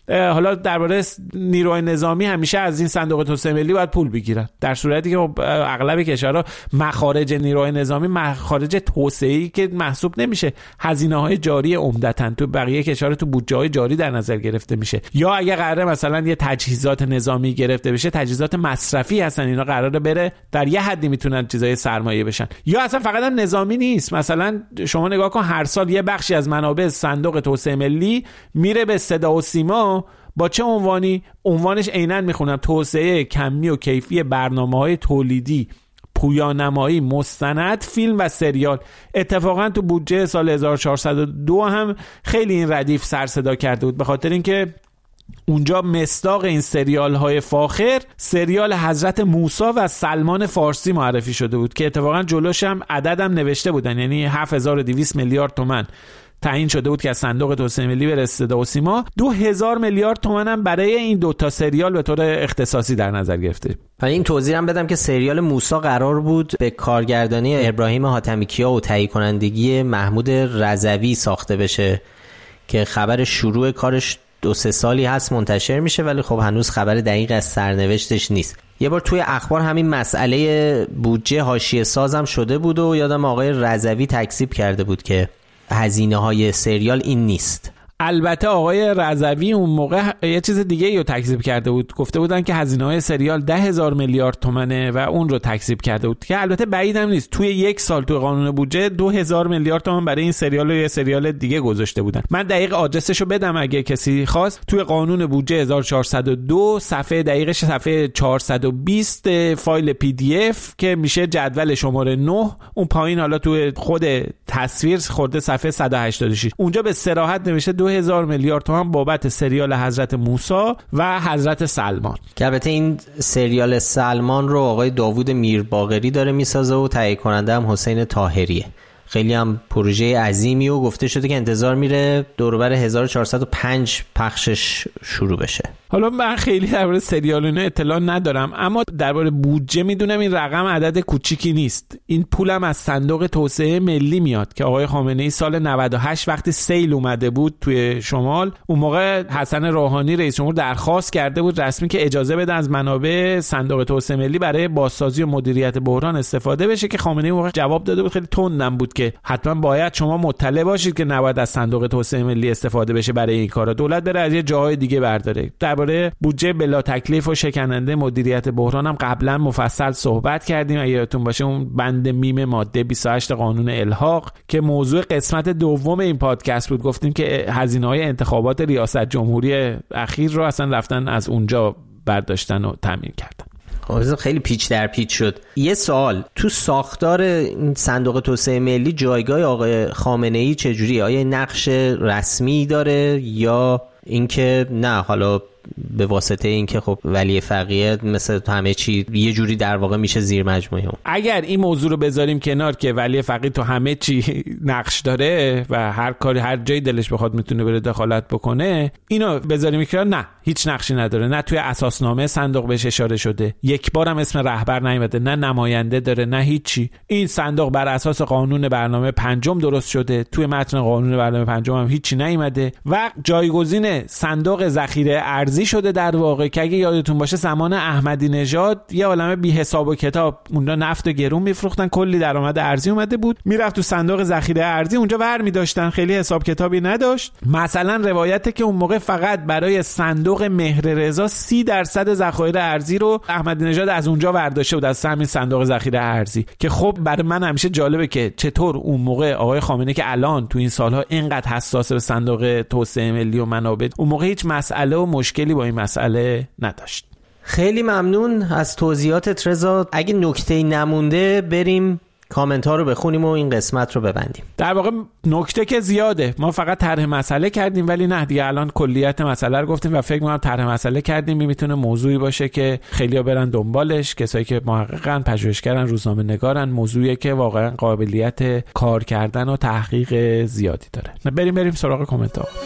حالا درباره نیروهای نظامی همیشه از این صندوق توسعه ملی باید پول بگیرن، در صورتی که اغلب کشورها مخارج نیروهای نظامی مخارج توسعه‌ای که محسوب نمیشه، هزینه‌های جاری عمدتاً تو بقیه کشورها تو بودجه‌های جاری در نظر گرفته میشه، یا اگه قراره مثلا یه تجهیزات نظامی گرفته بشه تجهیزات مصرفی هستن، اینا قراره بره در یه حدی میتونن چیزای سرمایه بشن. یا اصلا فقط هم نظامی نیست، مثلا شما نگاه کن هر سال یه بخشی از منابع صندوق توسعه ملی میره به صدا و سیما با چه عنوانی؟ عنوانش عیناً میخونم توسعه کمی و کیفی برنامه‌های تولیدی، پویانمایی، مستند، فیلم و سریال. اتفاقا تو بودجه سال هزار و چهارصد و دو هم خیلی این ردیف سر صدا کرده بود، به خاطر اینکه اونجا مصداق این سریال های فاخر سریال حضرت موسی و سلمان فارسی معرفی شده بود که اتفاقا جلوش هم عددم نوشته بودن، یعنی هفت هزار و دویست میلیارد تومان تعیین شده بود که از صندوق توسعه ملی بره صدا و سیما. دو هزار میلیارد تومان هم برای این دوتا سریال به طور اختصاصی در نظر گرفته. ولی این توضیح هم بدم که سریال موسی قرار بود به کارگردانی ابراهیم حاتمیکیا و تهیه کنندگی محمود رضوی ساخته بشه که خبر شروع کارش دو سه سالی هست منتشر میشه، ولی خب هنوز خبر دقیق از سرنوشتش نیست. یه بار توی اخبار همین مسئله بودجه حاشیه سازم شده بود و یادم آقای رضوی تکذیب کرده بود که هزینه های سریال این نیست. البته آقای رضوی اون موقع یه چیز دیگه رو تکذیب کرده بود، گفته بودن که هزینه های سریال ده هزار میلیارد تومنه و اون رو تکذیب کرده بود که البته بعید هم نیست. توی یک سال توی قانون بودجه دو هزار میلیارد تومان برای این سریال و یه سریال دیگه گذاشته بودن. من دقیق آدرسشو بدم اگه کسی خواست. توی قانون بودجه هزار و چهارصد و دو صفحه دقیقش صفحه چهارصد و بیست فایل پی دی اف که میشه جدول شماره نه، اون پایین حالا توی خود تصویر خورده صفحه صد و هشتاد و شش، اونجا به صراحت نوشته دو هزار میلیارد تومان بابت سریال حضرت موسی و حضرت سلمان. که البته این سریال سلمان رو آقای داوود میرباقری داره میسازه و تهیه کننده هم حسین طاهریه. خیلی هم پروژه عظیمی و گفته شده که انتظار میره دور و بر هزار و چهارصد و پنج پخشش شروع بشه. حالا من خیلی درباره سریال اینا اطلاع ندارم، اما درباره بودجه میدونم این رقم عدد کوچیکی نیست. این پولم از صندوق توسعه ملی میاد که آقای خامنه ای سال نود و هشت وقتی سیل اومده بود توی شمال، اون موقع حسن روحانی رئیس جمهور درخواست کرده بود رسمی که اجازه بده از منابع صندوق توسعه ملی برای بازسازی و مدیریت بحران استفاده بشه، که خامنه ای اون موقع جواب داده بود، خیلی تندم بود که حتما باید شما مطلع باشید که نباید از صندوق توسعه ملی استفاده بشه برای این کارا، دولت بره از یه جاهای دیگه برداره. درباره بودجه بلا تکلیف و شکننده مدیریت بحران هم قبلا مفصل صحبت کردیم، اگه یادتون باشه اون بند میم ماده بیست و هشت قانون الحاق که موضوع قسمت دوم این پادکست بود، گفتیم که هزینه‌های انتخابات ریاست جمهوری اخیر رو اصلا رفتن از اونجا برداشتن و تامین کردن. خیلی پیچ در پیچ شد. یه سوال، تو ساختار این صندوق توسعه ملی جایگاه آقای خامنه ای چجوریه؟ آیا نقش رسمی داره یا اینکه نه حالا به واسطه اینکه خب ولی فقیه مثل همه چی یه جوری در واقع میشه زیر مجموعه اون؟ اگر این موضوع رو بذاریم کنار که ولی فقیه تو همه چی نقش داره و هر کاری هر جای دلش بخواد میتونه بره دخالت بکنه، اینو بذاریم کنار، نه هیچ نقشی نداره، نه توی اساسنامه صندوق بهش اشاره شده، یک بارم اسم رهبر نیومده، نه نماینده داره، نه هیچی. این صندوق بر اساس قانون برنامه پنجم درست شده، توی متن قانون برنامه پنجم هم هیچی نیومده و جایگزین صندوق ذخیره ارزی شده در واقع، که اگه یادتون باشه زمان احمدی نژاد یه عالمه بی حساب و کتاب اونجا نفت و گرون میفروختن، کلی درآمد ارزی اومده بود میرفت تو صندوق ذخیره ارزی، اونجا ور می‌داشتن، خیلی حساب کتابی نداشت. مثلا روایته که اون موقع فقط برای صندوق مهر رضا سی درصد ذخایر ارزی رو احمدی نژاد از اونجا ورداشته بود، از همین صندوق ذخیره ارزی، که خب برای من همیشه جالبه که چطور اون موقع آقای خامنه‌ای که الان تو این سالها اینقدر حساس به صندوق توسعه ملی و منابع، اون موقع هیچ مسئله و مشکلی با این مسئله نداشت. خیلی ممنون از توضیحاتت رضا. اگه نکته‌ای نمونده بریم کامنت ها رو بخونیم و این قسمت رو ببندیم. در واقع نکته که زیاده، ما فقط طرح مسئله کردیم، ولی نه دیگه الان کلیت مسئله رو گفتیم و فکر می‌کنم طرح مسئله کردیم میتونه موضوعی باشه که خیلی‌ها برن دنبالش، کسایی که محققن، پژوهشگرن، روزنامه‌نگارن، موضوعی که واقعا قابلیت کار کردن و تحقیق زیادی داره. بریم بریم سراغ کامنت ها.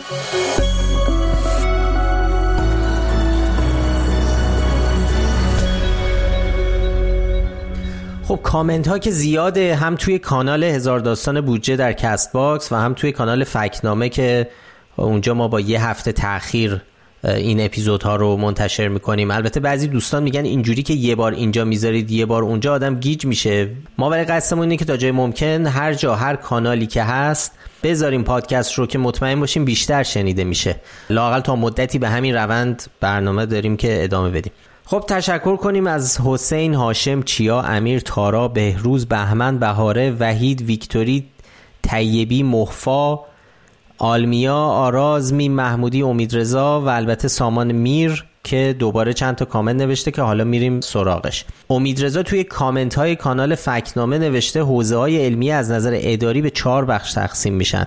خب کامنت ها که زیاده، هم توی کانال هزار داستان بودجه در کست باکس و هم توی کانال فکتنامه که اونجا ما با یه هفته تأخیر این اپیزودها رو منتشر میکنیم. البته بعضی دوستان میگن اینجوری که یه بار اینجا میذارید یه بار اونجا آدم گیج میشه. ما ولی قصدمون اینه که تا جای ممکن هر جا هر کانالی که هست بذاریم پادکست رو که مطمئن باشیم بیشتر شنیده میشه. لااقل تا مدتی به همین روند برنامه داریم که ادامه بدیم. خب تشکر کنیم از حسین، هاشم، چیا، امیر، تارا، بهروز، بهمن، بهاره، وحید، ویکتوری، طیبی، مخفا، آلمیا، آراز، میم محمودی، امیدرضا و البته سامان میر که دوباره چند تا کامنت نوشته که حالا میریم سراغش. امیدرضا توی کامنت های کانال فکتنامه نوشته حوزه های علمی از نظر اداری به چهار بخش تقسیم میشن: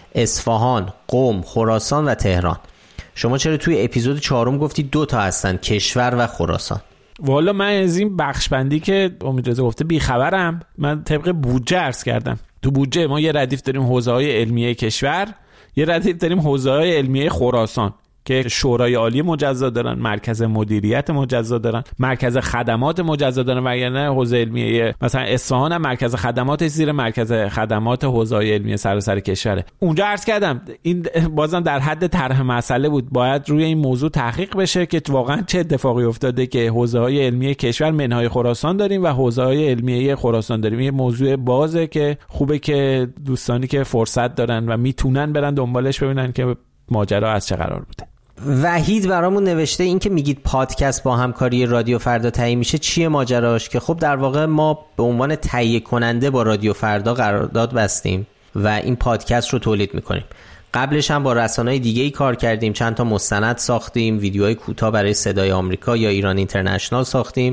اصفهان، قم، خراسان و تهران. شما چرا توی اپیزود چهارم گفتی دو تا هستن، کشور و خراسان؟ والا من از این بخش بندی که امیدرضا گفته بیخبرم. من طبق بودجه عرض کردم. تو بودجه ما یه ردیف داریم حوزه های علمیه کشور، یه ردیف داریم حوزه های علمیه خراسان که شورای عالی مجزا دارن، مرکز مدیریت مجزا دارن، مرکز خدمات مجزا دارن و یعنی حوزه علمیه مثلا اصفهان هم مرکز خدمات زیر مرکز خدمات حوزه علمیه سراسر کشوره. اونجا عرض کردم این بازم در حد طرح مسئله بود، باید روی این موضوع تحقیق بشه که واقعا چه اتفاقی افتاده که حوزه های علمیه کشور منهای خراسان داریم و حوزه های علمیه خراسان داریم. این موضوع بازه که خوبه که دوستانی که فرصت دارن و میتونن برن دنبالش ببینن که ماجرا از چه قرار بوده. وحید برامون نوشته این که میگید پادکست با همکاری رادیو فردا تهیه میشه چیه ماجراش؟ که خب در واقع ما به عنوان تهیه کننده با رادیو فردا قرارداد بستیم و این پادکست رو تولید میکنیم. قبلش هم با رسانه‌های دیگه‌ای کار کردیم، چند تا مستند ساختیم، ویدیوهای کوتاه برای صدای آمریکا یا ایران اینترنشنال ساختیم،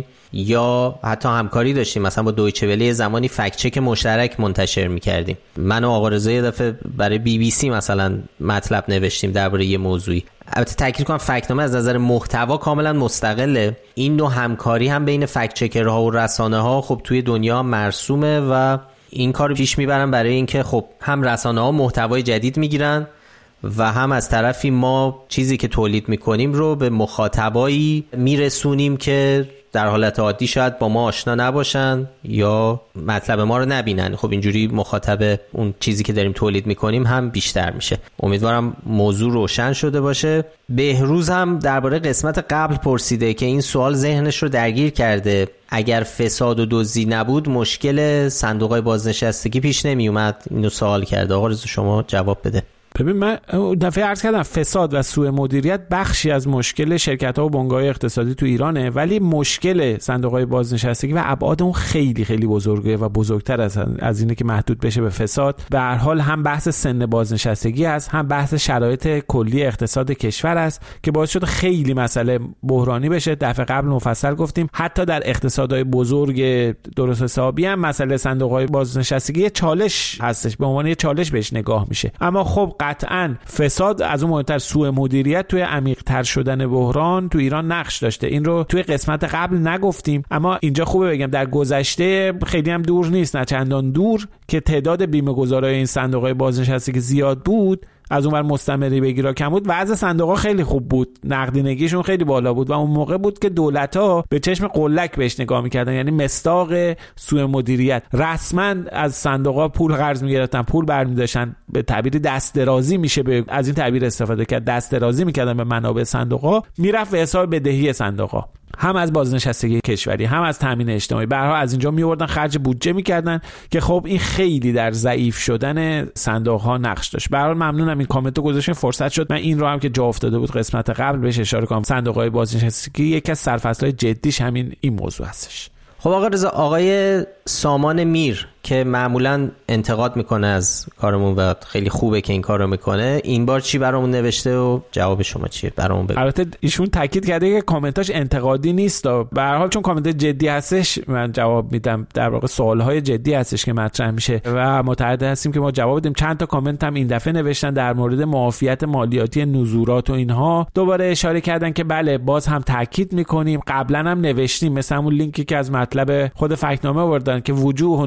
یا حتی همکاری داشتیم مثلا با دویچه وله زمانی فکت چک مشترک منتشر می‌کردیم. من و آقا رضا یه دفعه برای بی بی سی مثلا مطلب نوشتیم درباره یه موضوعی. البته تاکید کنم فکت‌نامه از نظر محتوا کاملا مستقله. این نوع همکاری هم بین فکت چکرها و رسانه‌ها خب توی دنیا مرسومه و این کار پیش میبرن برای اینکه خب هم رسانه‌ها محتوای جدید میگیرن و هم از طرفی ما چیزی که تولید میکنیم رو به مخاطبایی میرسونیم که در حالت عادی شاید با ما آشنا نباشن یا مطلب ما رو نبینن. خب اینجوری مخاطب اون چیزی که داریم تولید میکنیم هم بیشتر میشه. امیدوارم موضوع روشن شده باشه. بهروز هم درباره قسمت قبل پرسیده که این سوال ذهنش رو درگیر کرده. اگر فساد و دزدی نبود مشکل صندوق‌های بازنشستگی پیش نمی اومد. اینو سوال کرده. آقا رضا شما جواب بده. ببین من دفعه عرض کردم فساد و سوء مدیریت بخشی از مشکل شرکت‌ها و بنگاه‌های اقتصادی تو ایرانه، ولی مشکل صندوق‌های بازنشستگی و ابعاد اون خیلی خیلی بزرگه و بزرگتر از از اینه که محدود بشه به فساد. به هر حال هم بحث سن بازنشستگی است، هم بحث شرایط کلی اقتصاد کشور است که باعث شده خیلی مسئله بحرانی بشه. دفعه قبل مفصل گفتیم حتی در اقتصادهای بزرگ درست حسابی هم مسئله صندوق‌های بازنشستگی چالش هستش، به عنوان یه چالش بهش نگاه میشه. اما خب قطعاً فساد از اون مهمتر سوء مدیریت توی عمیق‌تر شدن بحران تو ایران نقش داشته. این رو توی قسمت قبل نگفتیم، اما اینجا خوبه بگم در گذشته خیلی هم دور نیست، نه چندان دور، که تعداد بیمه‌گذارای این صندوق‌های بازنشستگی زیاد بود، از اونور مستمری بگیرا کم بود، وضع صندوق‌ها خیلی خوب بود، نقدینگیشون خیلی بالا بود و اون موقع بود که دولت‌ها به چشم قلک بهش نگاه می‌کردن، یعنی مصداق سوء مدیریت. رسما از صندوق‌ها پول قرض می‌گرفتن، پول برمی‌داشتن، به تعبیر دست درازی میشه به از این تعبیر استفاده کرد، دست درازی می‌کردن به منابع صندوق‌ها، میرفت به حساب بدهی صندوق‌ها، هم از بازنشستگی کشوری هم از تامین اجتماعی. به هر حال از اینجا میوردن خرج بودجه می‌کردن که خب این خیلی در ضعیف شدن صندوق‌ها نقش داشت. به هر حال ممنونم این کامنتو گذاشتین، فرصت شد من این رو هم که جا افتاده بود قسمت قبل بهش اشاره کنم. صندوق‌های بازنشستگی یکی از سرفصل‌های جدیش همین این موضوع هستش. خب آقا رضا، آقای سامان میر که معمولا انتقاد میکنه از کارمون و خیلی خوبه که این کارو میکنه، این بار چی برامون نوشته و جواب شما چیه؟ برامون بگو. البته ایشون تاکید کرده که کامنتاش انتقادی نیست، به هر حال چون کامنت جدی هستش من جواب میدم، در واقع سوالهای جدی هستش که مطرح میشه و متعهد هستیم که ما جواب بدیم. چند تا کامنت هم این دفعه نوشتن در مورد معافیت مالیاتی نزورات و اینها، دوباره اشاره کردن که بله باز هم تاکید میکنیم، قبلا هم نوشتیم، مثلا اون لینکی که از مطلب خود فکت‌نامه آوردن که وجوه و نزورات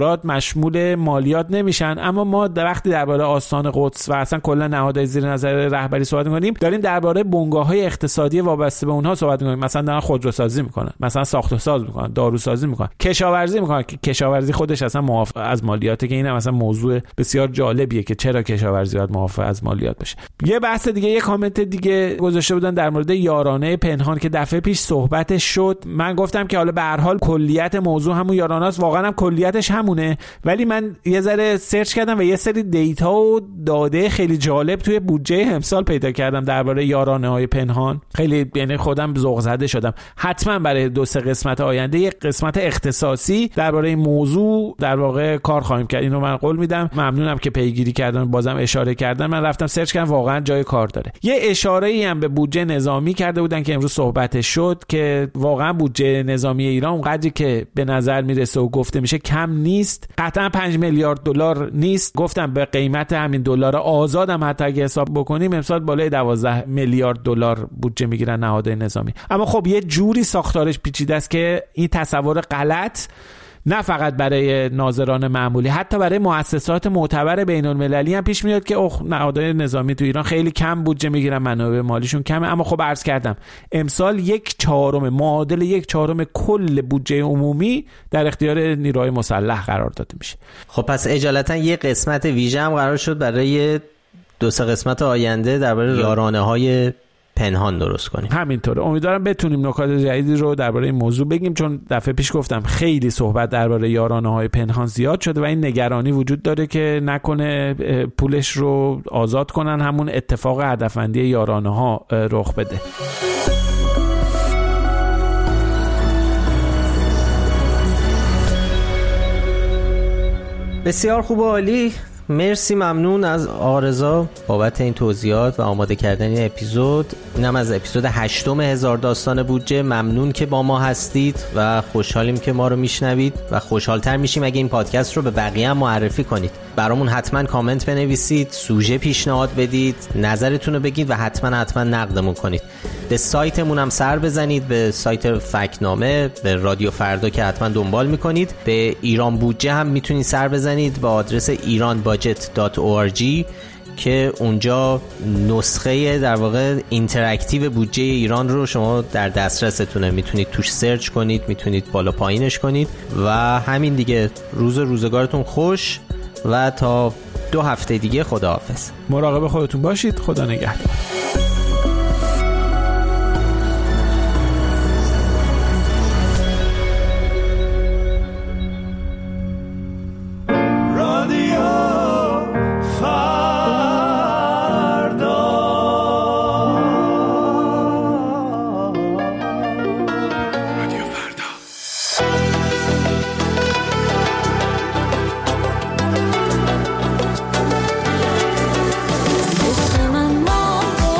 ایراد مشمول مالیات نمیشن. اما ما در وقتی درباره آستان قدس و اصلا کلا نهادهای زیر نظر رهبری صحبت می‌کنیم، داریم درباره بنگاه‌های اقتصادی وابسته به اونها صحبت می‌کنیم. مثلا دارن خودروسازی می‌کنن، مثلا ساخت و ساز می‌کنن، داروسازی می‌کنن، کشاورزی می‌کنن که کشاورزی خودش اصلا معاف از مالیاته، که اینم مثلا موضوع بسیار جالبیه که چرا کشاورزی باید معاف از مالیات بشه. یه بحث دیگه، یه کامنت دیگه گذاشته بودن در مورد یارانه پنهان که دفعه پیش صحبتش شد. من گفتم که حالا به هر حال کلیت موضوع همون یارانه است، واقعا هم کلیتش همونه، ولی من یه ذره سرچ کردم و یه سری دیتا و داده خیلی جالب توی بودجه امسال پیدا کردم درباره یارانه‌های پنهان. خیلی یعنی خودم ذوق زده شدم. حتما برای دو سه قسمت آینده یک قسمت اختصاصی درباره این موضوع در واقع کار خواهیم کرد. اینو من قول میدم. ممنونم که پیگیری کردن، بازم اشاره کردن. من رفتم سرچ کردم، واقعا جای کار داره. یه اشاره‌ای هم به بودجه نظامی کرده بودن که امروز صحبتش شد که واقعا بودجه نظامی ایران اونقدری که به نظر میرسه و گفته میشه کم نیست. قطعا پنج میلیارد دلار نیست. گفتم به قیمت همین دلار آزاد هم حتی اگه حساب بکنیم امسال بالای دوازده میلیارد دلار بودجه میگیرن نهادهای نظامی. اما خب یه جوری ساختارش پیچیده است که این تصور غلط نه فقط برای ناظران معمولی، حتی برای مؤسسات معتبر بین المللی هم پیش میاد که اوه نهادهای نظامی تو ایران خیلی کم بودجه میگیرن، منابع مالیشون کمه. اما خب عرض کردم امسال یک چهارم، معادل یک چهارم کل بودجه عمومی در اختیار نیروهای مسلح قرار داده میشه. خب پس اجالتا یه قسمت ویژه هم قرار شد برای دو سه قسمت آینده درباره یارانه‌های پنهان درست کنیم. همینطوره. امیدوارم بتونیم نکات جدیدی رو درباره این موضوع بگیم، چون دفعه پیش گفتم خیلی صحبت درباره یارانه‌های پنهان زیاد شده و این نگرانی وجود داره که نکنه پولش رو آزاد کنن، همون اتفاق هدفمندی یارانه‌ها رخ بده. بسیار خوب و عالی. مرسی، ممنون از آرزا بابت این توضیحات و آماده کردن این اپیزود. اینم از اپیزود هشتم هزار داستان بودجه. ممنون که با ما هستید و خوشحالیم که ما رو میشنوید و خوشحالتر میشیم اگه این پادکست رو به بقیه هم معرفی کنید. برامون حتما کامنت بنویسید، سوژه پیشنهاد بدید، نظرتون رو بگید و حتما حتما نقدمون کنید. به سایتمون هم سر بزنید، به سایت فکتنامه، به رادیو فردا که حتما دنبال میکنید. به ایران بودجه هم میتونید سر بزنید با آدرس ایران باجت دات او آر جی که اونجا نسخه در واقع اینتراکتیو بودجه ایران رو شما در دسترستونه، میتونید توش سرچ کنید، میتونید بالا پایینش کنید و همین دیگه. روز روزگارتون خوش و تا دو هفته دیگه خداحافظ. مراقب خودتون باشید. خدا نگهدار. من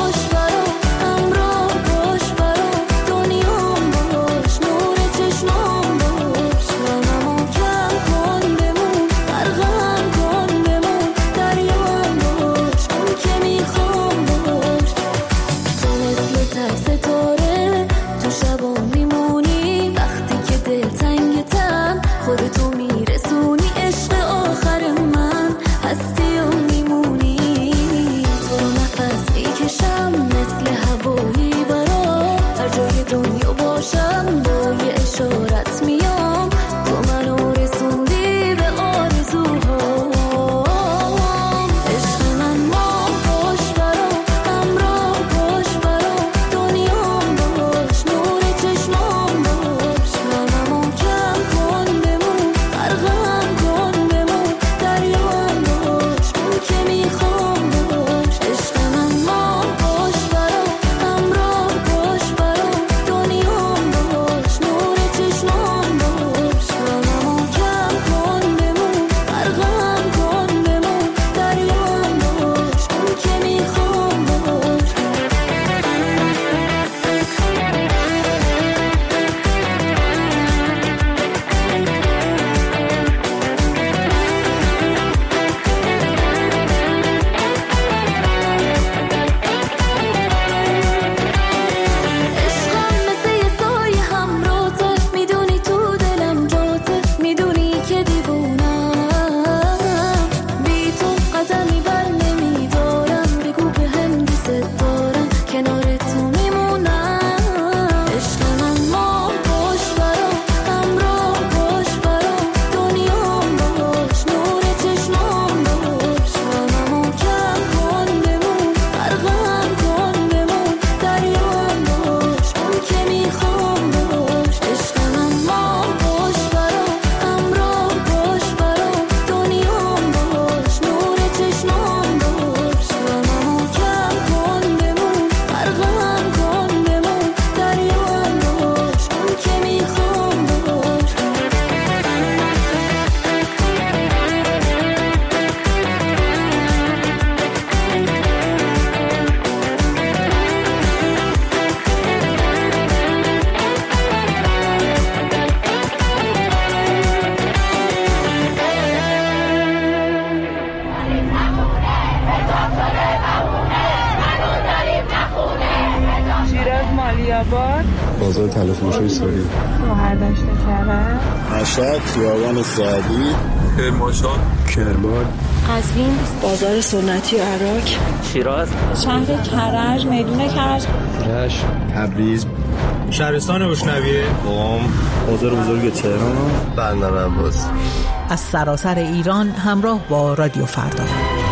علی آباد، بازار تلفروشی ساری، مهردشت کرج، مشهد، خیابان سعدی، کرمانشاه، کرمان، قزوین، بازار سنتی و عراق، شیراز، شهر کرج، میدون کرج، رشت، تبریز، شهرستان روشنویه، قم، بازار بزرگ تهران، بندر عباس. از سراسر ایران همراه با رادیو فردا.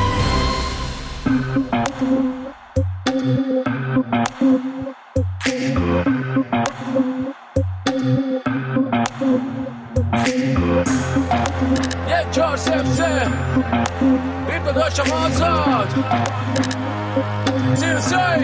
یک چهار سف سه بیت داشتم آزاد زیر سای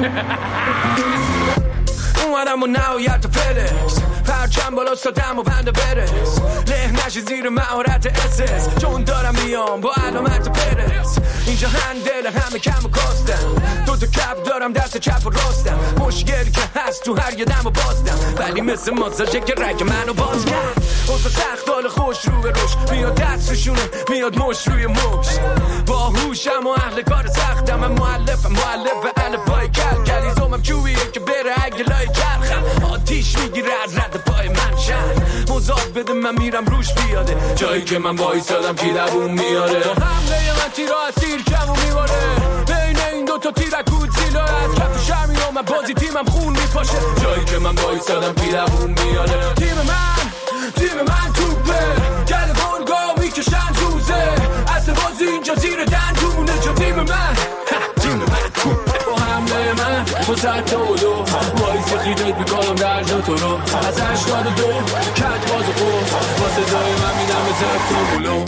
اومدم و نهایت فلکس پرچم بالا ستم و پنده برس له نشی زیر مهارت اسس چون دارم میام با علامت پرس اینجا هندل همه کم و کاستم دو تا کپ دارم دست چپ و راستم مشکلی که هست تو هر یه دم و بازدم ولی مثل ماساژه که رگ منو باز کرد اوزا سخت حال خوش رو به روش میاد دست روشونه میاد مش روی مش با هوشم و اهل کار سختم من مؤلفم مؤلف الفبای کل کلیزومم چوبیه که بره اگه لای چرخم آتیش میگیره از رد پای من شد مزاد بده من میرم روش بیاده جایی که من وایسادم کی دووم میاره با حمله من تیرا از تیر کمو میباره بین این دوتا تیرک بود زیلا از کف شرمی و من بازی تیمم خون میپاشه جایی که من وایسادم کی دووم میاره تیم من تیم من توپه گل گلگا میکشن روزه اصل بازی اینجا زیر دندونه جا تیم من تیم من توپه با حمله من با سرد دولو وایسی خیدت میکنم در جا تو رو از هشتاد و دو کت باز و خود با صدای من میدم به زفت و بلو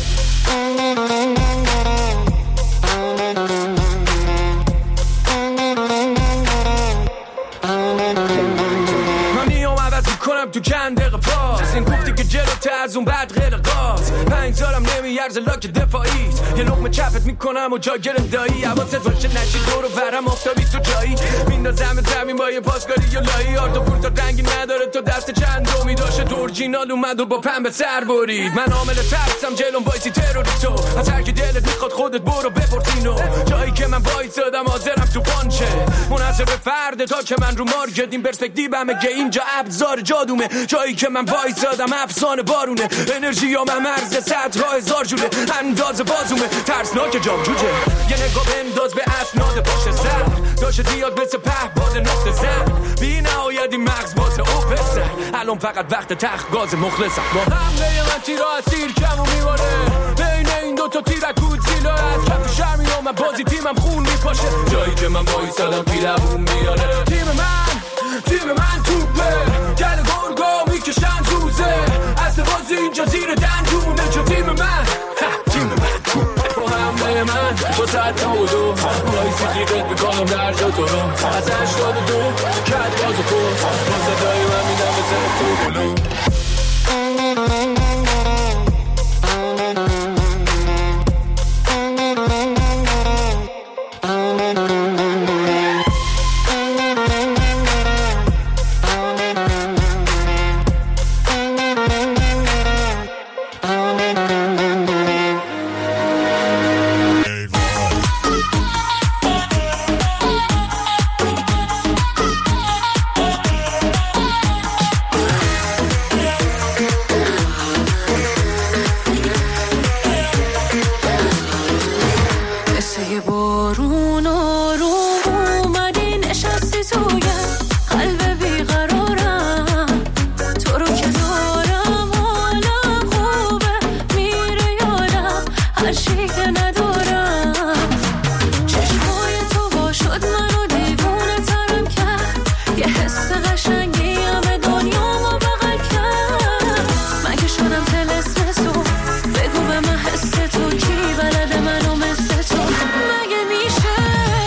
کنم تو چند دقیقه پاس این گفتی که جلوته از اون بعد غیر قاس پنج سالم نمیارزه لاک دفاعیت یه لقمه چپت میکنم و جا گرم دایی حواست باشه نشی دور و برم آفتابی تو جایی میندازم زمین با یه پاسکاری یا لایی آرد و پورتا رنگی نداره تو دست چند دومی داشته تو اورجینال اومد و با پنبه سر برید من عامل ترسم جلوم وایسی تروریستو از هر کی دلت میخواد خودت برو بپرسینو جایی که من وایسادم حاضرم تو پانچه منحصر به فرد تا که من رو مارکت این پرسپکتیومه که اینجا ابزار جادومه جایی که من وایسادم افسانه بارونه انرژی ها من مرز صدها هزار جوله انداز بازومه ترسناک جام جوجه یه نگاه بنداز به اسناد باشه سر داشته دیاد مثل پهباد نقطه زن بی نهایت این مغز بازه او پسر الان فقط وقت تخت گاز مخلصم با حمله من تیرا از تیر کمو میباره بین این دوتا تیرک بود زیلا از کف شرمی و من بازی تیمم خون میپاشه جایی که من وایسادم کی دووم میاره تیم من تیم من توپه گل گلگا میکشن روزه اصل بازی اینجا زیر دندونه جا تیم من تیم من توپه با حمله من با سرد دولو وایسی خیدت میکنم در جا تو رو از هشتاد و دو کت باز و خود با صدای من میدم به زفت و بلو بگو به من حس تو کی بلده منو مثل تو مگه میشه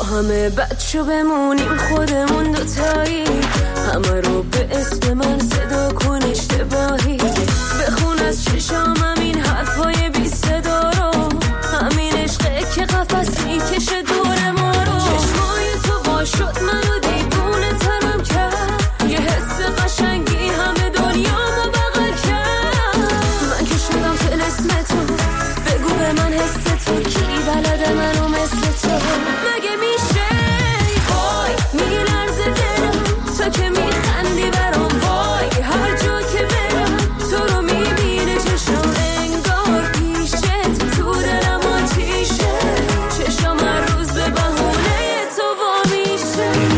همه بچه بمونیم خودمون دوتایی، همه رو به اسم من صدا کن اشتباهی، بخون از چشامم این حرفای بی صدا رو، همین عشقه که قفس میکشه دور ما رو. چشمای تو با شد منو دیوونه ترم کرد، یه حس قشنگی همه دنیامو بغل کرد. من که شدم طلسم تو، بگو به من حس تو، کی بلده منو مثل تو؟ مگه میشه؟ وای میلرزه دلم تو که میخندی برام، وای هر جا که برم تو رو میبینه چشم، انگار پیشت تو دلم آتیشه، چشم هر روز به بهونه تو وا میشه.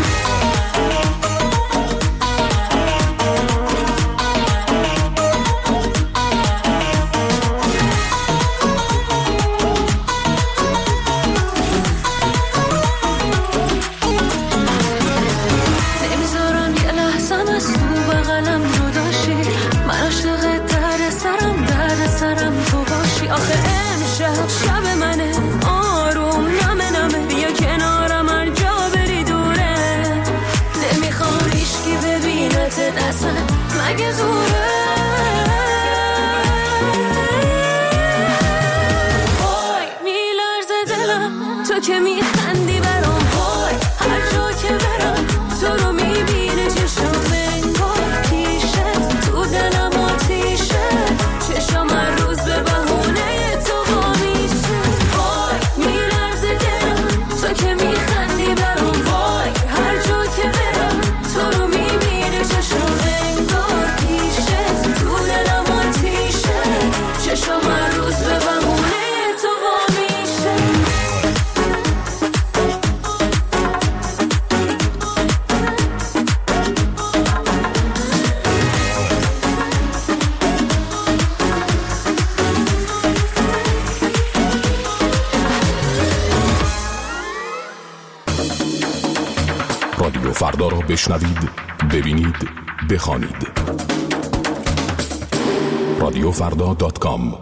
آخه امشب شب منه، آروم نمه نمه، بیا کنارم هر جا بری دوره، نمیخوام هیچکی ببینت اصلا مگه زوره. وای میلرزه دلم تو که میخندی برام، وای هر جا که برم تو رو میبینه چشم، انگار پیشت تو دلم آتیشه، چشم هر روز به بهونه که میخندی برام، وای هر جا که برم تو رو میبینه چشم، انگار پیشت تو دلم آتیشه، چشم هر روز به بهونه تو وا میشه. رادیو فردا را بشنوید، ببینید، بخوانید. رادیو فردا دات کام.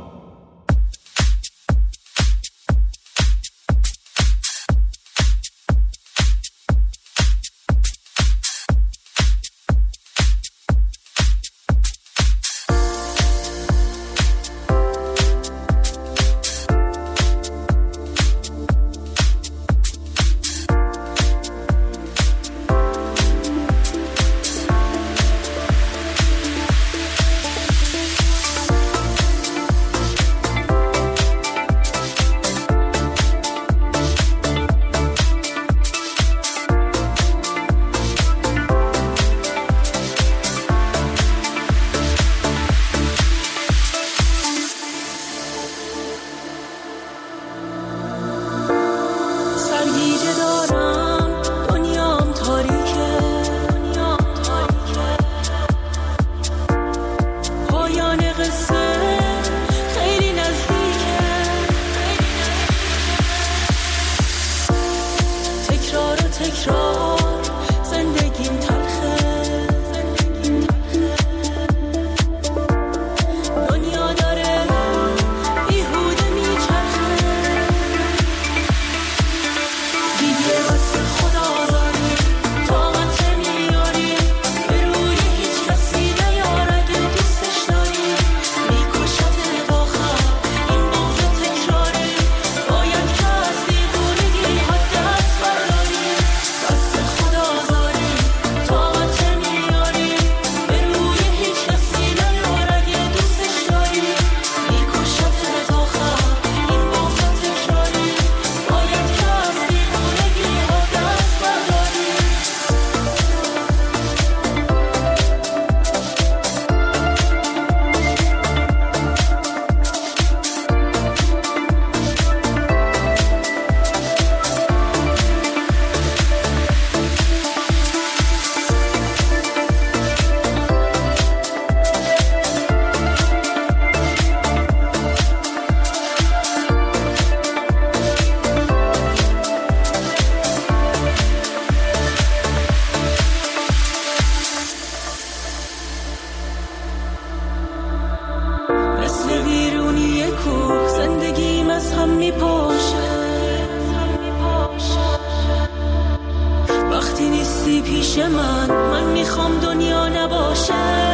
میخوام دنیا نباشه.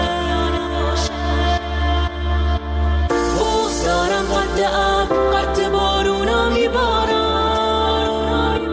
بغض دارم قد ابر قد بارونا میبارم.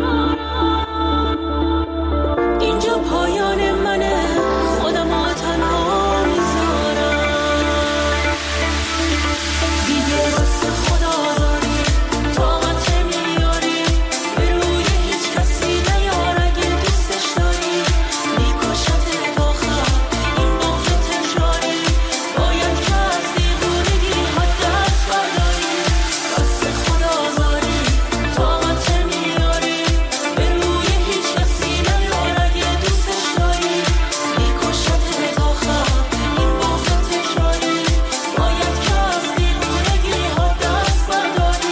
اینجا پایان منه، خودم ها تنها میذارم. دیگه واسه خدا آزاری طاقت میاری، به روی هیچ کسی نیار اگه دوستش داری. میکشت تا خب این بغض تکراری، باید که از دیوونگی ها دست برداری. واسه خدا آزاری طاقت میاری، به روی هیچ کسی نیار اگه دوستش داری. میکشت تا خب این بغض تکراری، باید که از دیوونگی ها دست برداری.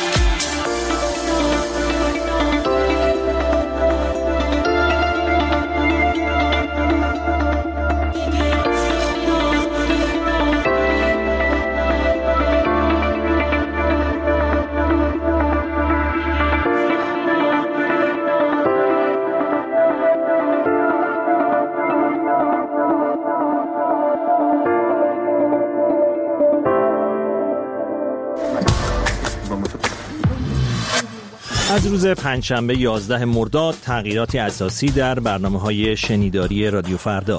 از روز پنجشنبه یازده مرداد تغییراتی اساسی در برنامه‌های شنیداری رادیو فردا.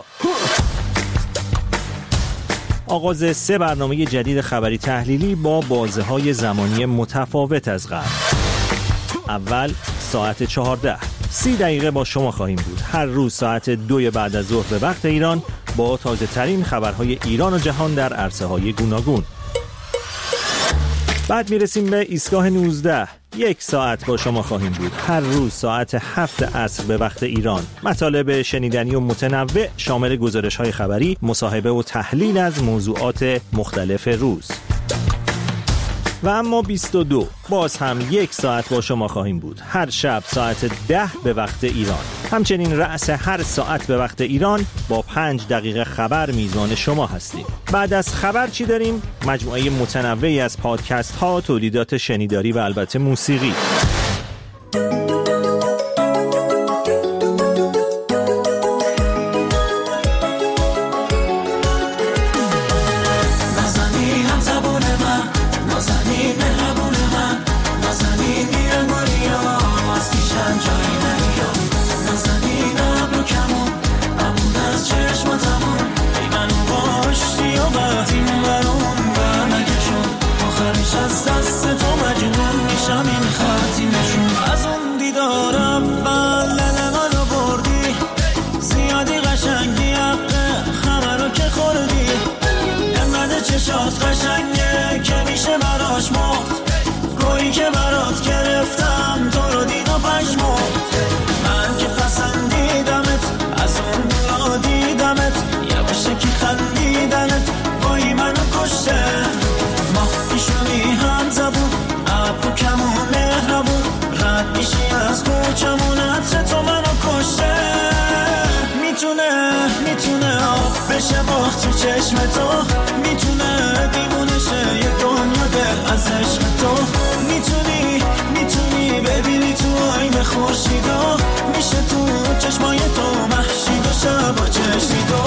آغاز سه برنامه جدید خبری تحلیلی با بازه‌های زمانی متفاوت از قبل. اول ساعت چهارده، سی دقیقه با شما خواهیم بود. هر روز ساعت دو بعد از ظهر به وقت ایران با تازه ترین خبرهای ایران و جهان در عرصه‌های گوناگون. بعد میرسیم به ایستگاه نوزده. یک ساعت با شما خواهیم بود. هر روز ساعت هفت عصر به وقت ایران. مطالب شنیدنی و متنوع شامل گزارش‌های خبری، مصاحبه و تحلیل از موضوعات مختلف روز. و اما بیست و دو باز هم یک ساعت با شما خواهیم بود. هر شب ساعت ده به وقت ایران. همچنین رأس هر ساعت به وقت ایران با پنج دقیقه خبر میزبان شما هستیم. بعد از خبر چی داریم؟ مجموعه متنوعی از پادکست ها، تولیدات شنیداری و البته موسیقی. چشات قشنگه که میشه براش مرد، گویی که برات گرفتم تو رو دید و پشمرد. من که پسندیدمت از اون دورا دیدمت، یواشکی خندیدنت وای منو کشته. ما پیشونی هم زبون ابرو کمون مهربون، رد میشی از کوچمون عطر تو منو کشته. میتونه میتونه آب بشه باخت تو چشم تو، میتونه دیوونشه یه دنیا دل از عشق تو. میتونی میتونی ببینی تو آینه خورشیدو، میشه تو چشمای تو محشید و شبا چشیدو.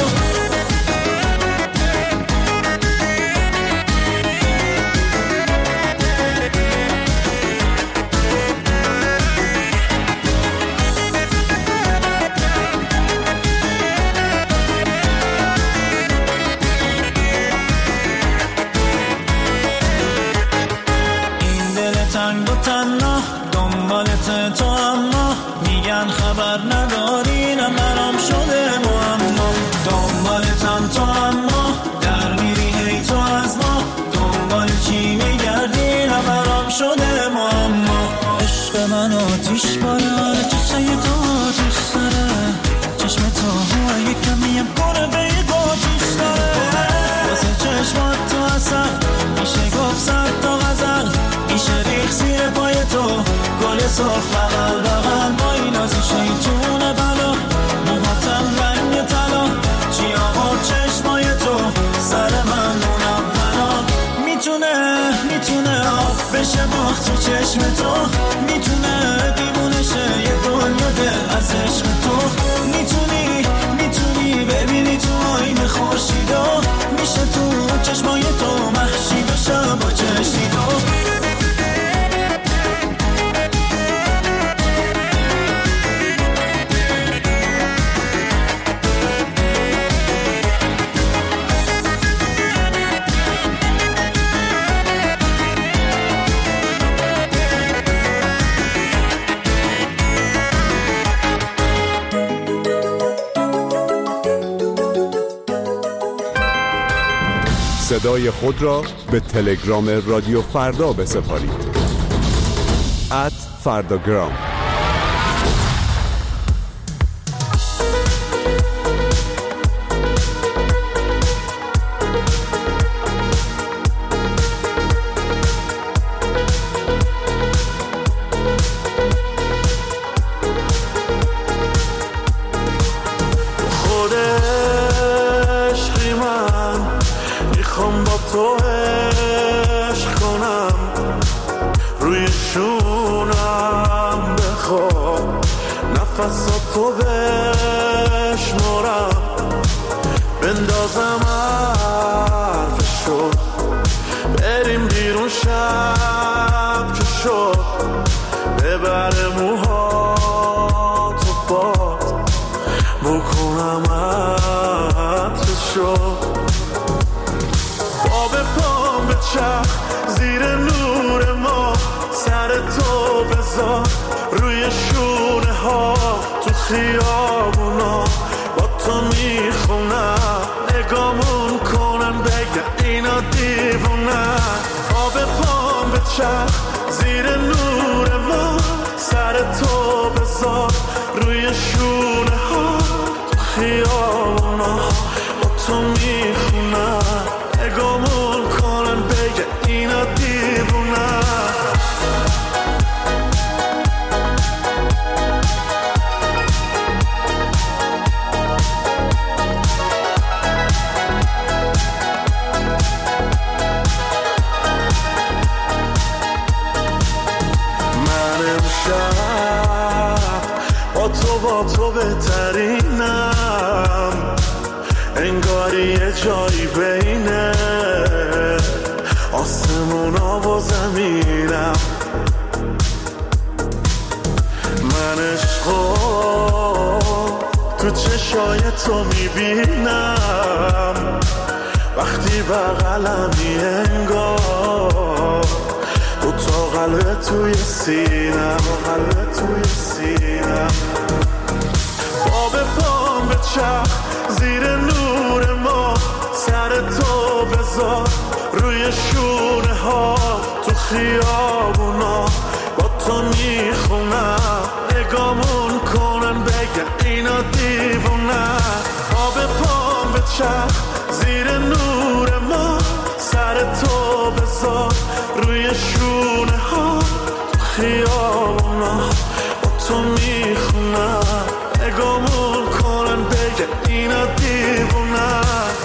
تنگ و تنها دنبالت تو، اما میگن خبر نداری، نه برام شده معما. دنبالتم تو اما در میری هی تو از ما، دنبال چی میگردی نه برام شده معما. عشق من آتیش باره، چشم تو آتیش داره، چشم تو هوای کمیم کنه به یه آتیش داره. واسه چشمات تو اصل میشه گفت سر تا غزل، میشه ریخ زیر پای تو گل سرخ بغل بغل. با این نازی شیطون بلا، موهاتم رنگ طلا، چی آقا چشمای تو سر من مونم بلا. میتونه میتونه آب بشه باخت تو چشم تو، میتونه دیوونشه یه دنیا دل از عشق تو. میتونی میتونی خورشیدا میشه تو چشمای تو محشی بشم با چشمی تو صدای خود را به تلگرام رادیو فردا بسپارید. ات فرداگرام. تو بشمارم بندازم حرفشو بریم بیرون شب که شد ببره موها تو باد بکنم عطرشو با به پام به چرخ زیر نور ما سر تو بذار روی شونه ها تو خیابونا با تو میخونم نگامون کنن بگه اینا دیوونن آب پام به چرخ زیر نور ما سر تو بذار روی شونه ها تو خیابونا با تو میخونم نگامون کنن بگه اینا دیوونن تو با تو بهترینم انگاری یه جایی بینه آسمونا و زمینم من عشقو تو چشای تو میبینم وقتی بغلمی انگار دو تا قلب توی سینم قلب توی سینم با به پام به چرخ زیر نور ما سر تو بذار روی شونه ها تو خیابونا با تو میخونم نگامون کنن بگه اینا دیوونن با به پام به چرخ زیر نور ما سر تو بذار روی شونه ها تو خیابونا با تو میخونم نگامون کنن بگه اینا دیوونن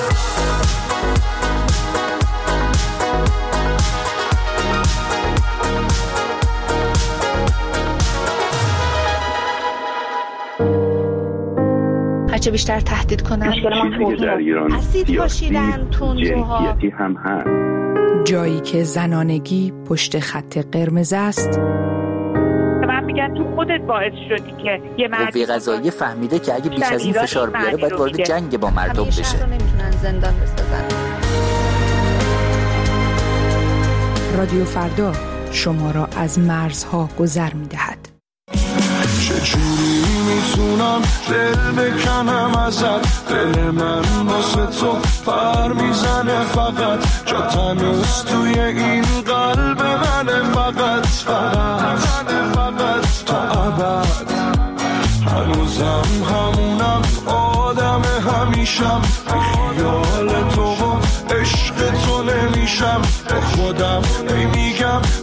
هرچه بیشتر تهدید کنن چیزی که در ایران اسید پاشیدن تندروها هم هست. جایی که زنانگی پشت خط قرمز است من میگن تو خودت باعث شدی که یه مرد قوه قضاییه فهمیده که اگه بیش از این فشار بیاره باید وارد جنگ با مردم بشه. همیشه رو نمیتونن زندان بسازن. رادیو فردا شما را از مرزها گذر میدهد. چجوری میتونم دل بکنم ازت دل من واسه تو پر میزنه فقط جا تنوز توی این قلب منه فقط فقط فقط تا ابد هنوزم همونم آدم همیشم خیال تو و عشق تو نمیشم با خودم میگم